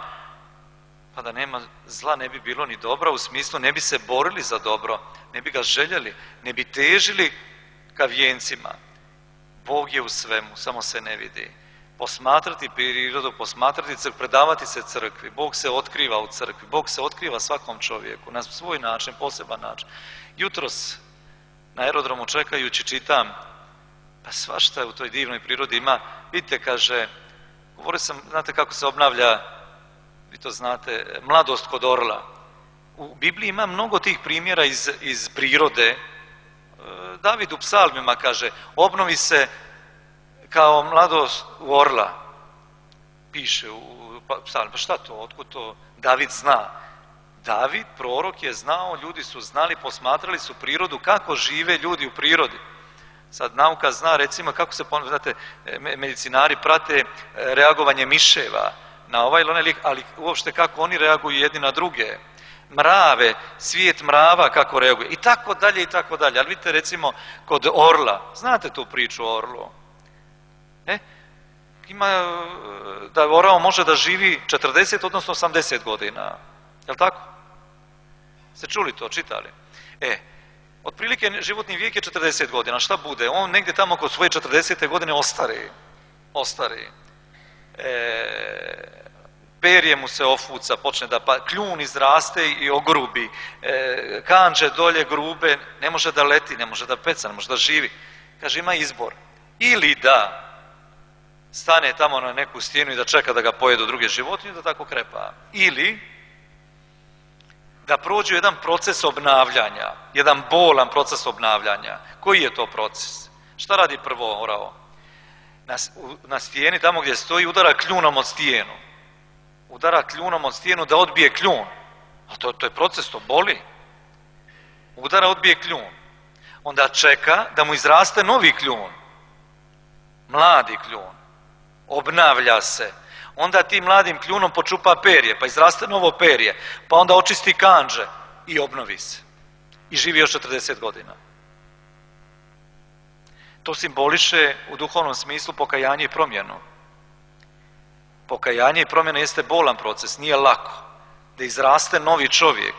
zla ne bi bilo ni dobra, u smislu ne bi se borili za dobro, ne bi ga željeli, ne bi težili ka vijencima. Bog je u svemu, samo se ne vidi. Posmatrati prirodu, posmatrati crkvu, predavati se crkvi. Bog se otkriva u crkvi, Bog se otkriva svakom čovjeku na svoj način, poseban način. Jutros na aerodromu čekajući čitam, pa svašta u toj divnoj prirodi ima. Vidite, kaže, govorio sam, znate kako se obnavlja, vi to znate, mladost kod orla. U Bibliji ima mnogo tih primjera iz prirode. David u psalmima kaže, obnovi se kao mladost u orla. Piše u psalmima. Pa šta to? Otkud to David zna? David, prorok, je znao, ljudi su znali, posmatrali su prirodu, kako žive ljudi u prirodi. Sad nauka zna, recimo, kako se, znate, medicinari prate reagovanje miševa na ovaj ili onaj lijek, ali uopšte kako oni reaguju jedni na druge. Mrave, svijet mrava kako reaguje i tako dalje. Ali vidite, recimo, kod orla, znate tu priču o orlu? Ima da orao može da živi 40, odnosno 80 godina. Jel' tako? Ste čuli to, čitali? Otprilike životni vijek je 40 godina. Šta bude? On negdje tamo kod svoje 40. godine ostari. Perje mu se ofuca, počne da kljun izraste i ogrubi. Kanđe dolje grube, ne može da leti, ne može da peca, ne može da živi. Kaže, ima izbor. Ili da stane tamo na neku stijenu i da čeka da ga pojedu druge životinje, da tako krepa. Ili da prođu jedan proces obnavljanja, jedan bolan proces obnavljanja. Koji je to proces? Šta radi prvo orao? Na stijeni, tamo gdje stoji, udara kljunom od stijenu. Udara kljunom od stijenu da odbije kljun. A to je proces, to boli. Udara, odbije kljun. Onda čeka da mu izraste novi kljun. Mladi kljun. Obnavlja se. Onda tim mladim kljunom počupa perje, pa izraste novo perje, pa onda očisti kanđe i obnovi se. I živi još 40 godina. To simboliše u duhovnom smislu pokajanje i promjenu. Pokajanje i promjena jeste bolan proces, nije lako. Da izraste novi čovjek.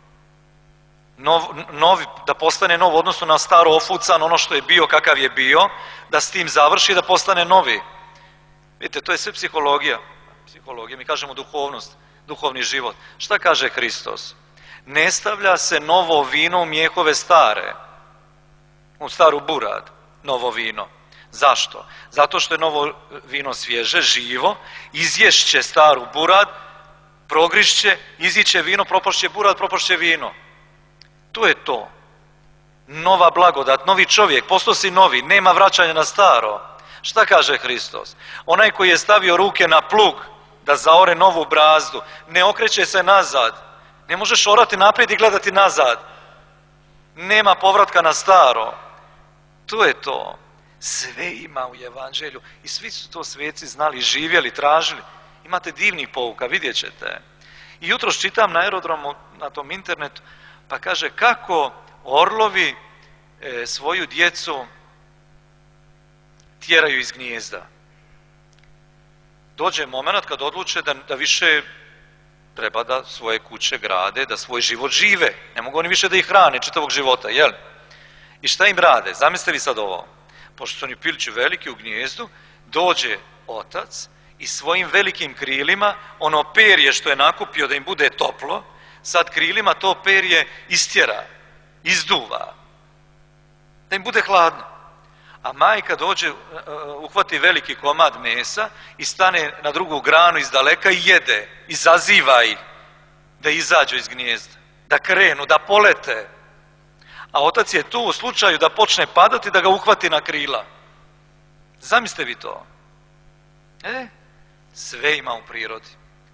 Da postane nov, odnosno na staro ofucan, ono što je bio, kakav je bio, da s tim završi, da postane novi. Vidite, to je sve psihologija. Mi kažemo duhovnost, duhovni život. Šta kaže Hristos? Ne stavlja se novo vino u mjehove stare, u staru burad, novo vino. Zašto? Zato što je novo vino svježe, živo, izješće staru burad, Progrišće, iziće vino, propašće burat, propašće vino. To je to. Nova blagodat, novi čovjek, postao si novi, nema vraćanja na staro. Šta kaže Hristos? Onaj koji je stavio ruke na plug da zaore novu brazdu, ne okreće se nazad. Ne možeš orati naprijed i gledati nazad. Nema povratka na staro. To je to. Sve ima u evanđelju i svi su to sveci znali, živjeli, tražili. Imate divnih pouka, vidjet ćete. I jutros čitam na aerodromu, na tom internetu, pa kaže kako orlovi svoju djecu tjeraju iz gnijezda. Dođe moment kad odluče da više treba da svoje kuće grade, da svoj život žive. Ne mogu oni više da ih hrane čitavog života, jel? I šta im rade? Zamislite vi sad ovo. Pošto su oni pilići veliki u gnijezdu, dođe otac i svojim velikim krilima, ono perje što je nakupio da im bude toplo, sad krilima to perje istjera, izduva, da im bude hladno. A majka dođe, uhvati veliki komad mesa i stane na drugu granu iz daleka i jede, izaziva ih da izađu iz gnijezda, da krenu, da polete. A otac je tu u slučaju da počne padati, da ga uhvati na krila. Zamislite vi to. Sve ima u prirodi.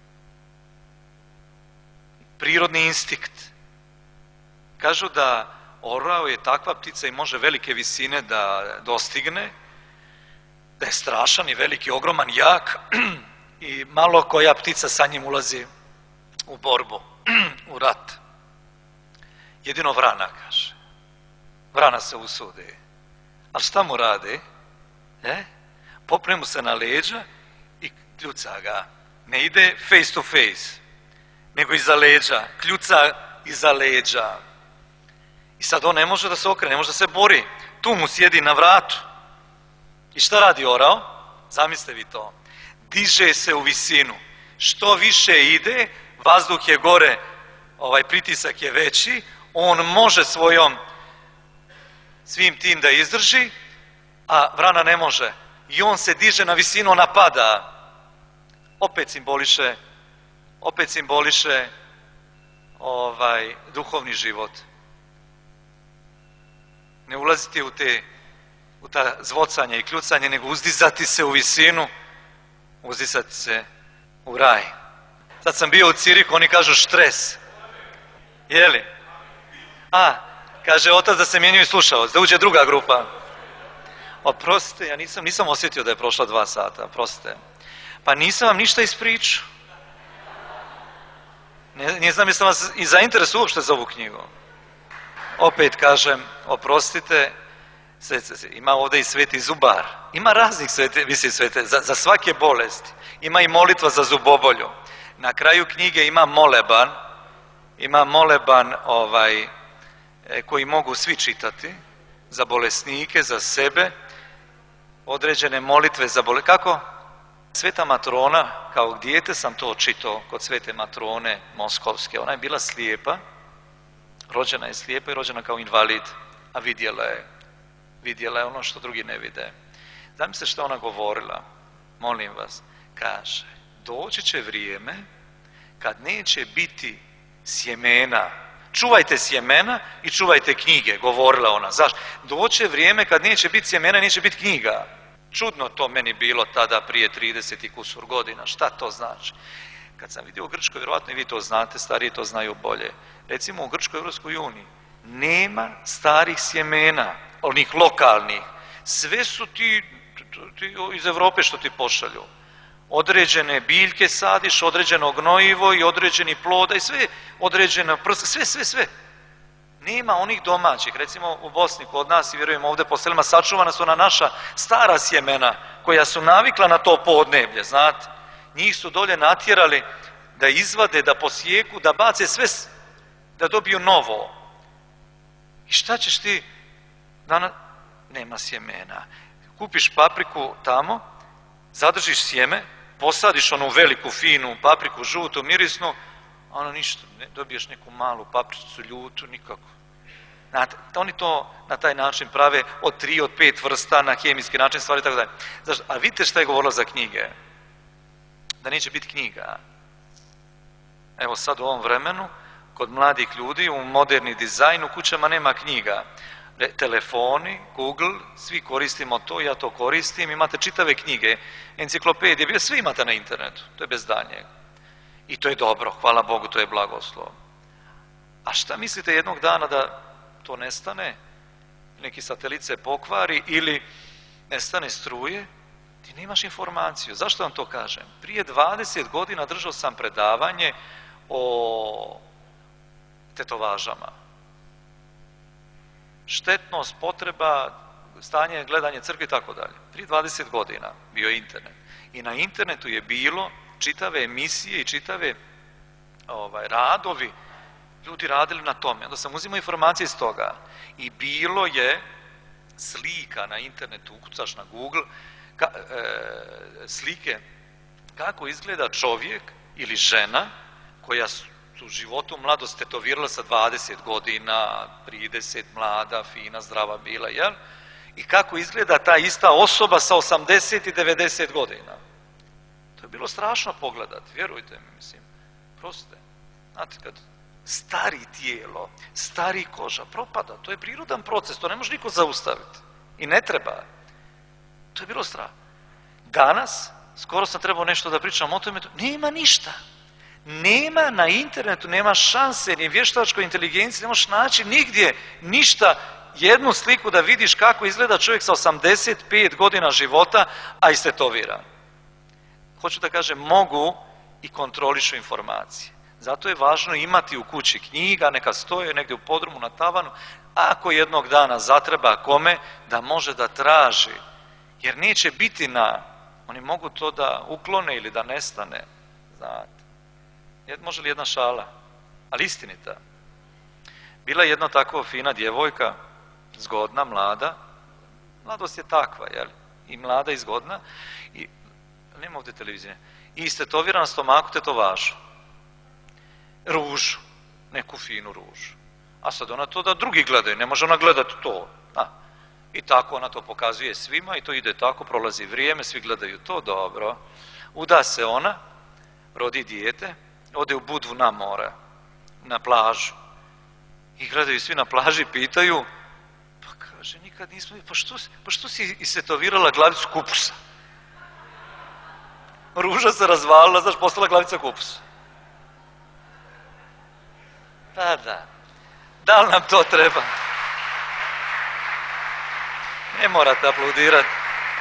Prirodni instinkt. Kažu da orao je takva ptica i može velike visine da dostigne, da je strašan i veliki, ogroman, jak i malo koja ptica sa njim ulazi u borbu, u rat. Jedino vrana, kaže. Vrana se usudi. Ali šta mu radi? Popne mu se na leđa i kljuca ga. Ne ide face to face, nego iza leđa. Kljuca iza leđa. I sad on ne može da se okrene, ne može da se bori. Tu mu sjedi na vratu. I šta radi orao? Zamislite vi to. Diže se u visinu. Što više ide, vazduh je gore, pritisak je veći, on može svim tim da izdrži, a vrana ne može. I on se diže na visinu, ona pada. Opet simboliše duhovni život. Ne ulaziti u ta zvocanja i kljucanje, nego uzdizati se u visinu, uzdizati se u raj. Sad sam bio u Cirihu, oni kažu štres. Jeli? Kaže otac da se mijenjaju slušalac, da uđe druga grupa. Oprostite, ja nisam osjetio da je prošla 2 sata, oprostite. Pa nisam vam ništa ispričao. Ne znam jeste vas i zainteresuju uopšte za ovu knjigu. Opet kažem, oprostite, ima ovdje i sveti zubar. Ima raznih svete, za svake bolesti. Ima i molitva za zubobolju. Na kraju knjige ima moleban koji mogu svi čitati, za bolesnike, za sebe, određene molitve za bolesnike. Kako? Sveta matrona, kao dijete sam to čitao kod svete matrone Moskovske. Ona je bila slijepa, rođena je slijepa i rođena kao invalid, a vidjela je ono što drugi ne vide. Zamislite što ona govorila, molim vas, kaže, doći će vrijeme kad neće biti sjemena, čuvajte sjemena i čuvajte knjige, govorila ona. Zašto? Doće vrijeme kad neće biti sjemena i neće biti knjiga. Čudno to meni bilo tada prije 30 i kusur godina. Šta to znači? Kad sam vidio u Grčkoj, vjerojatno i vi to znate, stariji to znaju bolje. Recimo u Grčkoj Europskoj uniji nema starih sjemena, onih lokalnih. Sve su ti iz Europe što ti pošalju. Određene biljke sadiš, određeno gnojivo i određeni ploda i sve određeno prska, sve. Nema onih domaćih. Recimo u Bosni kod nas i vjerujem ovdje po selima sačuvana su ona naša stara sjemena koja su navikla na to podneblje, znate. Njih su dolje natjerali da izvade, da posijeku, da bace sve, da dobiju novo. I šta ćeš ti? Nema sjemena. Kupiš papriku tamo, zadržiš sjeme, posadiš onu veliku, finu papriku, žutu, mirisnu, a ono ništa, dobiješ neku malu papričicu, ljutu, nikako. Znate, oni to na taj način prave od 3, od 5 vrsta na hemijski način stvari, tako dalje. A vidite šta je govorila za knjige? Da neće biti knjiga. Evo sad u ovom vremenu, kod mladih ljudi u moderni dizajn u kućama nema knjiga. Telefoni, Google, svi koristimo to, ja to koristim, imate čitave knjige, enciklopedije, sve imate na internetu, to je bez daljnjega. I to je dobro, hvala Bogu, to je blagoslov. A šta mislite jednog dana da to nestane, neki satelit se pokvari ili nestane struje, ti nemaš informaciju. Zašto vam to kažem? Prije 20 godina držao sam predavanje o tetovažama. Štetnost, potreba, stanje, gledanje crkve i tako dalje. Prije 20 godina bio je internet. I na internetu je bilo čitave emisije i čitave radovi, ljudi radili na tome. Onda sam uzimao informacije iz toga. I bilo je slika na internetu, ukucaš na Google, slike kako izgleda čovjek ili žena koja su u životu mladost tetovirala sa 20 godina, 30, mlada, fina, zdrava bila, jel? I kako izgleda ta ista osoba sa 80 i 90 godina. To je bilo strašno pogledati, vjerujte mi, mislim, proste. Znate, kad stari tijelo, stari koža, propada, to je prirodan proces, to ne može niko zaustaviti. I ne treba. To je bilo strašno. Danas, skoro sam trebao nešto da pričam o tome, nema ništa. Nema na internetu, nema šanse, ni vještačkoj inteligenciji, ne možeš naći nigdje ništa, jednu sliku da vidiš kako izgleda čovjek sa 85 godina života, a istetoviran. Hoću da kažem, mogu i kontrolišu informacije. Zato je važno imati u kući knjiga, neka stoje negdje u podrumu na tavanu, ako jednog dana zatreba kome, da može da traži. Jer neće biti oni mogu to da uklone ili da nestane, znate. Može li jedna šala? Ali istinita. Bila je jedna tako fina djevojka, zgodna, mlada. Mladost je takva, jel? I mlada i zgodna. I, nema ovdje televizije. I istetovirana na stomaku tetovažu. Ružu. Neku finu ružu. A sad ona to da drugi gledaju. Ne može ona gledati to. I tako ona to pokazuje svima i to ide tako, prolazi vrijeme, svi gledaju to, dobro. Uda se ona, rodi dijete, ode u Budvu na more, na plažu. I gledaju svi na plaži, pitaju, pa kaže, nikad nismo, pa što si istetovirala glavicu kupusa? Ruža se razvalila, znaš, postala glavica kupusa. Pa da li nam to treba? Ne morate aplaudirati.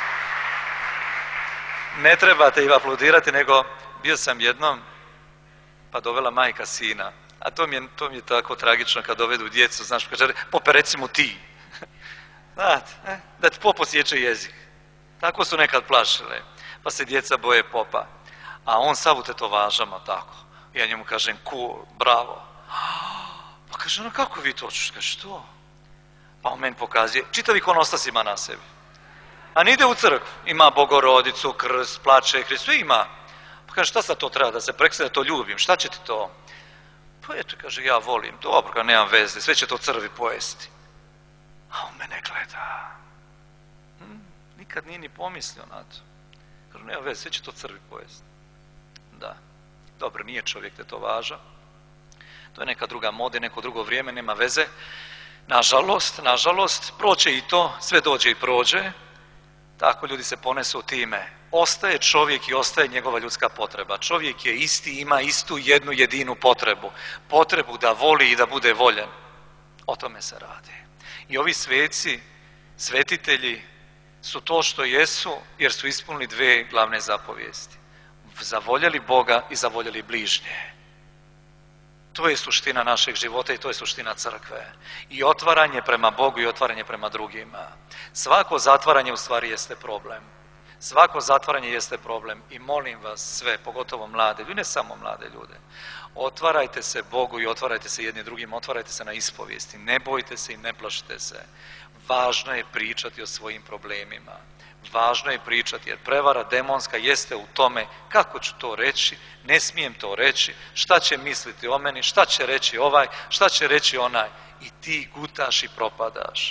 Ne trebate i aplaudirati, nego bio sam jednom, pa dovela majka sina. A to mi je tako tragično kad dovedu djecu, znaš, kaže, pope recimo ti. Znate, da ti pop osjeća jezik. Tako su nekad plašile. Pa se djeca boje popa. A on sav u tetovažama, tako. Ja njemu kažem, cool, bravo. Pa kaže, no kako vi to ćeš? Kaže, što? Pa on meni pokazuje, čitav ikonostas ima na sebi. A ne ide u crkvu. Ima Bogorodicu, krst, plače, Hrist, sve ima. Pa kaže, šta sad to treba da se preksne, da to ljubim, šta će ti to? Pa eto, kaže, ja volim, dobro, kad nemam veze, sve će to crvi pojesti. A on mene gleda. Nikad nije ni pomislio na to. Kaže, nema veze, sve će to crvi pojesti. Da. Dobro, nije čovjek tetovaža. To je neka druga moda, neko drugo vrijeme, nema veze. Nažalost, proće i to, sve dođe i prođe. Tako ljudi se ponesu time. Ostaje čovjek i ostaje njegova ljudska potreba. Čovjek je isti, ima istu jednu jedinu potrebu. Potrebu da voli i da bude voljen. O tome se radi. I ovi sveci, svetitelji su to što jesu, jer su ispunili dve glavne zapovijesti. Zavoljeli Boga i zavoljeli bližnje. To je suština našeg života i to je suština crkve. I otvaranje prema Bogu i otvaranje prema drugima. Svako zatvaranje u stvari jeste problem. Svako zatvaranje jeste problem i molim vas sve, pogotovo mlade ljude, ne samo mlade ljude, otvarajte se Bogu i otvarajte se jedni drugim, otvarajte se na ispovijesti, ne bojte se i ne plašite se. Važno je pričati o svojim problemima. Važno je pričati, jer prevara demonska jeste u tome kako ću to reći, ne smijem to reći, šta će misliti o meni, šta će reći ovaj, šta će reći onaj. I ti gutaš i propadaš.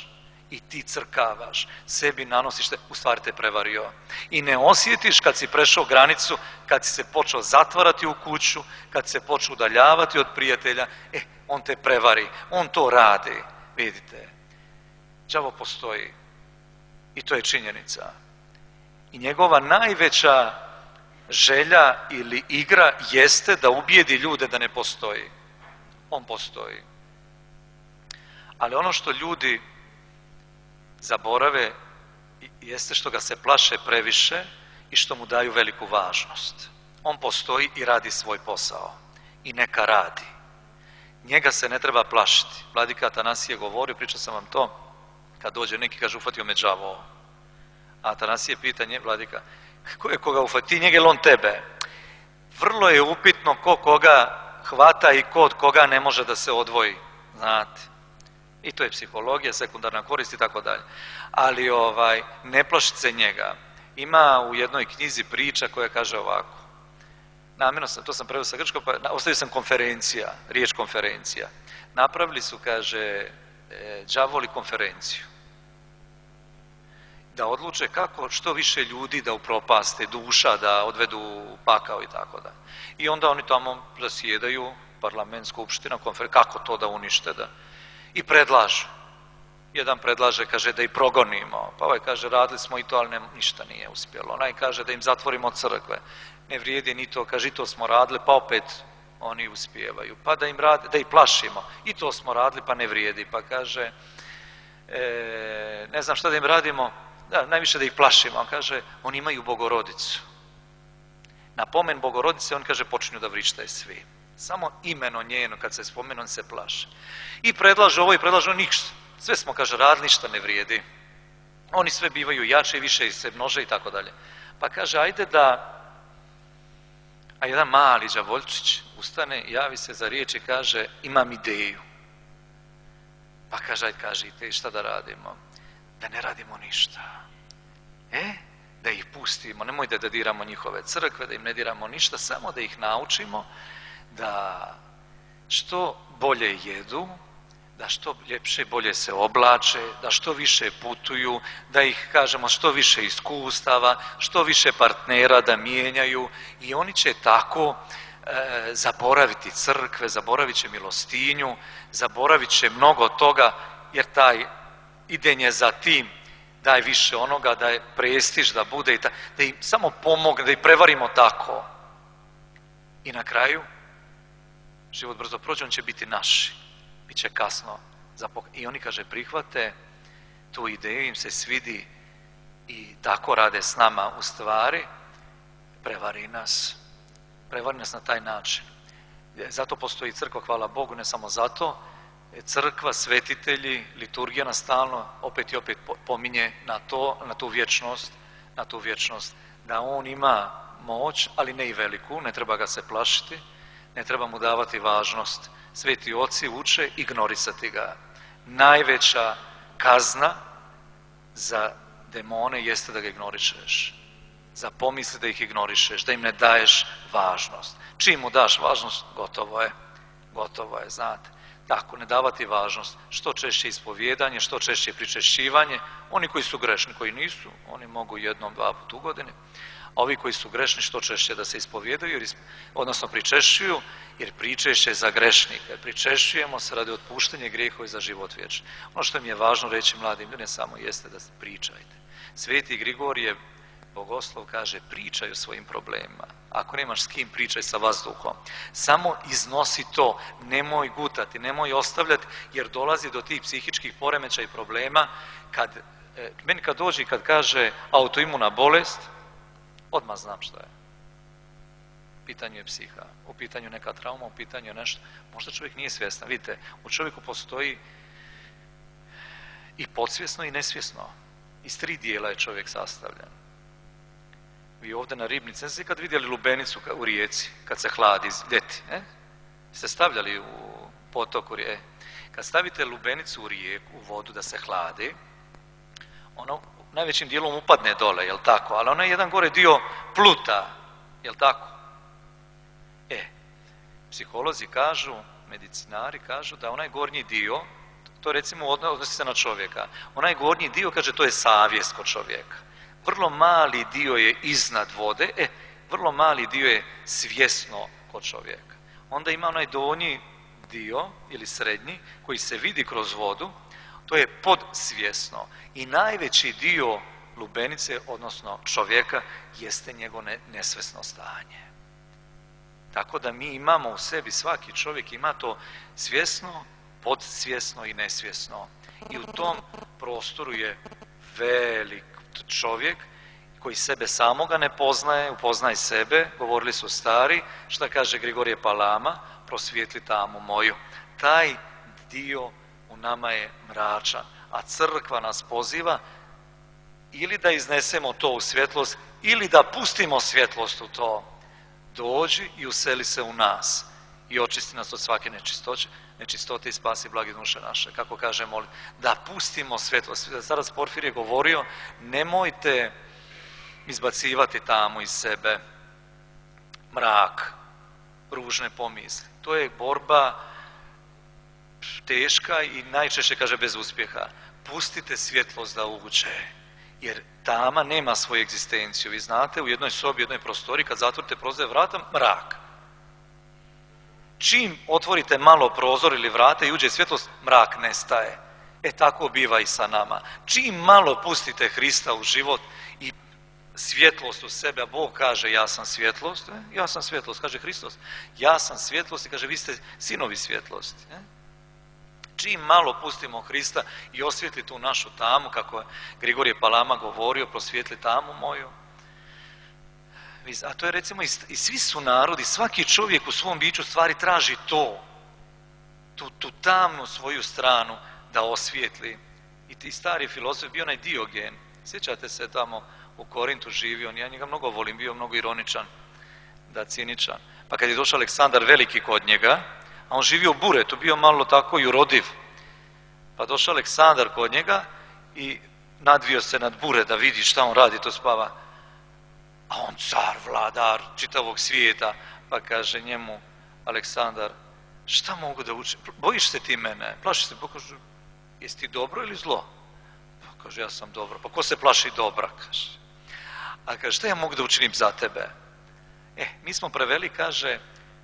i ti crkavaš, sebi nanosiš, u stvari te prevario. I ne osjetiš kad si prešao granicu, kad si se počeo zatvarati u kuću, kad se počeo udaljavati od prijatelja, on te prevari, on to radi. Vidite, đavo postoji i to je činjenica. I njegova najveća želja ili igra jeste da ubijedi ljude da ne postoji. On postoji. Ali ono što ljudi zaborave jeste što ga se plaše previše i što mu daju veliku važnost. On postoji i radi svoj posao. I neka radi. Njega se ne treba plašiti. Vladika Atanasije govorio, pričao sam vam to, kad dođe neki kaže ufatio me đavo. A Atanasije pita Vladika, ko je koga ufati, ti njega ili on tebe? Vrlo je upitno ko koga hvata i ko od koga ne može da se odvoji. Znate. I to je psihologija, sekundarna korist i tako dalje. Ali ne plašiti se njega. Ima u jednoj knjizi priča koja kaže ovako. Namjerno sam, to sam preveo sa grčkog, pa ostavio sam konferencija, riječ konferencija. Napravili su, kaže, đavoli konferenciju. Da odluče kako što više ljudi da upropaste, duša da odvedu u pakao i tako da. I onda oni tamo zasjedaju, parlament, skupština, konferencija, kako to da unište, da. I predlažu. Jedan predlaže, kaže, da ih progonimo. Pa ovaj kaže, radili smo i to, ali ništa nije uspjelo. Onaj kaže da im zatvorimo crkve. Ne vrijedi ni to, kaže, i to smo radili, pa opet oni uspijevaju. Pa da im rade, da ih plašimo. I to smo radili, pa ne vrijedi. Pa kaže, ne znam šta da im radimo, da, najviše da ih plašimo. On kaže, oni imaju Bogorodicu. Na pomen Bogorodice, on kaže, počinju da vrištaju svi. Samo imeno njeno, kad se spomenu, on se plaše. I predlaže ovo i predlaže ono, ništa. Sve smo, kaže, radili, ništa ne vrijedi. Oni sve bivaju jače i više se množe i tako dalje. Pa kaže, ajde da... A jedan mali đavoljčić ustane, javi se za riječ i kaže, imam ideju. Pa kaže, ajde, kažite, šta da radimo? Da ne radimo ništa. Da ih pustimo, nemoj da diramo njihove crkve, da im ne diramo ništa, samo da ih naučimo da što bolje jedu, da što ljepše bolje se oblače, da što više putuju, da ih, kažemo, što više iskustava, što više partnera da mijenjaju i oni će tako zaboraviti crkve, zaboravit će milostinju, zaboravit će mnogo toga, jer taj idenje za tim daj više onoga, da je prestiž, da bude i da im samo pomogne, da ih prevarimo tako. I na kraju, život brzo prođe, on će biti naš. Biće kasno. I oni, kaže, prihvate tu ideju, im se svidi i tako rade s nama. U stvari, prevari nas na taj način. Zato postoji crkva, hvala Bogu, ne samo zato. Crkva, svetitelji, liturgija nas stalno opet i opet pominje na tu vječnost, da on ima moć, ali ne i veliku, ne treba ga se plašiti, ne treba mu davati važnost. Sveti oci uče ignorisati ga. Najveća kazna za demone jeste da ga ignorišeš. Za pomisli da ih ignorišeš, da im ne daješ važnost. Čim mu daš važnost, gotovo je, znate. Tako, ne davati važnost. Što češće ispovjedanje, što češće pričešćivanje. Oni koji su grešni, koji nisu, oni mogu jednom, dva puta u godini. A ovi koji su grešni, što češće da se ispovjedaju, odnosno pričešćuju, jer pričešće je za grešnike. Pričešćujemo se radi otpuštanja grijehova i za život vječni. Ono što mi je važno reći mladim ljudima samo jeste da pričajte. Sveti Grigorije Bogoslov kaže, pričaj o svojim problemima. Ako nemaš s kim, pričaj sa vazduhom. Samo iznosi to, nemoj gutati, nemoj ostavljati, jer dolazi do tih psihičkih poremećaja i problema. Meni kad dođe i kad kaže autoimuna bolest, odmah znam šta je. U pitanju je psiha, u pitanju neka trauma, u pitanju je nešto. Možda čovjek nije svjestan. Vidite, u čovjeku postoji i podsvjesno i nesvjesno. Iz 3 dijela je čovjek sastavljen. Vi ovdje na Ribnici, ne znam kad vidjeli lubenicu u rijeci, kad se hladi ljeti, ste stavljali u potok u rijeci. Kad stavite lubenicu u rijeku, u vodu da se hladi, ono najvećim dijelom upadne dole, jel tako? Ali onaj jedan gore dio pluta, jel tako? Psiholozi kažu, medicinari kažu da onaj gornji dio, To recimo odnosi se na čovjeka. Onaj gornji dio, kaže, to je savjest kod čovjeka. Vrlo mali dio je iznad vode, vrlo mali dio je svjesno kod čovjeka. Onda ima onaj donji dio ili srednji koji se vidi kroz vodu, to je podsvjesno. I najveći dio lubenice, odnosno čovjeka, jeste njegovo nesvjesno stanje. Tako da mi imamo u sebi, svaki čovjek ima to svjesno, podsvjesno i nesvjesno. I u tom prostoru je velik čovjek koji sebe samoga ne poznaje, upoznaje sebe, govorili su stari, šta kaže Grigorije Palama, prosvijetli tamu moju. Taj dio u nama je mračan, a crkva nas poziva ili da iznesemo to u svjetlost, ili da pustimo svjetlost u to. Dođi i useli se u nas i očisti nas od svake nečistote i spasi blage duše naše. Kako kaže molim, da pustimo svjetlost. Starac Porfir je govorio, nemojte izbacivati tamo iz sebe mrak, ružne pomisli. To je borba teška i najčešće, kaže, bez uspjeha. Pustite svjetlost da uđe, jer tama nema svoju egzistenciju. Vi znate, u jednoj sobi, jednoj prostori, kad zatvorite prozor vrata, mrak. Čim otvorite malo prozor ili vrata i uđe svjetlost, mrak nestaje. Tako biva i sa nama. Čim malo pustite Hrista u život i svjetlost u sebe, a Bog kaže ja sam svjetlost, ja sam svjetlost, kaže Hristos, ja sam svjetlost i kaže vi ste sinovi svjetlosti. Čim malo pustimo Hrista i osvijetli tu našu tamu, kako je Grigorije Palama govorio, prosvijetli tamu moju. A to je recimo i svi su narodi, svaki čovjek u svom biću stvari traži to, tu tamnu svoju stranu da osvijetli. I ti stari filozof, bio onaj Diogen, sjećate se, tamo u Korintu živio, ja njega mnogo volim, bio mnogo ironičan, da ciničan. Pa kad je došao Aleksandar Veliki kod njega, a on živio u Buretu, bio malo tako i urodiv. Pa došao Aleksandar kod njega i nadvio se nad Buret da vidi šta on radi, to spava. A on car, vladar čitavog svijeta, pa kaže njemu Aleksandar, šta mogu da učim? Bojiš se ti mene? Plašiš se? Pa kaže, jesi ti dobro ili zlo? Pa kaže, ja sam dobro. Pa ko se plaši dobra? Kaže. A kaže, šta ja mogu da učinim za tebe? Mi smo preveli, kaže,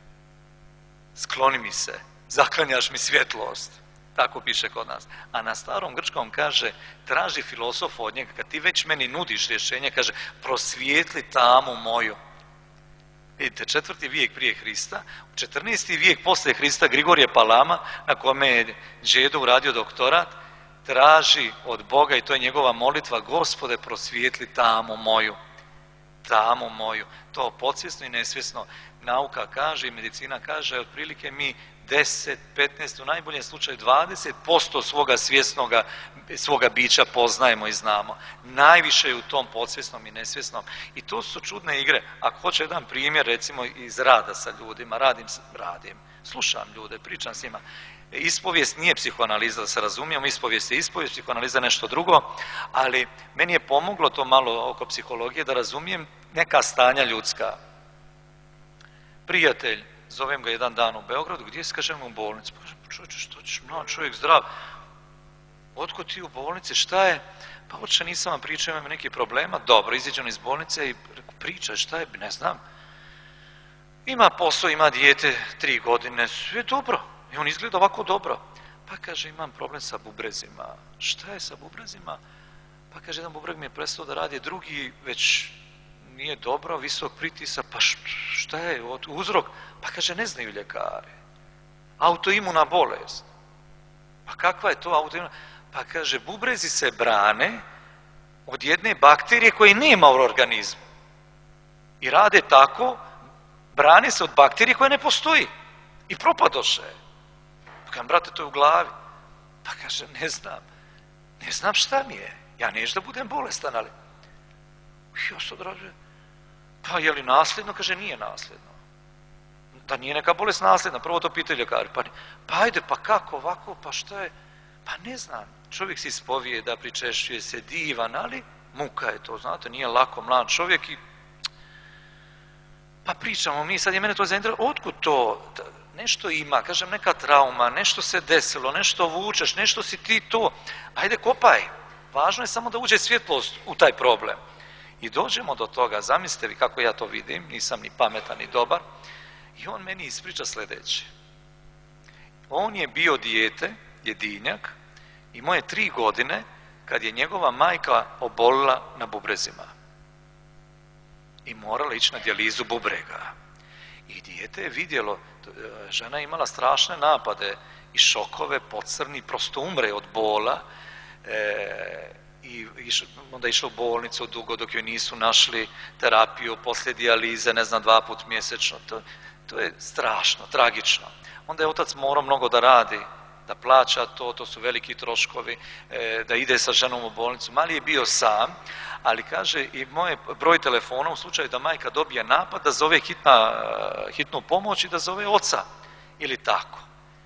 skloni mi se, zaklanjaš mi svjetlost. Tako piše kod nas. A na starom grčkom kaže, traži filozof od njega, kad ti već meni nudiš rješenje, kaže, prosvijetli tamu moju. Vidite, 4. vijek prije Hrista, 14. vijek poslije Hrista, Grigorije Palama, na kome je đedo uradio doktorat, traži od Boga, i to je njegova molitva, Gospode, prosvijetli tamu moju. Tamu moju. To podsvjesno i nesvjesno. Nauka kaže i medicina kaže, otprilike mi 10, 15, u najboljem slučaju 20% svoga svjesnoga, svoga bića poznajemo i znamo. Najviše je u tom podsvjesnom i nesvjesnom. I to su čudne igre. Ako hoće jedan primjer, recimo iz rada sa ljudima, radim, slušam ljude, pričam s njima. Ispovijest nije psihoanaliza, da se razumijemo, ispovijest je ispovijest, psihoanaliza je nešto drugo, ali meni je pomoglo to malo oko psihologije da razumijem neka stanja ljudska. Prijatelj, zovem ga jedan dan u Beogradu, gdje se, kažem, u bolnici? Pa kažem, čovječe, što ćeš, mlad čovjek zdrav, otko ti u bolnici, šta je? Pa uopće nisam vam pričao, imam nekih problema, dobro, iziđem iz bolnice i pričaj, šta je, ne znam. Ima posao, ima dijete, 3 godine, sve dobro. I on izgleda ovako dobro. Pa kaže, imam problem sa bubrezima. Šta je sa bubrezima? Pa kaže, jedan bubreg mi je prestao da radi, drugi već nije dobro, visok pritisak. Pa šta je uzrok? Pa kaže, ne znaju ljekari. Autoimuna bolest. Pa kakva je to autoimuna? Pa kaže, bubrezi se brane od jedne bakterije koje nema u organizmu. I rade tako, brane se od bakterije koja ne postoji. I propadoše. Kažem, brate, to je u glavi. Pa kaže, ne znam šta mi je. Ja neću da budem bolestan, ali... Ja se odrađujem. Pa je li nasljedno? Kaže, nije nasljedno. Da nije neka bolest nasljedna, prvo to pitaju ljekari. Pa ajde, pa kako ovako, pa šta je? Pa ne znam. Čovjek se ispovijeda, pričešćuje se, divan, ali muka je to, znate, nije lako, mlad čovjek i... Pa pričamo mi, sad je mene to zainteresovalo, otkud to? nešto ima, kažem, neka trauma, nešto se desilo, nešto vučeš, nešto si ti to, ajde kopaj. Važno je samo da uđe svjetlost u taj problem. I dođemo do toga, zamislite vi kako ja to vidim, nisam ni pametan ni dobar, i on meni ispriča sljedeće. On je bio dijete, jedinjak, imao je 3 godine kad je njegova majka obolila na bubrezima i morala ići na dijalizu bubrega. I dijete je vidjelo, žena je imala strašne napade i šokove, pocrni, prosto umre od bola, i onda je išla u bolnicu dugo dok joj nisu našli terapiju, poslije dijalize, ne znam, 2 puta mjesečno. To je strašno, tragično. Onda je otac morao mnogo da radi, da plaća to su veliki troškovi, da ide sa ženom u bolnicu. Mali je bio sam, ali kaže i moj broj telefona u slučaju da majka dobije napad, da zove hitnu pomoć i da zove oca ili tako.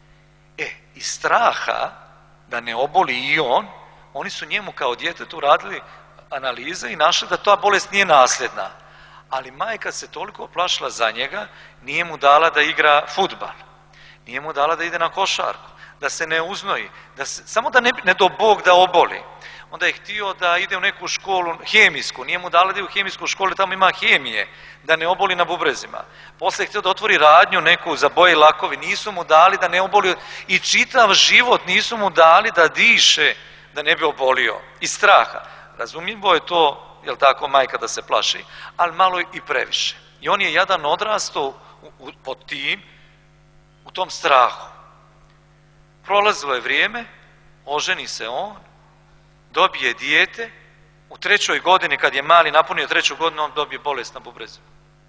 Iz straha da ne oboli i oni su njemu kao djetetu radili analize i našli da ta bolest nije nasljedna. Ali majka se toliko plašila za njega, nije mu dala da igra fudbal, nije mu dala da ide na košarku, da se ne uznoji, samo da ne do Bog da oboli. Onda je htio da ide u neku školu hemijsku, nije mu dala da ide u hemijsku školu, tamo ima hemije, da ne oboli na bubrezima. Poslije je htio da otvori radnju neku za boje i lakovi, nisu mu dali da ne oboli i čitav život nisu mu dali da diše, da ne bi obolio iz straha. Razumljivo je to, jel tako, majka da se plaši, ali malo i previše. I on je jadan odrastao pod tim, u tom strahu. Prolazilo je vrijeme, oženi se on, dobije dijete, u 3. godini kad je mali napunio 3. godinu, on dobije bolest na bubrezu.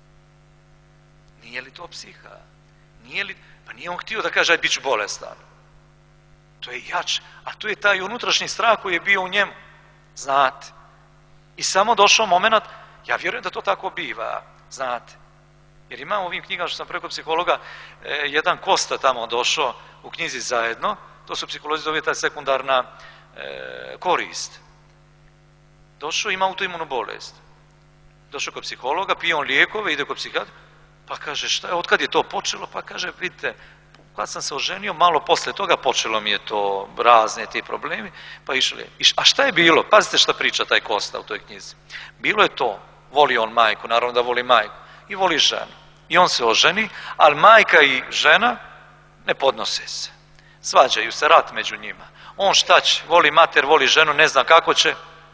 Nije li to psiha? Pa nije on htio da kaže, aj bit ću bolestan. To je jače, a tu je taj unutrašnji strah koji je bio u njemu, znate. I samo došao moment, ja vjerujem da to tako biva, znate. Jer imam u ovim knjigama što sam preko psihologa, jedan Kosta tamo došao u knjizi Zajedno, to su psiholozi zove ta sekundarna korist. Došao, ima autoimunu bolest. Došao kod psihologa, pije on lijekove, ide kod psihijatra, pa kaže, šta je, otkad je to počelo? Pa kaže, vidite, kad sam se oženio, malo poslije toga počelo mi je to, razne ti problemi, pa išli. A šta je bilo? Pazite šta priča taj Kosta u toj knjizi. Bilo je to, voli on majku, naravno da voli majku, i voli ženu. I on se oženi, ali majka i žena ne podnose se. Svađaju se, rat među njima. On šta će, voli mater, voli ženu, ne zna kako će,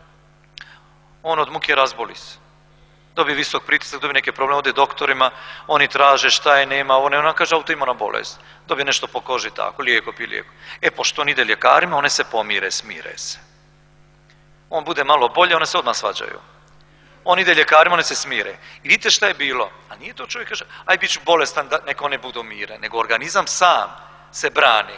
on od muke razboli se. Dobije visok pritisak, dobije neke probleme, ode doktorima, oni traže šta je, nema, ona kaže autoimuna bolest. Dobije nešto po koži tako, lijeko pi lijeko. Pošto on ide ljekarima, one se pomire, smire se. On bude malo bolje, one se odmah svađaju. On ide ljekarima, one se smire. I vidite šta je bilo. A nije to čovjek kaže, aj bit ću bolestan, da neka one budu mire. Nego organizam sam se brani.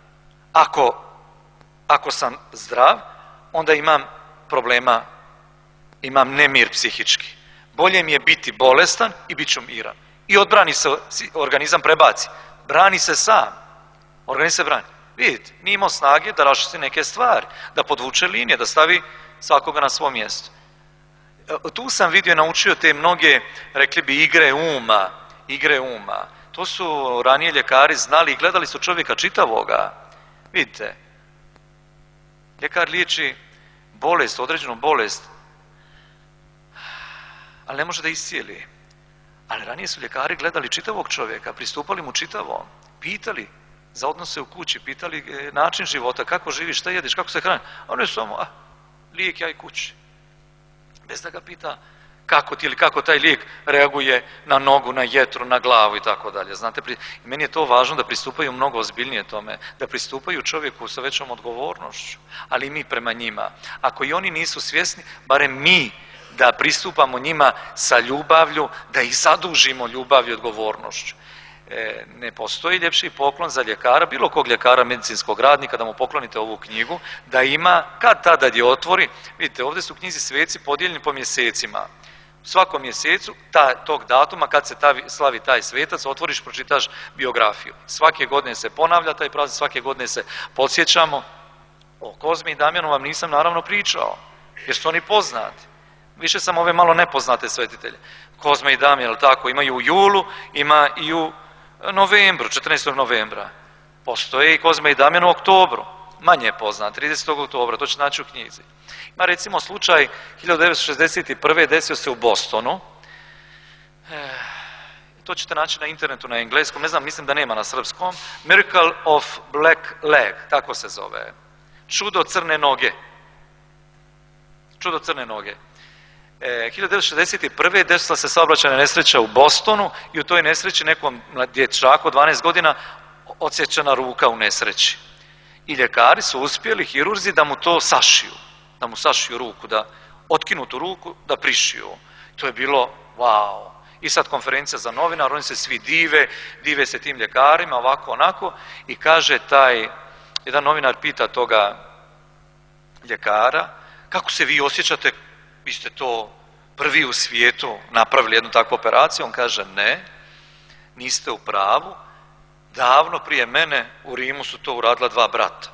Ako sam zdrav, onda imam problema, imam nemir psihički. Bolje mi je biti bolestan i bit ću miran. I odbrani se, organizam prebaci. Brani se sam. Organizam se brani. Vidite, nije imao snage da raščisti neke stvari, da podvuče linije, da stavi svakoga na svo mjesto. Tu sam vidio i naučio te mnoge, rekli bi, igre uma. To su ranije ljekari znali i gledali su čovjeka čitavoga. Vidite, ljekar liječi bolest, određenu bolest, ali ne može da iscijeli. Ali ranije su ljekari gledali čitavog čovjeka, pristupali mu čitavom, pitali za odnose u kući, pitali način života, kako živiš, šta jediš, kako se hrani. A oni su samo, lijek ja i kući. Bez da ga pita kako ti ili kako taj lijek reaguje na nogu, na jetru, na glavu i tako dalje. Znate, meni je to važno da pristupaju mnogo ozbiljnije tome, da pristupaju čovjeku sa većom odgovornošću, ali i mi prema njima. Ako i oni nisu svjesni, barem mi da pristupamo njima sa ljubavlju, da ih zadužimo ljubavlju i odgovornošću. Ne postoji ljepši poklon za ljekara, bilo kog ljekara, medicinskog radnika, da mu poklonite ovu knjigu, da ima, kad tada je otvori, vidite, ovdje su u knjizi sveci podijeljeni po mjesecima. U svakom mjesecu, tog datuma, kad se slavi taj svetac, otvoriš, pročitaš biografiju. Svake godine se ponavlja taj praznik, svake godine se podsjećamo. O Kozmi i Damjanu vam nisam naravno pričao, jer su oni poznati. Više sam ove malo nepoznate svetitelje. Kozma i Damjan, tako, imaju u julu, ima i u novembru, 14. novembra. Postoje i Kozma i Damjan u oktobru, manje je poznat, 30. oktobra, to će naći u knjizi. Ima recimo slučaj 1961. desio se u Bostonu, to ćete naći na internetu na engleskom, ne znam, mislim da nema na srpskom, Miracle of Black Leg, tako se zove, čudo crne noge. Čudo crne noge. 1961. desila se saobraćajna nesreća u Bostonu i u toj nesreći nekom dječaku od 12 godina odsječena ruka u nesreći. I ljekari su uspjeli, hirurzi, da mu to sašiju, da mu sašiju ruku, da otkinu tu ruku, da prišiju. To je bilo wow. I sad konferencija za novinar, oni se svi dive se tim ljekarima, ovako, onako, i kaže jedan novinar pita toga ljekara, kako se vi osjećate, vi ste to prvi u svijetu napravili jednu takvu operaciju? On kaže, ne, niste u pravu, davno prije mene u Rimu su to uradila 2 brata.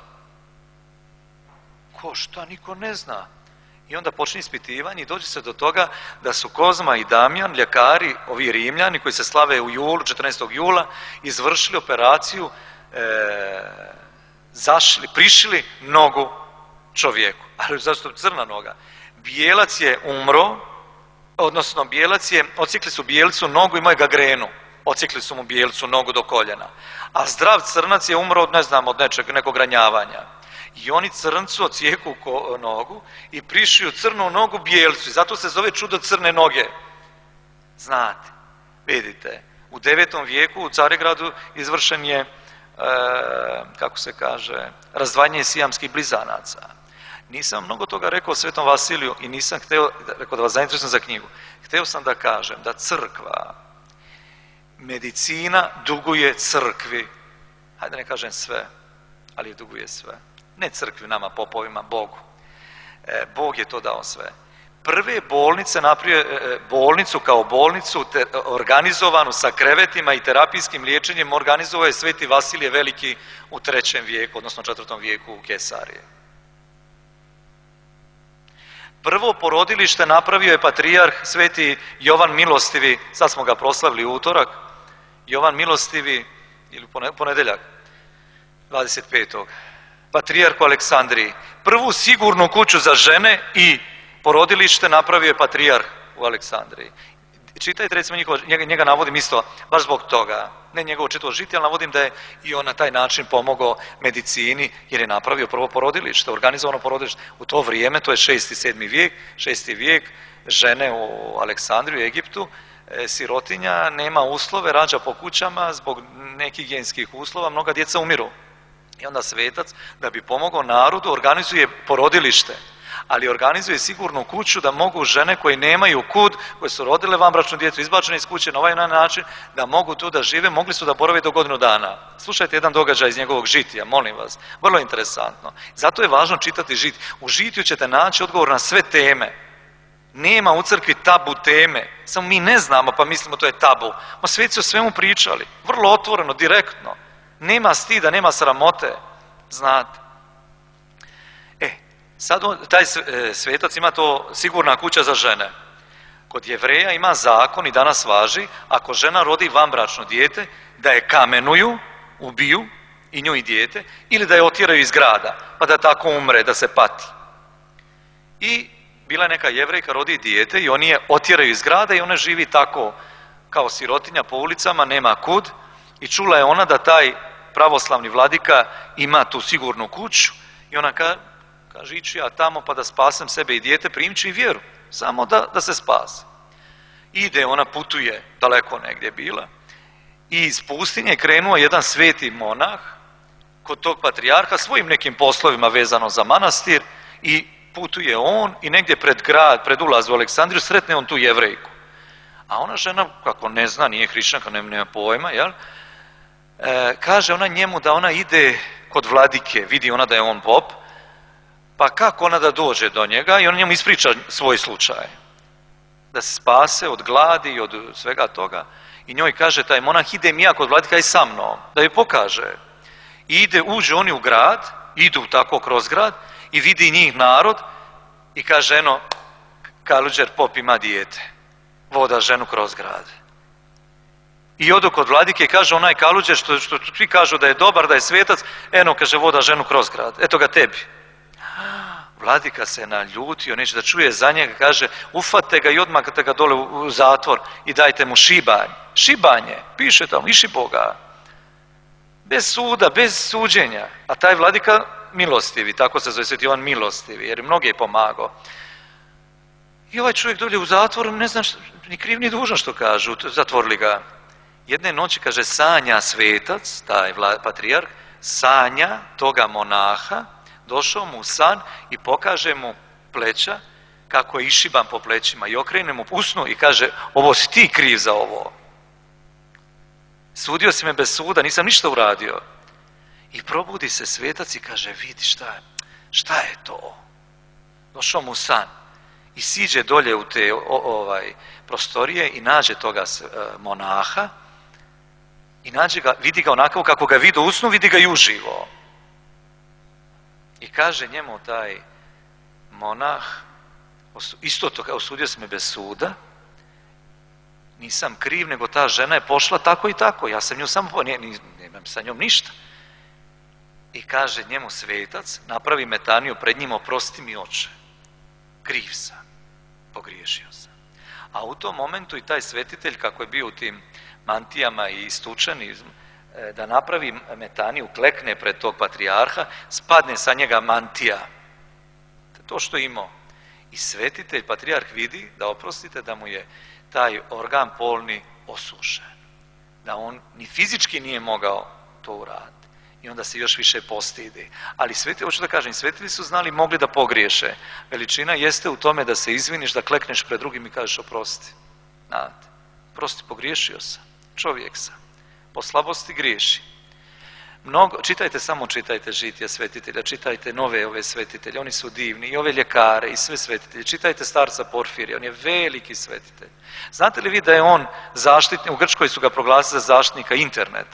Ko šta, niko ne zna. I onda počne ispitivanje i dođe se do toga da su Kozma i Damjan, ljekari, ovi Rimljani koji se slave u julu, 14. jula, izvršili operaciju, prišili nogu čovjeku. Ali zašto crna noga? Bijelac je umro, odnosno odsjekli su bijelcu nogu, imao je gangrenu. Odsjekli su mu bijelcu nogu do koljena. A zdrav crnac je umro od, ne znam, od nekog ranjavanja. I oni crncu odsjeku nogu i prišiju crnu nogu bijelcu. I zato se zove čudo crne noge. Znate, vidite, u 9. vijeku u Carigradu izvršen je, kako se kaže, razdvajanje sijamskih blizanaca. Nisam mnogo toga rekao o Svetom Vasiliju i nisam hteo, rekao da vas zainteresujem za knjigu, hteo sam da kažem da crkva, medicina duguje crkvi, hajde ne kažem sve, ali duguje sve. Ne crkvi, nama, popovima, Bogu. Bog je to dao sve. Prve bolnice napravio, bolnicu kao bolnicu organizovanu sa krevetima i terapijskim liječenjem organizovao je Sveti Vasilije Veliki u 3. vijeku, odnosno 4. vijeku u Kesarije. Prvo porodilište napravio je patrijarh Sveti Jovan Milostivi, sad smo ga proslavili u utorak, Jovan Milostivi, ili ponedjeljak, 25. Patrijarh u Aleksandriji. Prvu sigurnu kuću za žene i porodilište napravio je patrijarh u Aleksandriji. Čitajte, recimo, njega navodim isto, baš zbog toga, ne njegovo čitavo žitje, ali navodim da je i on na taj način pomogao medicini, jer je napravio prvo porodilište, organizovano porodilište. U to vrijeme, to je 6. i 7. vijek, 6. vijek, žene u Aleksandriju, Egiptu, sirotinja, nema uslove, rađa po kućama, zbog nekih higijenskih uslova, mnoga djeca umiru. I onda svetac, da bi pomogao narodu, organizuje porodilište, ali organizuje sigurnu kuću da mogu žene koje nemaju kud, koje su rodile vanbračnu djecu, izbačene iz kuće na ovaj način, da mogu tu da žive, mogli su da borave do godinu dana. Slušajte jedan događaj iz njegovog žitija, molim vas, vrlo interesantno. Zato je važno čitati žit. U žitiju ćete naći odgovor na sve teme. Nema u crkvi tabu teme, samo mi ne znamo pa mislimo to je tabu. Ma sveci o svemu pričali, vrlo otvoreno, direktno. Nema stida, nema sramote, znate. Sad taj svetac ima to sigurna kuća za žene. Kod Jevreja ima zakon i danas važi, ako žena rodi vanbračno dijete, da je kamenuju, ubiju i nju i dijete, ili da je otjeraju iz grada, pa da tako umre, da se pati. I bila je neka Jevrejka, rodi dijete i oni je otjeraju iz grada i ona živi tako kao sirotinja po ulicama, nema kud, i čula je ona da taj pravoslavni vladika ima tu sigurnu kuću i ona kaže, iću ja tamo pa da spasem sebe i dijete, primči i vjeru, samo da se spase. Ide, ona putuje, daleko negdje bila, i iz pustinje krenuo jedan sveti monah kod tog patrijarha svojim nekim poslovima vezano za manastir i putuje on i negdje pred grad, pred ulaz u Aleksandriju, sretne on tu Jevrejku. A ona žena, kako ne zna, nije hrišćanka, nema pojma, jel? Kaže ona njemu da ona ide kod vladike, vidi ona da je on pop, pa kako ona da dođe do njega, i on njemu ispriča svoj slučaj. Da se spase od gladi i od svega toga. I njoj kaže taj monah, idem ja kod vladika i sa mnom, da joj pokaže. I uđu oni u grad, idu tako kroz grad i vidi njih narod i kaže, eno, Kaluđer pop ima dijete, voda ženu kroz grad. I odo kod vladike, kaže onaj Kaluđer što svi kažu da je dobar, da je svetac, eno, kaže, voda ženu kroz grad, eto ga tebi. Vladika se naljutio, neće da čuje za njega, kaže, ufate ga i odmah ga dole u zatvor i dajte mu šibanj. Šibanje, piše tamo, iši Boga. Bez suda, bez suđenja. A taj vladika milostivi, tako se zove Sveti Jovan milostivi, jer mnoge je pomagao. I ovaj čovjek dolje u zatvoru, ne znam, ni kriv ni dužan što kažu, zatvorili ga. Jedne noći, kaže, sanja svetac, taj patrijarh, sanja toga monaha, došao mu u san i pokaže mu pleća, kako je išiban po plećima i okrene mu usnu i kaže, ovo si ti kriv za ovo. Sudio si me bez suda, nisam ništa uradio. I probudi se svetac i kaže, vidi šta je to? Došao mu u san i siđe dolje u te prostorije i nađe toga monaha i vidi ga onako kako ga vidi u usnu, vidi ga i uživo. I kaže njemu taj monah, isto to, osudio si me bez suda, nisam kriv, nego ta žena je pošla tako i tako, ja sam nju samo, nemam sa njom ništa. I kaže njemu svetac, napravi metaniju pred njim, oprosti mi oče, kriv sam, pogriješio sam. A u tom momentu i taj svetitelj, kako je bio u tim mantijama i istučen, da napravi metaniju, klekne pred tog patrijarha, spadne sa njega mantija. To što je imao. I svetitelj, patrijarh vidi, da oprostite, da mu je taj organ polni osušen. Da on ni fizički nije mogao to uraditi. I onda se još više postidi. Ali hoću da kažem, svetitelji su znali, mogli da pogriješe. Veličina jeste u tome da se izviniš, da klekneš pred drugim i kažeš oprosti. Znate, prosti, pogriješio sam. Čovjek sam. Po slabosti griješi. Čitajte žitije svetitelja, čitajte nove ove svetitelje, oni su divni, i ove ljekare, i sve svetitelje. Čitajte starca Porfirija, on je veliki svetitelj. Znate li vi da je on zaštitnik, u Grčkoj su ga proglasili za zaštitnika interneta?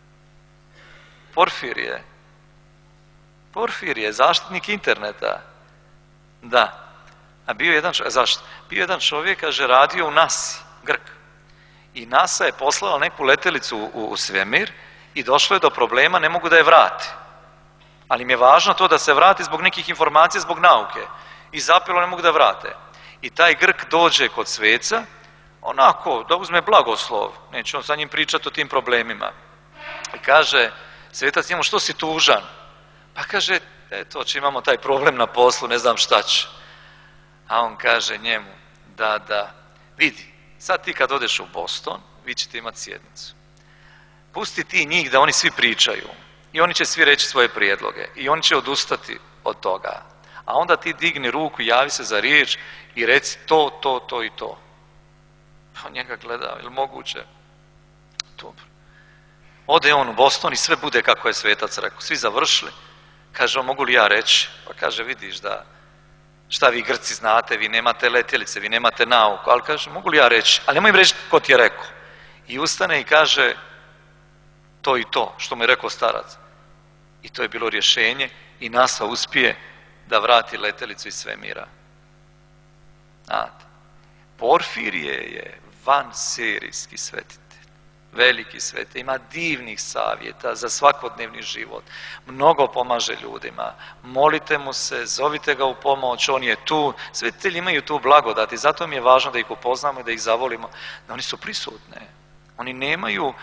Porfirije, zaštitnik interneta. Da. A bio jedan čovjek, kaže, radio u NASA, Grk. I NASA je poslala neku letelicu u svemir i došlo je do problema, ne mogu da je vrati. Ali im je važno to da se vrati zbog nekih informacija, zbog nauke. I zapelo ne mogu da vrate. I taj Grk dođe kod sveca, onako, da uzme blagoslov, neće on sa njim pričati o tim problemima. I kaže, svetac njemu, što si tužan? Pa kaže, eto, imamo taj problem na poslu, ne znam šta će. A on kaže njemu, da, vidi, sad ti kad odeš u Boston, vi ćete imati sjednicu. Pusti ti njih da oni svi pričaju i oni će svi reći svoje prijedloge i oni će odustati od toga. A onda ti digni ruku, javi se za riječ i reci to i to. On njega gleda, je li moguće? Dobro. Ode on u Boston i sve bude kako je svetac rekao. Svi završili. Kaže, mogu li ja reći? Pa kaže, vidiš da šta vi Grci znate, vi nemate letjelice, vi nemate nauku, ali kaže, mogu li ja reći? Ali nemoj im reći ko ti je rekao. I ustane i kaže, to i to, što mu je rekao starac. I to je bilo rješenje i NASA uspije da vrati letjelicu iz svemira. Znate, Porfirije je vanserijski svetitelj. Veliki svetitelj, ima divnih savjeta za svakodnevni život. Mnogo pomaže ljudima. Molite mu se, zovite ga u pomoć, on je tu. Svetitelji imaju tu blagodat i zato mi je važno da ih upoznamo i da ih zavolimo, da oni su prisutne. Oni nemaju,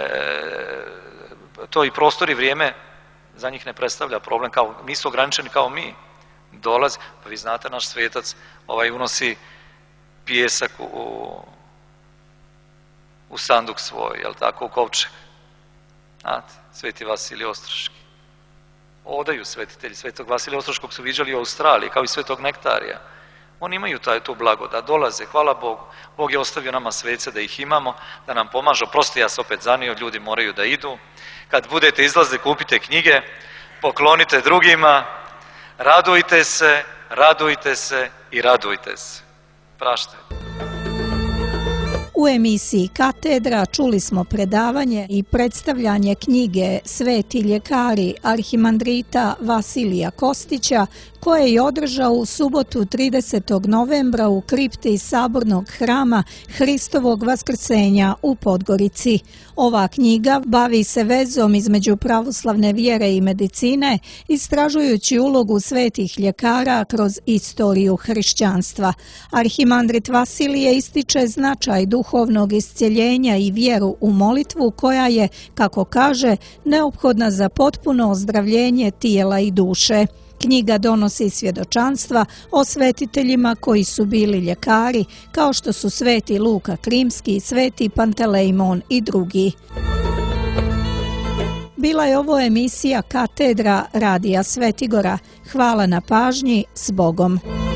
to i prostor i vrijeme za njih ne predstavlja problem, nisu ograničeni kao mi. Dolazi, pa vi znate, naš svetac unosi pijesak u sanduk svoj, jel tako, u kovčeg. Znate, Sveti Vasilij Ostroški. Odaju svetitelji Svetog Vasilija Ostroškog su viđali u Australiji, kao i Svetog Nektarija. Oni imaju tu blagodat, dolaze, hvala Bogu. Bog je ostavio nama svece da ih imamo, da nam pomažu. Prosto ja se opet zanio, ljudi moraju da idu. Kad budete izlazili, kupite knjige, poklonite drugima, radujte se i radujte se. Praštajte. U emisiji Katedra čuli smo predavanje i predstavljanje knjige Sveti ljekari arhimandrita Vasilija Kostića, koje je održao u subotu 30. novembra u kripti Sabornog hrama Hristovog vaskrsenja u Podgorici. Ova knjiga bavi se vezom između pravoslavne vjere i medicine, istražujući ulogu svetih ljekara kroz istoriju hrišćanstva. Arhimandrit Vasilije ističe značaj duhovnog iscjeljenja i vjeru u molitvu koja je, kako kaže, neophodna za potpuno ozdravljenje tijela i duše. Knjiga donosi svjedočanstva o svetiteljima koji su bili ljekari, kao što su sveti Luka Krimski, sveti Pantelejmon i drugi. Bila je ovo emisija Katedra Radija Svetigora. Hvala na pažnji, s Bogom.